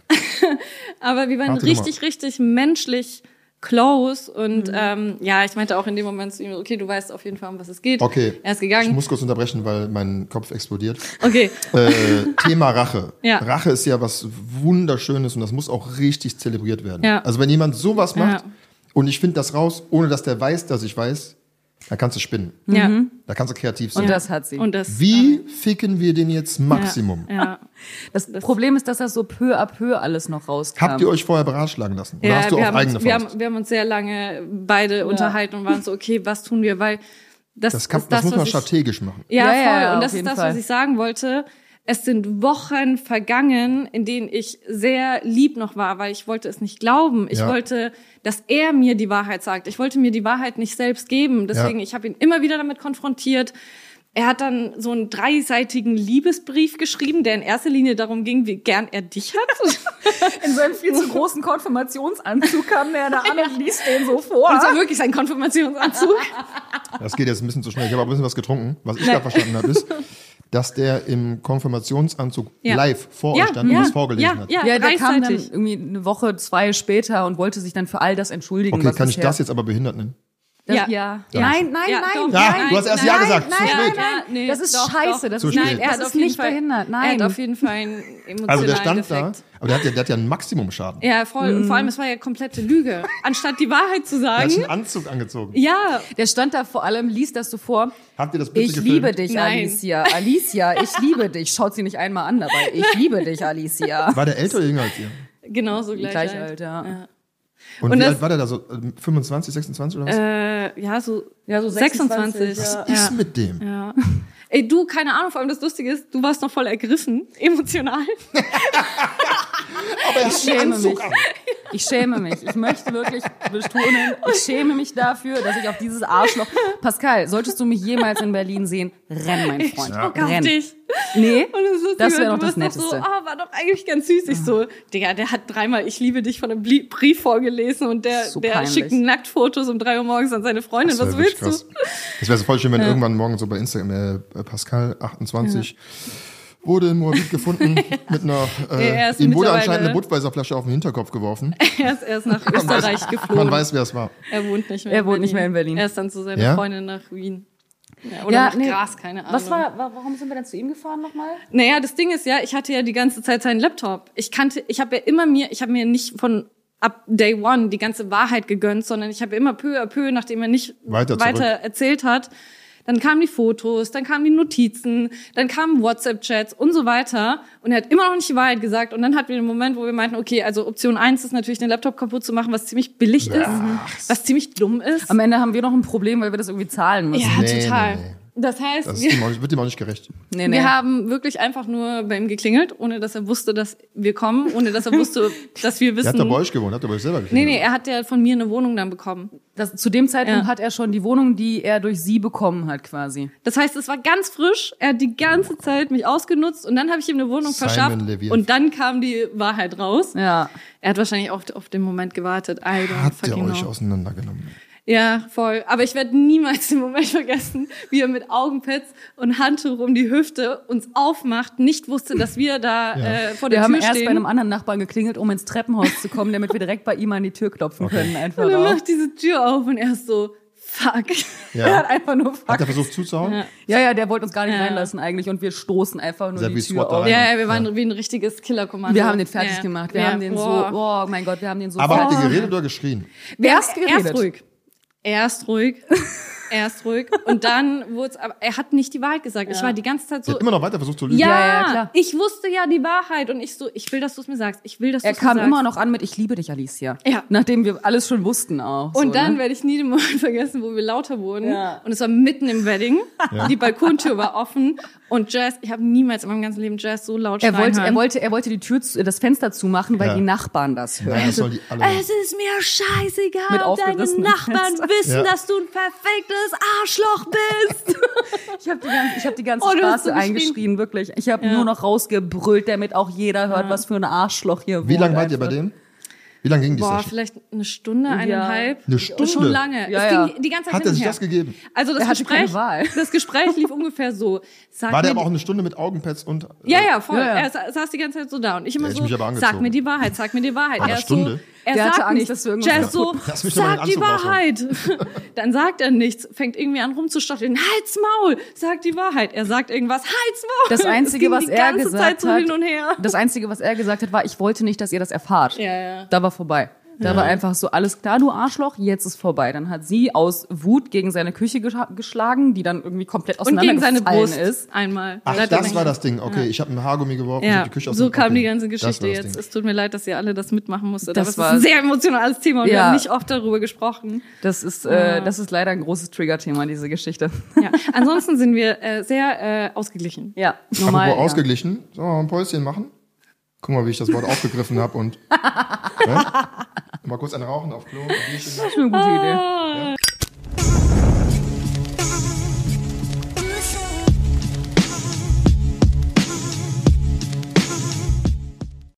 Aber wir waren Harte richtig, Nummer. richtig menschlich close. Und Mhm. ähm, ja, ich meinte auch in dem Moment zu ihm, okay, du weißt auf jeden Fall, um was es geht. Okay. Er ist Ich gegangen. muss kurz unterbrechen, weil mein Kopf explodiert. Okay. Äh, Thema Rache. Ja. Rache ist ja was Wunderschönes und das muss auch richtig zelebriert werden. Ja. Also wenn jemand sowas macht Ja. und ich finde das raus, ohne dass der weiß, dass ich weiß, Da kannst du spinnen. Ja. Da kannst du kreativ sein. Und das hat sie. Und das, Wie ficken wir den jetzt Maximum? Ja. ja. das, Problem ist, dass das so peu à peu alles noch rauskam. Habt ihr euch vorher beratschlagen lassen? Oder Ja, hast du wir auf haben eigene uns, wir, Faust? haben, wir haben uns sehr lange beide unterhalten und waren so, okay, was tun wir? Weil das, das, kann, ist das, das muss man was ich, strategisch machen. Ja, Ja, voll. ja, ja, und auf das ist jeden das, Fall. was ich sagen wollte. Es sind Wochen vergangen, in denen ich sehr lieb noch war, weil ich wollte es nicht glauben. Ich Ja. wollte, dass er mir die Wahrheit sagt. Ich wollte mir die Wahrheit nicht selbst geben. Deswegen, Ja. ich habe ihn immer wieder damit konfrontiert. Er hat dann so einen dreiseitigen Liebesbrief geschrieben, der in erster Linie darum ging, wie gern er dich hat. In seinem viel zu großen Konfirmationsanzug kam der da an und liest den so vor. Und es war wirklich sein Konfirmationsanzug. Das geht jetzt ein bisschen zu schnell. Ich habe aber ein bisschen was getrunken. Was ich gerade verstanden habe, ist, dass der im Konfirmationsanzug Ja. live vor Ja, euch stand ja, und das vorgelesen ja, hat. ja. Ja, der kam dann dreiseitig. irgendwie eine Woche, zwei später und wollte sich dann für all das entschuldigen. Okay, was kann ich bisher- das jetzt aber behindert nennen? Das, Ja. ja. Ja. Nein, nein, Ja, nein, doch. Ja, nein. du hast erst nein, Ja gesagt, Nein, zu nein, spät. nein, Ja, nee, das ist doch, scheiße. doch. Das Zu ist, spät. nein, Er das hat ist auf jeden nicht Fall, behindert. Er Nein. hat auf jeden Fall einen emotionalen Also der stand Defekt. da, aber der hat ja, der hat ja einen Maximumschaden. Ja, voll. Und vor allem, es war ja komplette Lüge. Anstatt die Wahrheit zu Der hat sagen. einen Anzug angezogen. Ja, Der stand da vor allem, liest das so vor. Habt ihr das bitte Ich gefilmt? liebe dich, Nein. Alicia. Alicia, ich liebe dich. Schaut sie nicht einmal an dabei. Ich liebe dich, Alicia. War der älter oder jünger als ihr? genauso gleich. Gleich alt. alt, ja. Ja. Und, Und wie das- alt war der da so? Äh, fünfundzwanzig, sechsundzwanzig oder was? Äh, ja, so, Ja, so sechsundzwanzig. sechsundzwanzig, Was ja. ist mit dem? Ja. Ey, du, keine Ahnung, vor allem das Lustige ist, du warst noch voll ergriffen, emotional. Aber er hat einen schäme Anzug mich. an. Ich schäme mich. Ich möchte wirklich betonen, ich schäme mich dafür, dass ich auf dieses Arschloch... Pascal, solltest du mich jemals in Berlin sehen, renn, mein Freund. Bock auf Renn. dich. Nee, Und das, Lustige das war, wäre du noch das warst noch so, Netteste. ah, war doch eigentlich ganz süß. Ich so, Digga, der hat dreimal Ich liebe dich von einem Blie- Brief vorgelesen und der, So der peinlich. schickt Nacktfotos um drei Uhr morgens an seine Freundin. Das Was wär willst wirklich du? krass. Das wäre so voll schön, wenn irgendwann morgen so bei Instagram äh, Pascal achtundzwanzig wurde in Moabit gefunden mit einer, äh, Er ist ihm wurde mittlerweile- anscheinend eine Budweiser-Flasche auf den Hinterkopf geworfen. Er ist erst nach Österreich geflogen. Man weiß, wer es war. Er wohnt nicht mehr Er in wohnt Berlin. nicht mehr in Berlin. Er ist dann zu seiner Ja? Freundin nach Wien. Ja, oder Ja, nach nee. Graz, keine Ahnung. Was war, wa- warum sind wir denn zu ihm gefahren nochmal? Naja, das Ding ist ja, ich hatte ja die ganze Zeit seinen Laptop. Ich kannte, ich habe ja immer mir, ich habe mir nicht von ab Day One die ganze Wahrheit gegönnt, sondern ich habe immer peu à peu, nachdem er nicht Weiter weiter, zurück. erzählt hat, dann kamen die Fotos, dann kamen die Notizen, dann kamen WhatsApp-Chats und so weiter. Und er hat immer noch nicht die Wahrheit gesagt. Und dann hatten wir den Moment, wo wir meinten, okay, also Option eins ist natürlich, den Laptop kaputt zu machen, was ziemlich billig ist, was ziemlich dumm ist. Am Ende haben wir noch ein Problem, weil wir das irgendwie zahlen müssen. Ja, Nee, total. nee, nee. Das heißt, Das ist wir, ihm auch nicht, wird ihm auch nicht gerecht. Nee, nee. wir haben wirklich einfach nur bei ihm geklingelt, ohne dass er wusste, dass wir kommen, ohne dass er wusste, dass wir Der hat da bei wissen. euch gewohnt, hat er bei euch selber Nee, geklingelt. nee, er hat ja von mir eine Wohnung dann bekommen. Das, zu dem Zeitpunkt Ja. hat er schon die Wohnung, die er durch sie bekommen hat, quasi. Das heißt, es war ganz frisch. Er hat die ganze Zeit mich ausgenutzt und dann habe ich ihm eine Wohnung Simon verschafft Leviev. und dann kam die Wahrheit raus. Ja. Er hat wahrscheinlich auch auf den Moment gewartet. I don't Hat der fucking euch know. auseinandergenommen? Ja, voll. Aber ich werde niemals den Moment vergessen, wie er mit Augenpads und Handtuch um die Hüfte uns aufmacht, nicht wusste, dass wir da Ja. äh, vor Wir der haben Tür erst stehen. bei einem anderen Nachbarn geklingelt, um ins Treppenhaus zu kommen, damit wir direkt bei ihm an die Tür klopfen Okay. können. Einfach und er auch. macht diese Tür auf und er ist so, fuck. Er Ja. hat einfach nur Hat fuck. er versucht zuzuhauen? Ja. Ja, ja, der wollte uns gar nicht Ja. reinlassen eigentlich und wir stoßen einfach nur Sehr die wie Tür SWAT da auf. rein. Ja, ja, wir waren wie ein richtiges Killerkommando. Wir haben den fertig Ja. gemacht. Wir Ja. haben den Boah. so, oh mein Gott, wir haben den so Aber habt ihr fertig- geredet oder geschrien? Wir Erst haben geredet. Erst ruhig. Erst ruhig. Erst ruhig. Und dann wurde es, aber er hat nicht die Wahrheit gesagt. Ich war die ganze Zeit Sie so, hat immer noch weiter versucht zu lügen. ja, Ja, ja, klar. ich wusste ja die Wahrheit und ich so, ich will, dass du es mir sagst. Ich will, dass du Er es mir kam sagst. immer noch an mit Ich liebe dich, Alicia. Ja. Nachdem wir alles schon wussten auch. Und so, dann ne? werde ich nie den Moment vergessen, wo wir lauter wurden. Ja. Und es war mitten im Wedding. Ja. Die Balkontür war offen. Und Jazz, ich habe niemals in meinem ganzen Leben Jazz so laut Er schreien wollte, er hören. wollte, er wollte die Tür, zu, das Fenster zumachen, weil Ja. die Nachbarn das hören. Nein, das sollen die alle. Es ist mir scheißegal, Mit ob deine aufgerissenen Nachbarn Fenstern. wissen, Ja. dass du ein perfektes Arschloch bist. Ich habe die ganze, ich hab die ganze Oh, du hast Straße so geschrien. eingeschrien, wirklich. Ich habe Ja. nur noch rausgebrüllt, damit auch jeder hört, was für ein Arschloch hier Wie wohnt lange wart ihr bei einfach. dem? Wie lange ging die Boah, Session? vielleicht eine Stunde, eineinhalb. Eine Stunde? Schon lange. Ja, es ja. ging die ganze Zeit Hat hin er und sich her. das gegeben? Also das Er hatte keine Gespräch, Wahl. das Gespräch lief ungefähr so. Sag War der mir aber auch eine Stunde mit Augenpads und... Ja, ja, voll. Ja, ja. Er sa- saß die ganze Zeit so da und ich immer hätte so, mich aber angezogen. sag mir die Wahrheit, sag mir die Wahrheit. Nach einer er ist Stunde? so, er Der hatte sagt Angst, nichts. dass wir irgendwas Jazz so, kaputt- Lass mich doch mal sag den die Anzug Wahrheit. Dann sagt er nichts, fängt irgendwie an rumzustocheln. Halt's Maul, sag die Wahrheit. Er sagt irgendwas, halt's Maul. Das Einzige, es ging was die er ganze gesagt Zeit so hat, hin und her. das Einzige, was er gesagt hat, war, ich wollte nicht, dass ihr das erfahrt. Ja, ja. Da war vorbei. Da war einfach so, alles klar, du Arschloch, jetzt ist vorbei. Dann hat sie aus Wut gegen seine Küche gescha- geschlagen, die dann irgendwie komplett Und gegen seine auseinandergefallen Brust ist. einmal. Ach, Da hat das er- war das Ding. Okay, ich habe ein Haargummi geworfen, ich Ja, hab die Küche aus so dem- kam okay. die ganze Das Geschichte war das jetzt. Ding. Es tut mir leid, dass ihr alle das mitmachen musstet. Das aber es war- ist ein sehr emotionales Thema und wir Ja. haben nicht oft darüber gesprochen. Das ist, äh, das ist leider ein großes Triggerthema, diese Geschichte. Ja. Ansonsten sind wir äh, sehr äh, ausgeglichen. Ja, normal. Apropos ja. ausgeglichen, sollen wir mal ein Päuschen machen? Guck mal, wie ich das Wort aufgegriffen habe und ne? mal kurz einen rauchen auf Klo. Ein Bierchen. Das ist eine gute Idee.